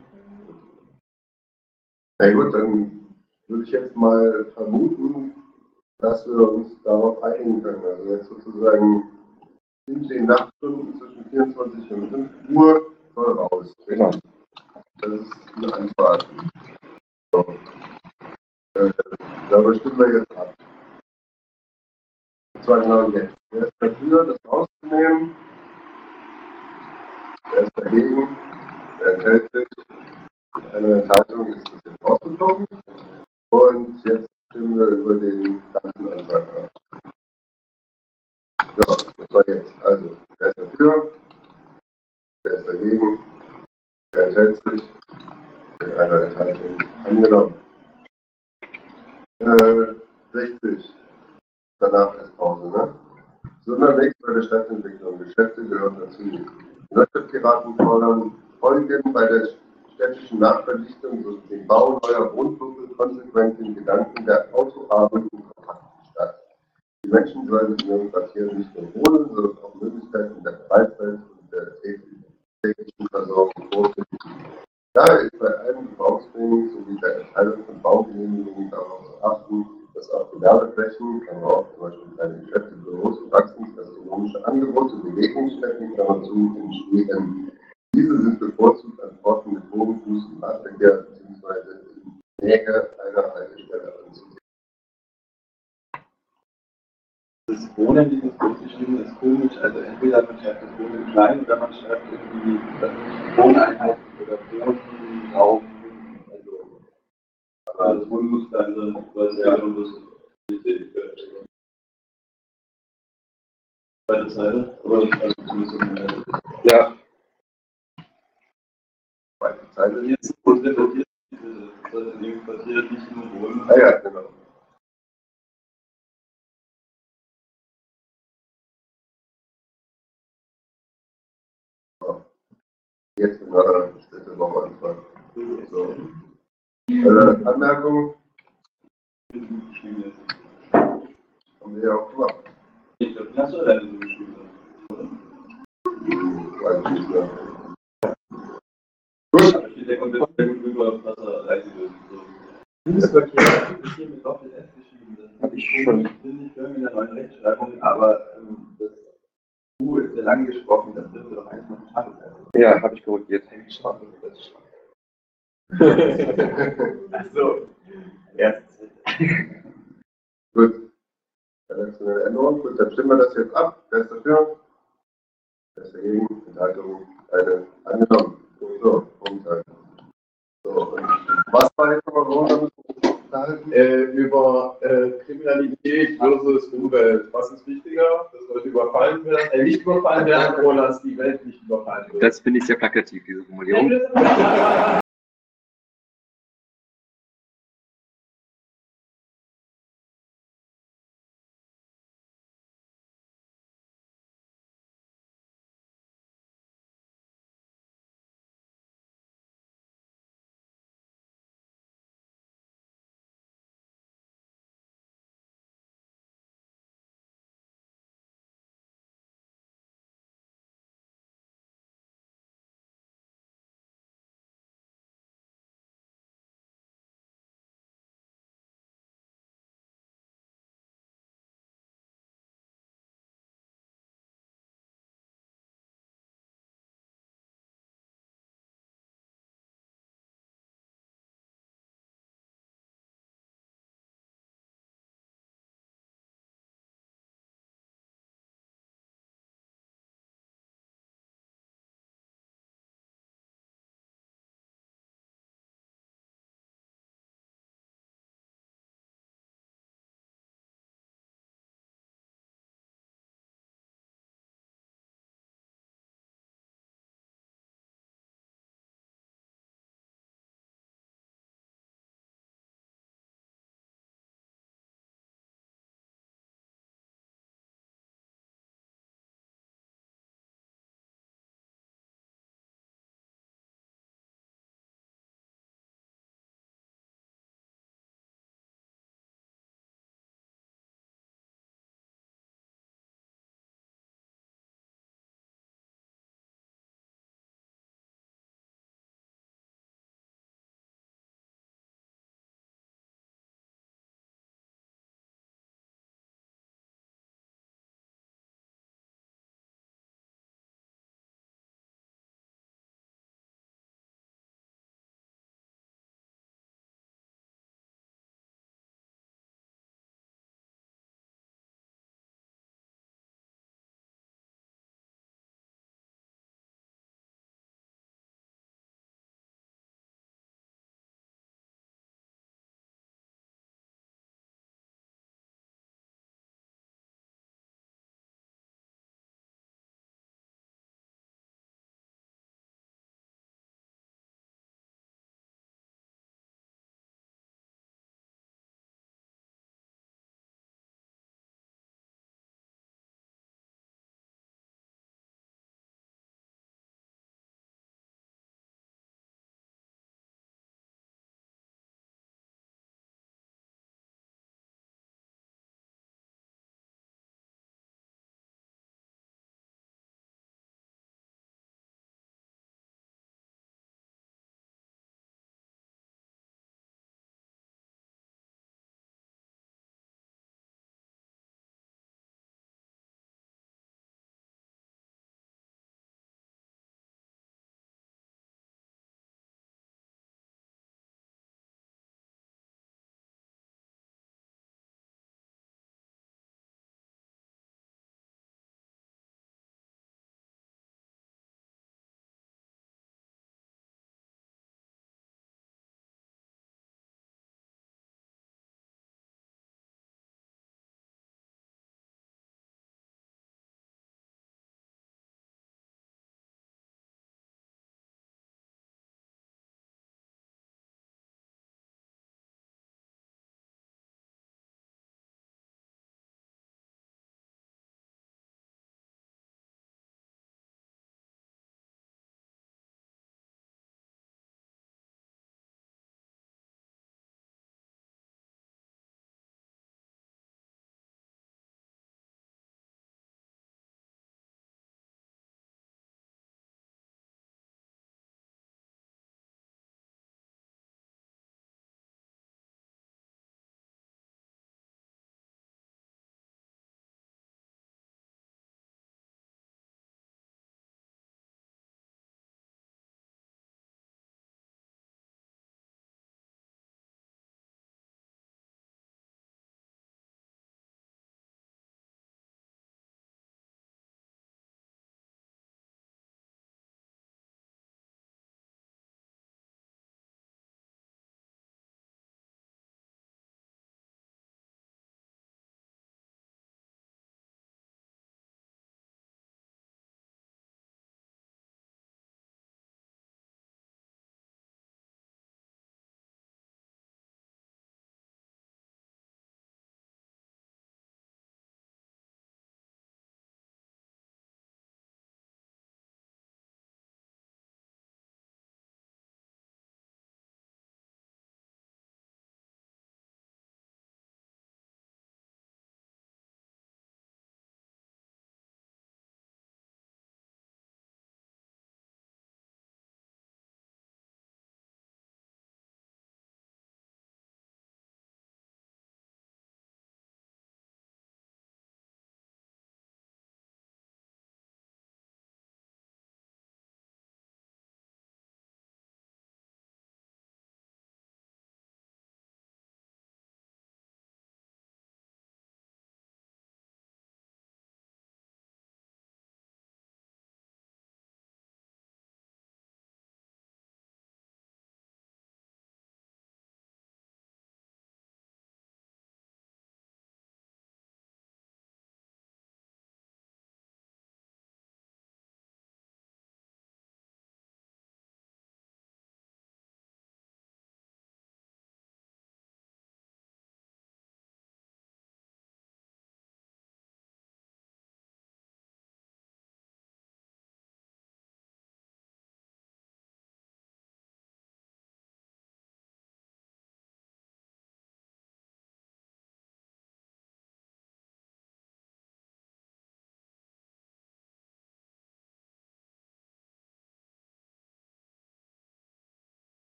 Na gut, dann würde ich jetzt mal vermuten, dass wir uns darauf einigen können. Also jetzt sozusagen in den Nachtstunden zwischen vierundzwanzig und fünf Uhr soll raus. Genau. Das ist eine Anfahrt. So. Äh, darüber stimmen wir jetzt ab. Und zwar genau jetzt. Wer ist dafür, das rauszunehmen? Wer ist dagegen? Wer enthält sich? Eine Enthaltung ist das jetzt rausgekommen. Und jetzt stimmen wir über den ganzen Antrag ab. So, das war jetzt. Also, wer ist dafür? Wer ist dagegen? Wer enthält sich? Mit einer Enthaltung angenommen. Äh, sechzig. Danach ist Pause, ne? Sonderweg bei der Stadtentwicklung. Geschäfte gehören dazu. Die Wirtschaftspiraten fordern Folgen bei der städtischen Nachverdichtung durch den Bau neuer Wohnviertel konsequent den Gedanken der Autoarmut und kompakten Stadt. Die Menschen sollen in ihrem Quartier nicht nur wohnen, sondern auch Möglichkeiten der Freizeit und der täglichen Versorgung vorfinden. Daher ist bei allen Bebauungsplänen sowie der Erteilung von Baugenehmigungen darauf zu achten, dass auch Gewerbeflächen, Klammer auf, zum Beispiel kleine Geschäfte, Büros, Praxen, gastronomische Angebote, Bewegungsstätten, Klammer zu, entstehen. Diese sind bevorzugt an Orten mit hohem Fuß- und Radverkehr bzw. in Nähe einer Haltestelle anzusehen. Das Wohnen, dieses durchgeschrieben, ist komisch. Also entweder man schreibt das Wohnen klein oder man schreibt irgendwie das Wohneinheit oder Wohnraum. Also, aber das Wohnen muss dann so, was ja und das zweite Seite, oder also zumindest in der Ja. Zweite Zeile. jetzt und repetiert diese, dass in dem Quartier nicht nur wohnen. Ah ja, genau. Jetzt in der Städtebau anfangen. So. Äh, Anmerkung haben wir ja auch gemacht. Ich glaube, das soll dann so geschrieben sein. Hm, weiß ich nicht mehr. Gut. Aber steht der komplett sehr gut rüber, was er leisten will. Fußverkehr ist hier mit Doppel-S geschrieben. Das Hab ich schon. Finde ich firm in der neuen Rechtschreibung, aber ähm, das U ist sehr lang gesprochen, das dürfte doch eigentlich noch schade sein. Ja, habe ich korrigiert. Achso. Erst. Gut. Redaktionelle Änderung. Gut, dann stimmen wir das jetzt ab. Wer ist dafür? Wer ist dagegen? Enthaltung eine angenommen. So, Umteil. So, und was war jetzt nochmal so? Äh, über äh, Kriminalität versus Umwelt. Was ist wichtiger? Das sollte überfallen werden, äh, nicht überfallen werden oder dass die Welt nicht überfallen wird? Das finde ich sehr plakativ, diese Formulierung.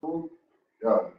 Ja,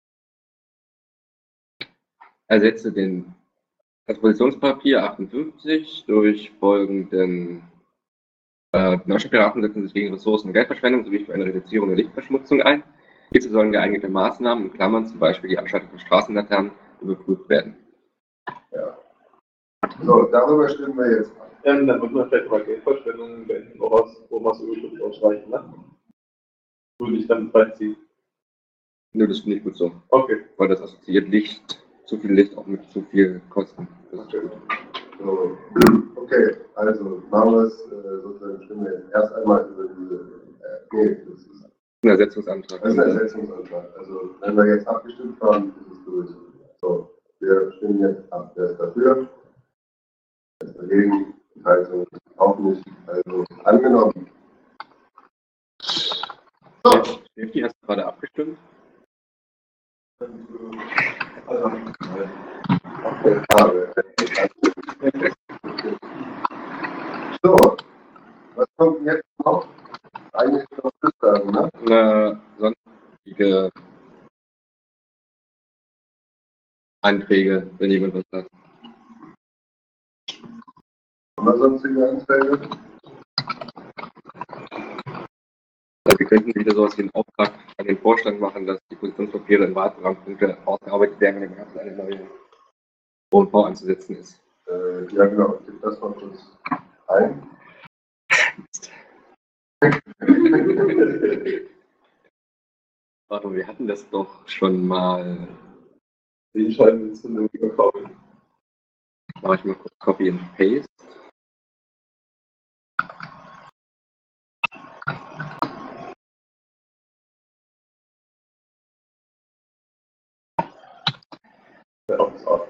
Ersetze den, das Positionspapier achtundfünfzig durch folgenden äh, Neustadtpiraten setzen sich gegen Ressourcen- und Geldverschwendung sowie für eine Reduzierung der Lichtverschmutzung ein. Hierzu sollen geeignete Maßnahmen, in Klammern zum Beispiel die Abschaltung von Straßenlaternen, überprüft werden. ja. So, darüber stimmen wir jetzt ab. Ähm, dann wird man vielleicht mal Geldverschwendung beenden, woraus, wo man es überschüttet ausreichen, ne? Würde ich dann reinziehen. Nö, das finde ich gut so. Okay. Weil das assoziiert Licht, zu viel Licht auch mit zu viel Kosten. Das ist gut. So, okay, also machen wir es äh, sozusagen, stimmen wir jetzt erst einmal über diese, äh, nee, das ist, Ein Ersetzungsantrag. das ist ein Ersetzungsantrag. Also wenn wir jetzt abgestimmt haben, ist es durch. So, wir stimmen jetzt ab, wer ist dafür, wer ist dagegen, Enthaltung auch nicht, also angenommen. So. Steffi, hast du gerade abgestimmt? Also, okay, Frage. So, was kommt jetzt noch? Eigentlich noch das sagen, ne? Eine sonstige Anträge, wenn jemand was hat. Oder sonstige Anträge? Also wir könnten wieder sowas wie einen Auftrag an den Vorstand machen, dass die Positionspapiere in Wahlprogrammpunkte ausgearbeitet werden, wenn im Herbst eine neue O und V anzusetzen ist. Äh, ja, genau. Gib das mal kurz ein. Warte, wir hatten das doch schon mal. Die entscheiden jetzt von dem Kaufen. Mache ich mal kurz Copy and Paste. Ja, auch das auch.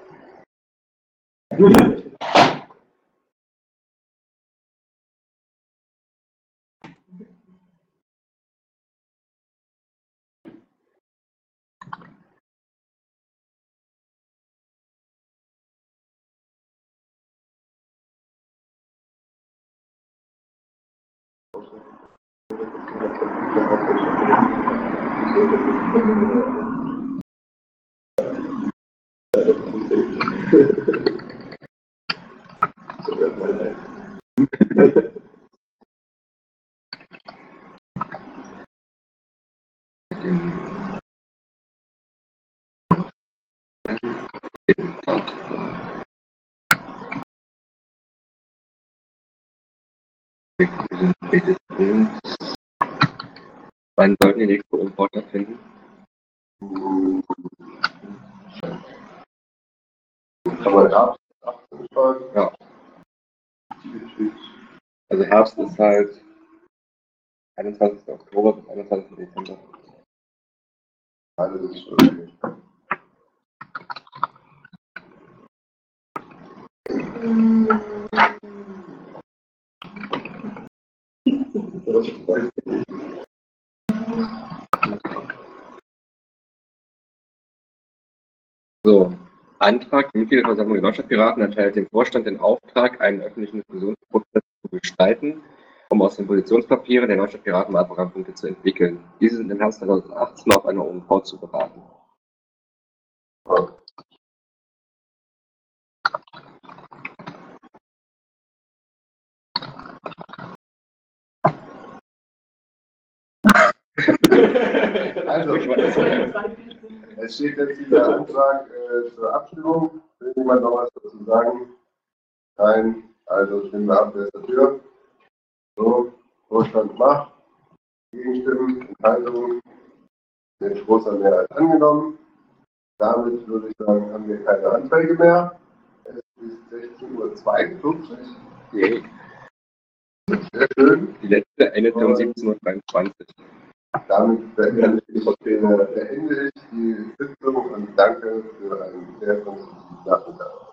Wann sollten die nächste Umfrage stattfinden? Kann man Herbst achtzehn fragen? Ja. Also Herbst ist halt einundzwanzigsten Oktober bis einundzwanzigsten Dezember. Alles ist okay. So, Antrag, die Mitgliederversammlung der Neustadtpiraten erteilt dem Vorstand den Auftrag, einen öffentlichen Diskussionsprozess zu gestalten, um aus den Positionspapieren der Neustadtpiraten Wahlprogrammpunkte zu entwickeln. Diese sind im Herbst zweitausendachtzehn auf einer O und V zu beraten. Also, es steht jetzt dieser Antrag äh, zur Abstimmung. Will jemand noch was dazu sagen? Nein, also stimmen wir ab, wer ist dafür? So, Vorstand macht. Gegenstimmen, Enthaltungen, mit großer Mehrheit angenommen. Damit würde ich sagen, haben wir keine Anträge mehr. Es ist sechzehn Uhr zweiundfünfzig. Yay. Sehr schön. Die letzte endete um siebzehn Uhr dreiundzwanzig. Damit beende ich, beende ich die Sitzung und danke für einen sehr konstruktiven Nachmittag.